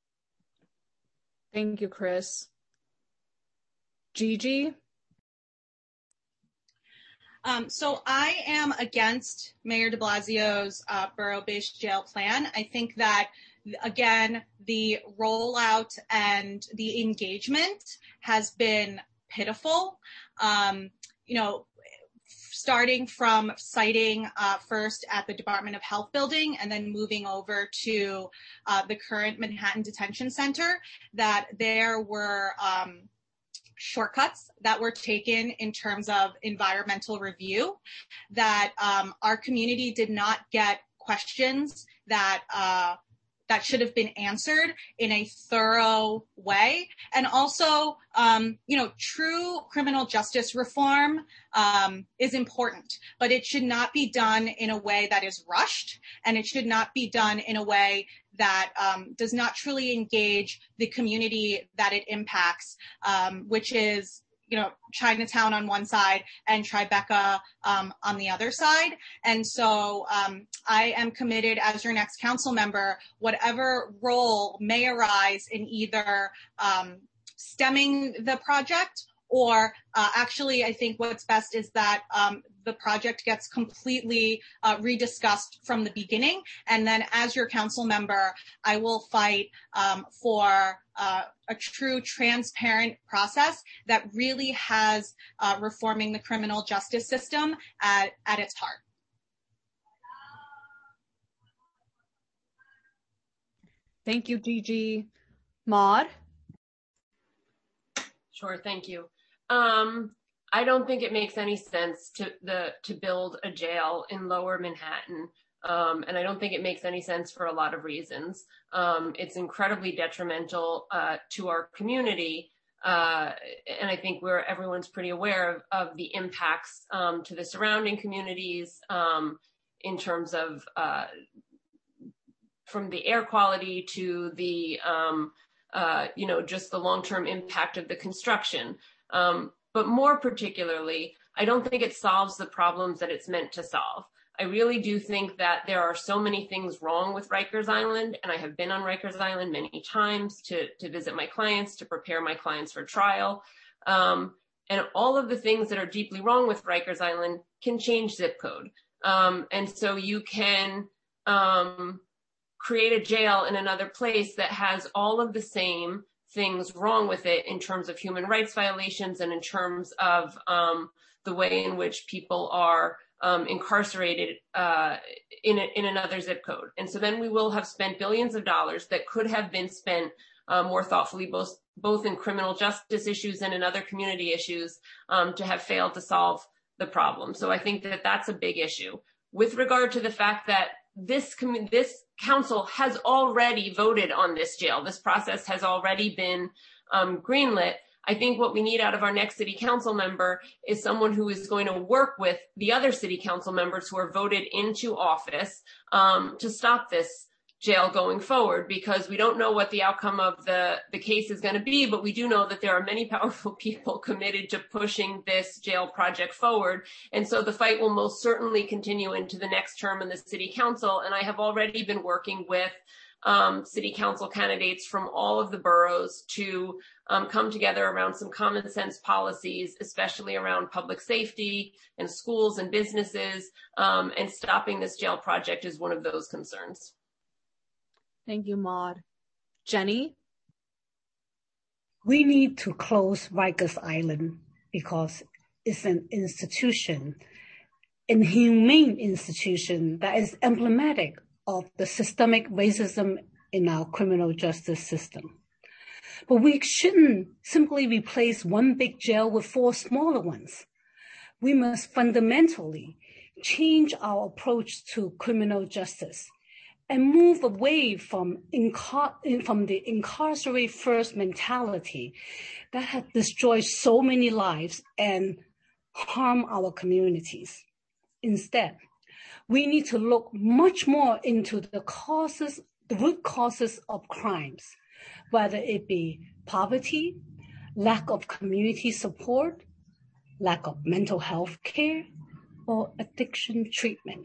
Thank you, Chris. Gigi? Um, so I am against Mayor de Blasio's uh, borough-based jail plan. I think that, again, the rollout and the engagement has been pitiful. Um, you know, starting from citing uh, first at the Department of Health building and then moving over to uh, the current Manhattan Detention Center, that there were um, shortcuts that were taken in terms of environmental review, that um, our community did not get questions that uh, that should have been answered in a thorough way. And also, um, you know, true criminal justice reform um, is important, but it should not be done in a way that is rushed, and it should not be done in a way that um, does not truly engage the community that it impacts, um, which is, you know, Chinatown on one side and Tribeca um, on the other side. And so um, I am committed as your next council member, whatever role may arise in either um, stemming the project or uh, actually, I think what's best is that um, the project gets completely uh, rediscussed from the beginning. And then as your council member, I will fight um, for uh, a true transparent process that really has uh, reforming the criminal justice system at, at its heart. Thank you, Gigi. Maud? Sure, thank you. Um, I don't think it makes any sense to the to build a jail in Lower Manhattan, um, and I don't think it makes any sense for a lot of reasons. Um, it's incredibly detrimental uh, to our community, uh, and I think we're everyone's pretty aware of, of the impacts um, to the surrounding communities um, in terms of uh, from the air quality to the um, uh, you know just the long-term impact of the construction. Um, but more particularly, I don't think it solves the problems that it's meant to solve. I really do think that there are so many things wrong with Rikers Island, and I have been on Rikers Island many times to, to visit my clients, to prepare my clients for trial. Um, and all of the things that are deeply wrong with Rikers Island can change zip code. Um, and so you can um, create a jail in another place that has all of the same things wrong with it in terms of human rights violations and in terms of um, the way in which people are um, incarcerated uh, in, a, in another zip code. And so then we will have spent billions of dollars that could have been spent uh, more thoughtfully, both, both in criminal justice issues and in other community issues, um, to have failed to solve the problem. So I think that that's a big issue. With regard to the fact that this com- this council has already voted on this jail, this process has already been um, greenlit, I think what we need out of our next city council member is someone who is going to work with the other city council members who are voted into office um, to stop this jail going forward, because we don't know what the outcome of the, the case is going to be, but we do know that there are many powerful people committed to pushing this jail project forward. And so the fight will most certainly continue into the next term in the city council. And I have already been working with um, city council candidates from all of the boroughs to um, come together around some common sense policies, especially around public safety and schools and businesses. Um, and stopping this jail project is one of those concerns. Thank you, Maud. Jenny? We need to close Rikers Island because it's an institution, an humane institution that is emblematic of the systemic racism in our criminal justice system. But we shouldn't simply replace one big jail with four smaller ones. We must fundamentally change our approach to criminal justice and move away from, incar- from the incarcerate first mentality that has destroyed so many lives and harm our communities. Instead, we need to look much more into the causes, the root causes of crimes, whether it be poverty, lack of community support, lack of mental health care, or addiction treatment.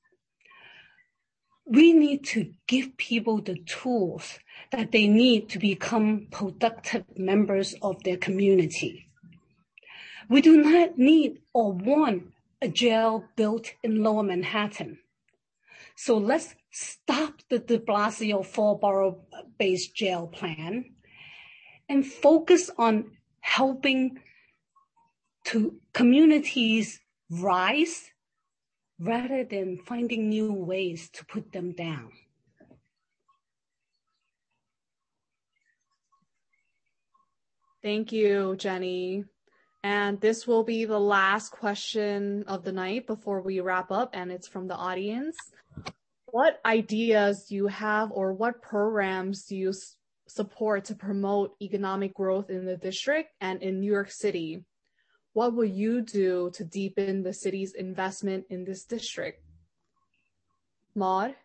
We need to give people the tools that they need to become productive members of their community. We do not need or want a jail built in Lower Manhattan. So let's stop the de Blasio four-borough-based jail plan and focus on helping to communities rise rather than finding new ways to put them down. Thank you, Jenny. And this will be the last question of the night before we wrap up, and it's from the audience. what ideas do you have or what programs do you s- support to promote economic growth in the district and in New York City? What will you do to deepen the city's investment in this district? Maud?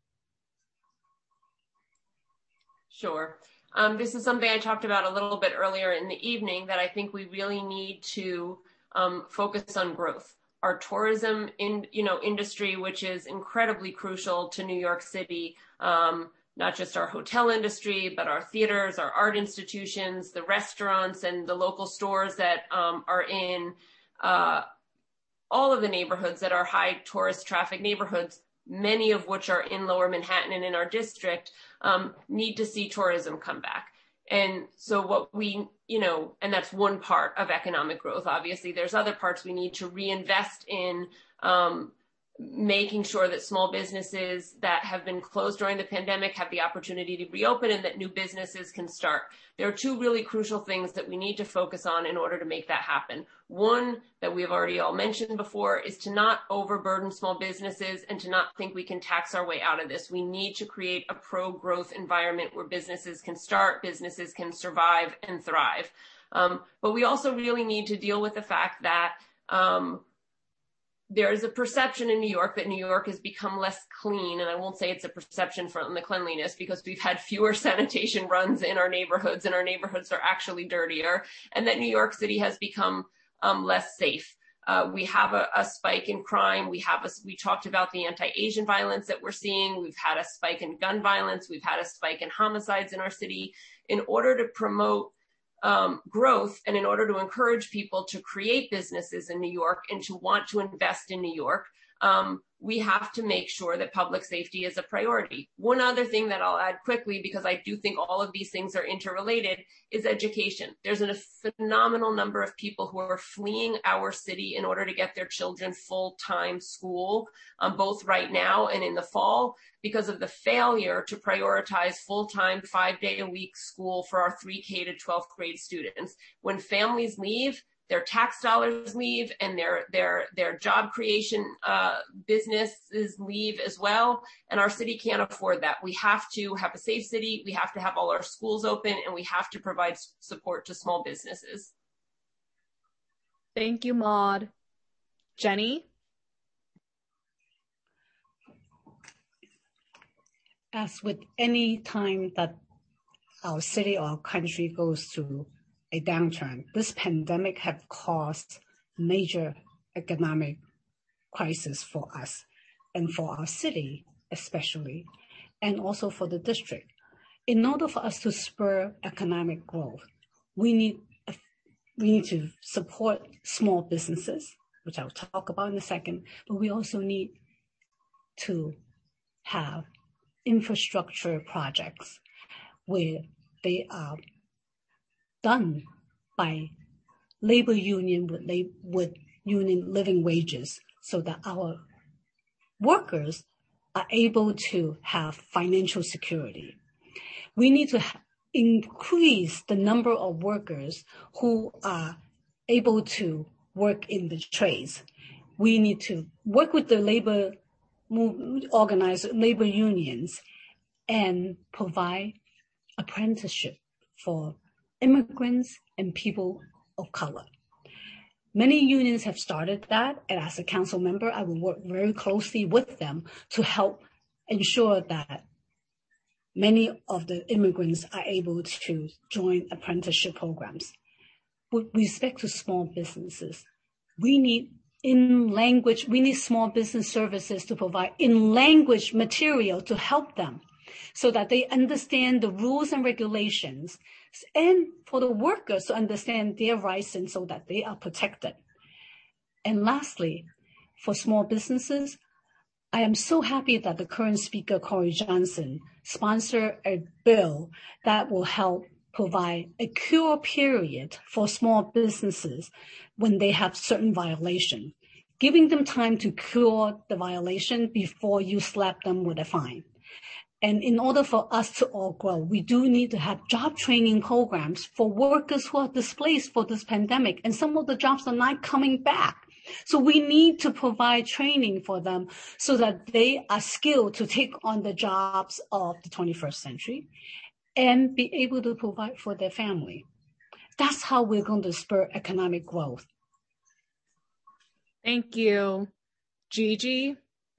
Sure. Um, this is something I talked about a little bit earlier in the evening, that I think we really need to um, focus on growth. Our tourism in, you know, industry, which is incredibly crucial to New York City, um, not just our hotel industry, but our theaters, our art institutions, the restaurants, and the local stores that um, are in uh, all of the neighborhoods that are high tourist traffic neighborhoods, many of which are in Lower Manhattan and in our district, um, need to see tourism come back. And so what we, you know, and that's one part of economic growth. Obviously, there's other parts we need to reinvest in, um, making sure that small businesses that have been closed during the pandemic have the opportunity to reopen and that new businesses can start. There are two really crucial things that we need to focus on in order to make that happen. One that we have already all mentioned before is to not overburden small businesses and to not think we can tax our way out of this. We need to create a pro-growth environment where businesses can start, businesses can survive and thrive. Um, but we also really need to deal with the fact that um, there is a perception in New York that New York has become less clean, and I won't say it's a perception from the cleanliness because we've had fewer sanitation runs in our neighborhoods and our neighborhoods are actually dirtier, and that New York City has become um, less safe. Uh, we have a, a spike in crime. We have a, we talked about the anti-Asian violence that we're seeing. We've had a spike in gun violence. We've had a spike in homicides in our city. In order to promote Um, growth and in order to encourage people to create businesses in New York and to want to invest in New York, um, we have to make sure that public safety is a priority. One other thing that I'll add quickly, because I do think all of these things are interrelated, is education. There's a phenomenal number of people who are fleeing our city in order to get their children full-time school, um, both right now and in the fall, because of the failure to prioritize full-time, five-day-a-week school for our three K to twelfth grade students. When families leave, their tax dollars leave and their their their job creation uh, businesses leave as well. And our city can't afford that. We have to have a safe city. We have to have all our schools open, and we have to provide support to small businesses. Thank you, Maud. Jenny? As with any time that our city or country goes through a downturn, this pandemic have caused major economic crisis for us and for our city especially, and also for the district. In order for us to spur economic growth, we need, we need to support small businesses, which I'll talk about in a second, but we also need to have infrastructure projects where they are done by labor union with, with union living wages so that our workers are able to have financial security. We need to ha- increase the number of workers who are able to work in the trades. We need to work with the labor organize labor unions and provide apprenticeship for immigrants and people of color. Many unions have started that, and as a council member, I will work very closely with them to help ensure that many of the immigrants are able to join apprenticeship programs. With respect to small businesses, we need in language, we need small business services to provide in language material to help them so that they understand the rules and regulations, and for the workers to understand their rights and so that they are protected. And lastly, for small businesses, I am so happy that the current speaker, Corey Johnson, sponsored a bill that will help provide a cure period for small businesses when they have certain violation, giving them time to cure the violation before you slap them with a fine. And in order for us to all grow, we do need to have job training programs for workers who are displaced for this pandemic. And some of the jobs are not coming back. So we need to provide training for them so that they are skilled to take on the jobs of the twenty-first century and be able to provide for their family. That's how we're going to spur economic growth. Thank you. Gigi?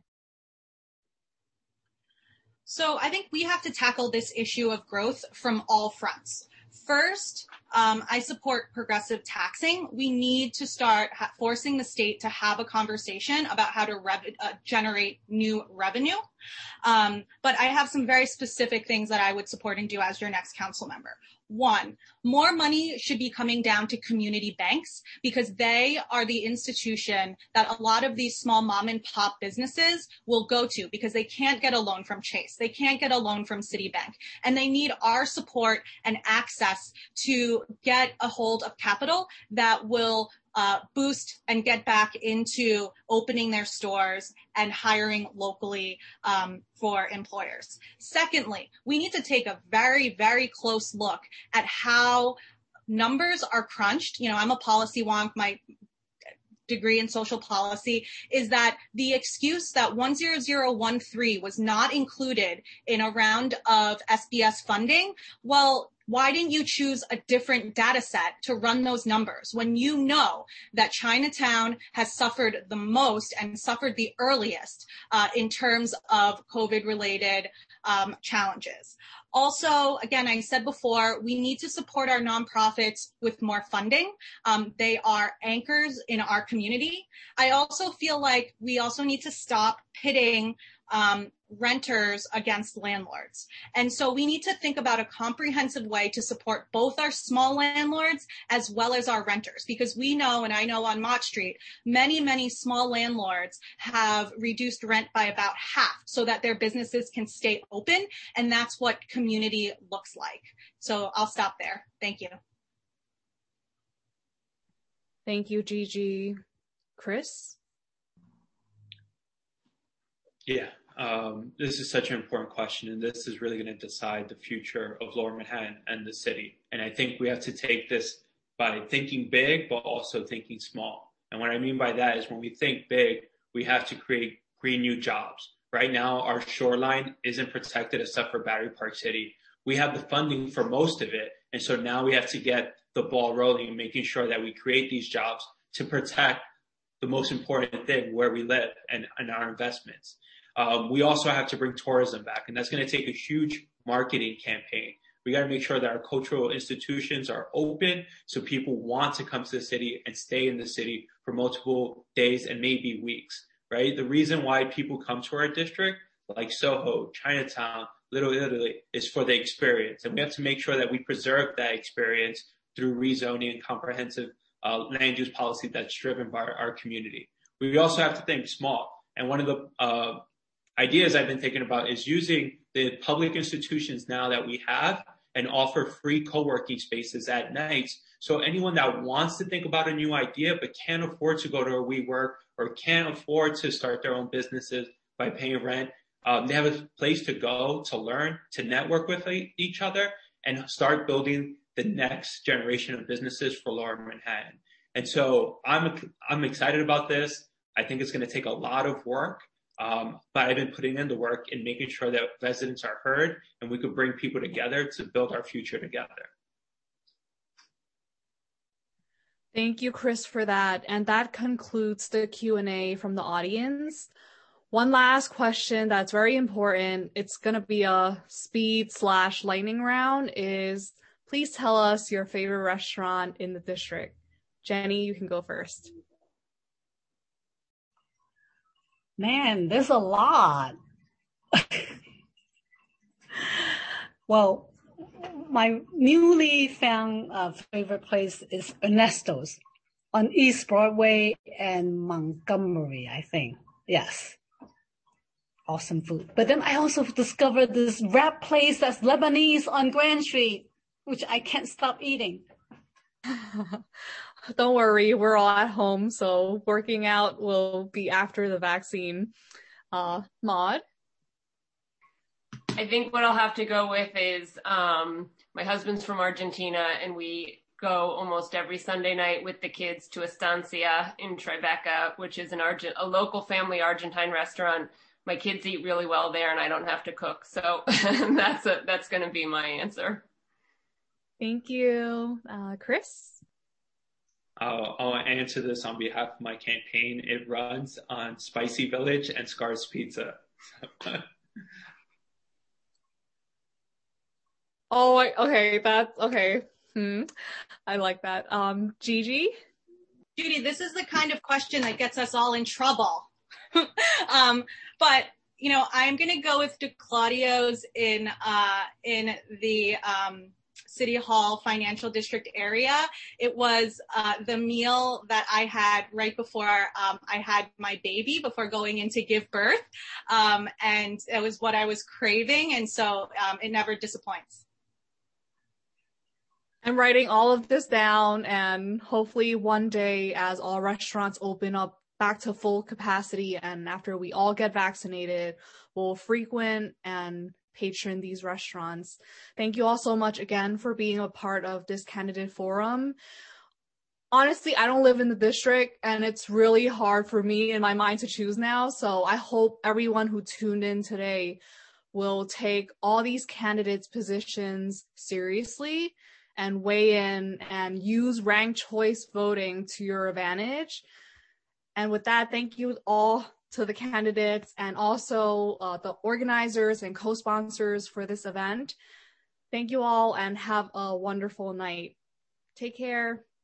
So I think we have to tackle this issue of growth from all fronts. First, um, I support progressive taxing. We need to start ha- forcing the state to have a conversation about how to rev- uh, generate new revenue. Um, but I have some very specific things that I would support and do as your next council member. One, more money should be coming down to community banks because they are the institution that a lot of these small mom and pop businesses will go to because they can't get a loan from Chase. They can't get a loan from Citibank. And they need our support and access to get a hold of capital that will Uh, boost and get back into opening their stores and hiring locally um, for employers. Secondly, we need to take a very, very close look at how numbers are crunched. You know, I'm a policy wonk. My degree in social policy is that the excuse that one zero zero one three was not included in a round of S B S funding, well, why didn't you choose a different data set to run those numbers when you know that Chinatown has suffered the most and suffered the earliest uh, in terms of COVID-related um, challenges? Also, again, I said before, we need to support our nonprofits with more funding. Um, they are anchors in our community. I also feel like we also need to stop pitting um, renters against landlords. And so we need to think about a comprehensive way to support both our small landlords as well as our renters, because we know, and I know on Mott Street, many, many small landlords have reduced rent by about half so that their businesses can stay open. And that's what community looks like. So I'll stop there. Thank you. Thank you, Gigi. Chris? Yeah, um, this is such an important question, and this is really going to decide the future of Lower Manhattan and the city. And I think we have to take this by thinking big, but also thinking small. And what I mean by that is when we think big, we have to create green new jobs. Right now, our shoreline isn't protected except for Battery Park City. We have the funding for most of it. And so now we have to get the ball rolling and making sure that we create these jobs to protect the most important thing, where we live and, and our investments. Um, we also have to bring tourism back, and that's going to take a huge marketing campaign. We got to make sure that our cultural institutions are open so people want to come to the city and stay in the city for multiple days and maybe weeks, right? The reason why people come to our district, like Soho, Chinatown, Little Italy, is for the experience. And we have to make sure that we preserve that experience through rezoning and comprehensive uh, land use policy that's driven by our, our community. We also have to think small. And one of the uh, ideas I've been thinking about is using the public institutions now that we have and offer free co-working spaces at nights. So anyone that wants to think about a new idea but can't afford to go to a WeWork or can't afford to start their own businesses by paying rent, um, they have a place to go to learn, to network with each other, and start building the next generation of businesses for Lower Manhattan. And so I'm I'm excited about this. I think it's going to take a lot of work. Um, but I've been putting in the work in making sure that residents are heard and we could bring people together to build our future together. Thank you, Chris, for that. And that concludes the Q and A from the audience. One last question that's very important. It's going to be a speed slash lightning round is, please tell us your favorite restaurant in the district. Jenny, you can go first. Man, there's a lot. Well, my newly found uh, favorite place is Ernesto's on East Broadway and Montgomery, I think. Yes. Awesome food. But then I also discovered this wrap place that's Lebanese on Grand Street, which I can't stop eating. Don't worry, we're all at home, so working out will be after the vaccine. Uh, Maud? I think what I'll have to go with is um, my husband's from Argentina, and we go almost every Sunday night with the kids to Estancia in Tribeca, which is an Argent, a local family Argentine restaurant. My kids eat really well there and I don't have to cook. So that's a, that's going to be my answer. Thank you. Uh, Chris? I'll, I'll answer this on behalf of my campaign. It runs on Spicy Village and Scar's Pizza. Oh, okay. That's okay. Hmm. I like that. Um, Gigi? Judy, this is the kind of question that gets us all in trouble. um, but, you know, I'm going to go with DeClaudio's in, uh, in the, um, City Hall Financial District area. It was, uh, the meal that I had right before, um, I had my baby, before going in to give birth. Um, and it was what I was craving. And so, um, it never disappoints. I'm writing all of this down, and hopefully one day as all restaurants open up back to full capacity and after we all get vaccinated, we'll frequent and patron these restaurants. Thank you all so much again for being a part of this candidate forum. Honestly, I don't live in the district and it's really hard for me in my mind to choose now. So I hope everyone who tuned in today will take all these candidates' positions seriously and weigh in and use ranked choice voting to your advantage. And with that, thank you all to the candidates and also uh, the organizers and co-sponsors for this event. Thank you all and have a wonderful night. Take care.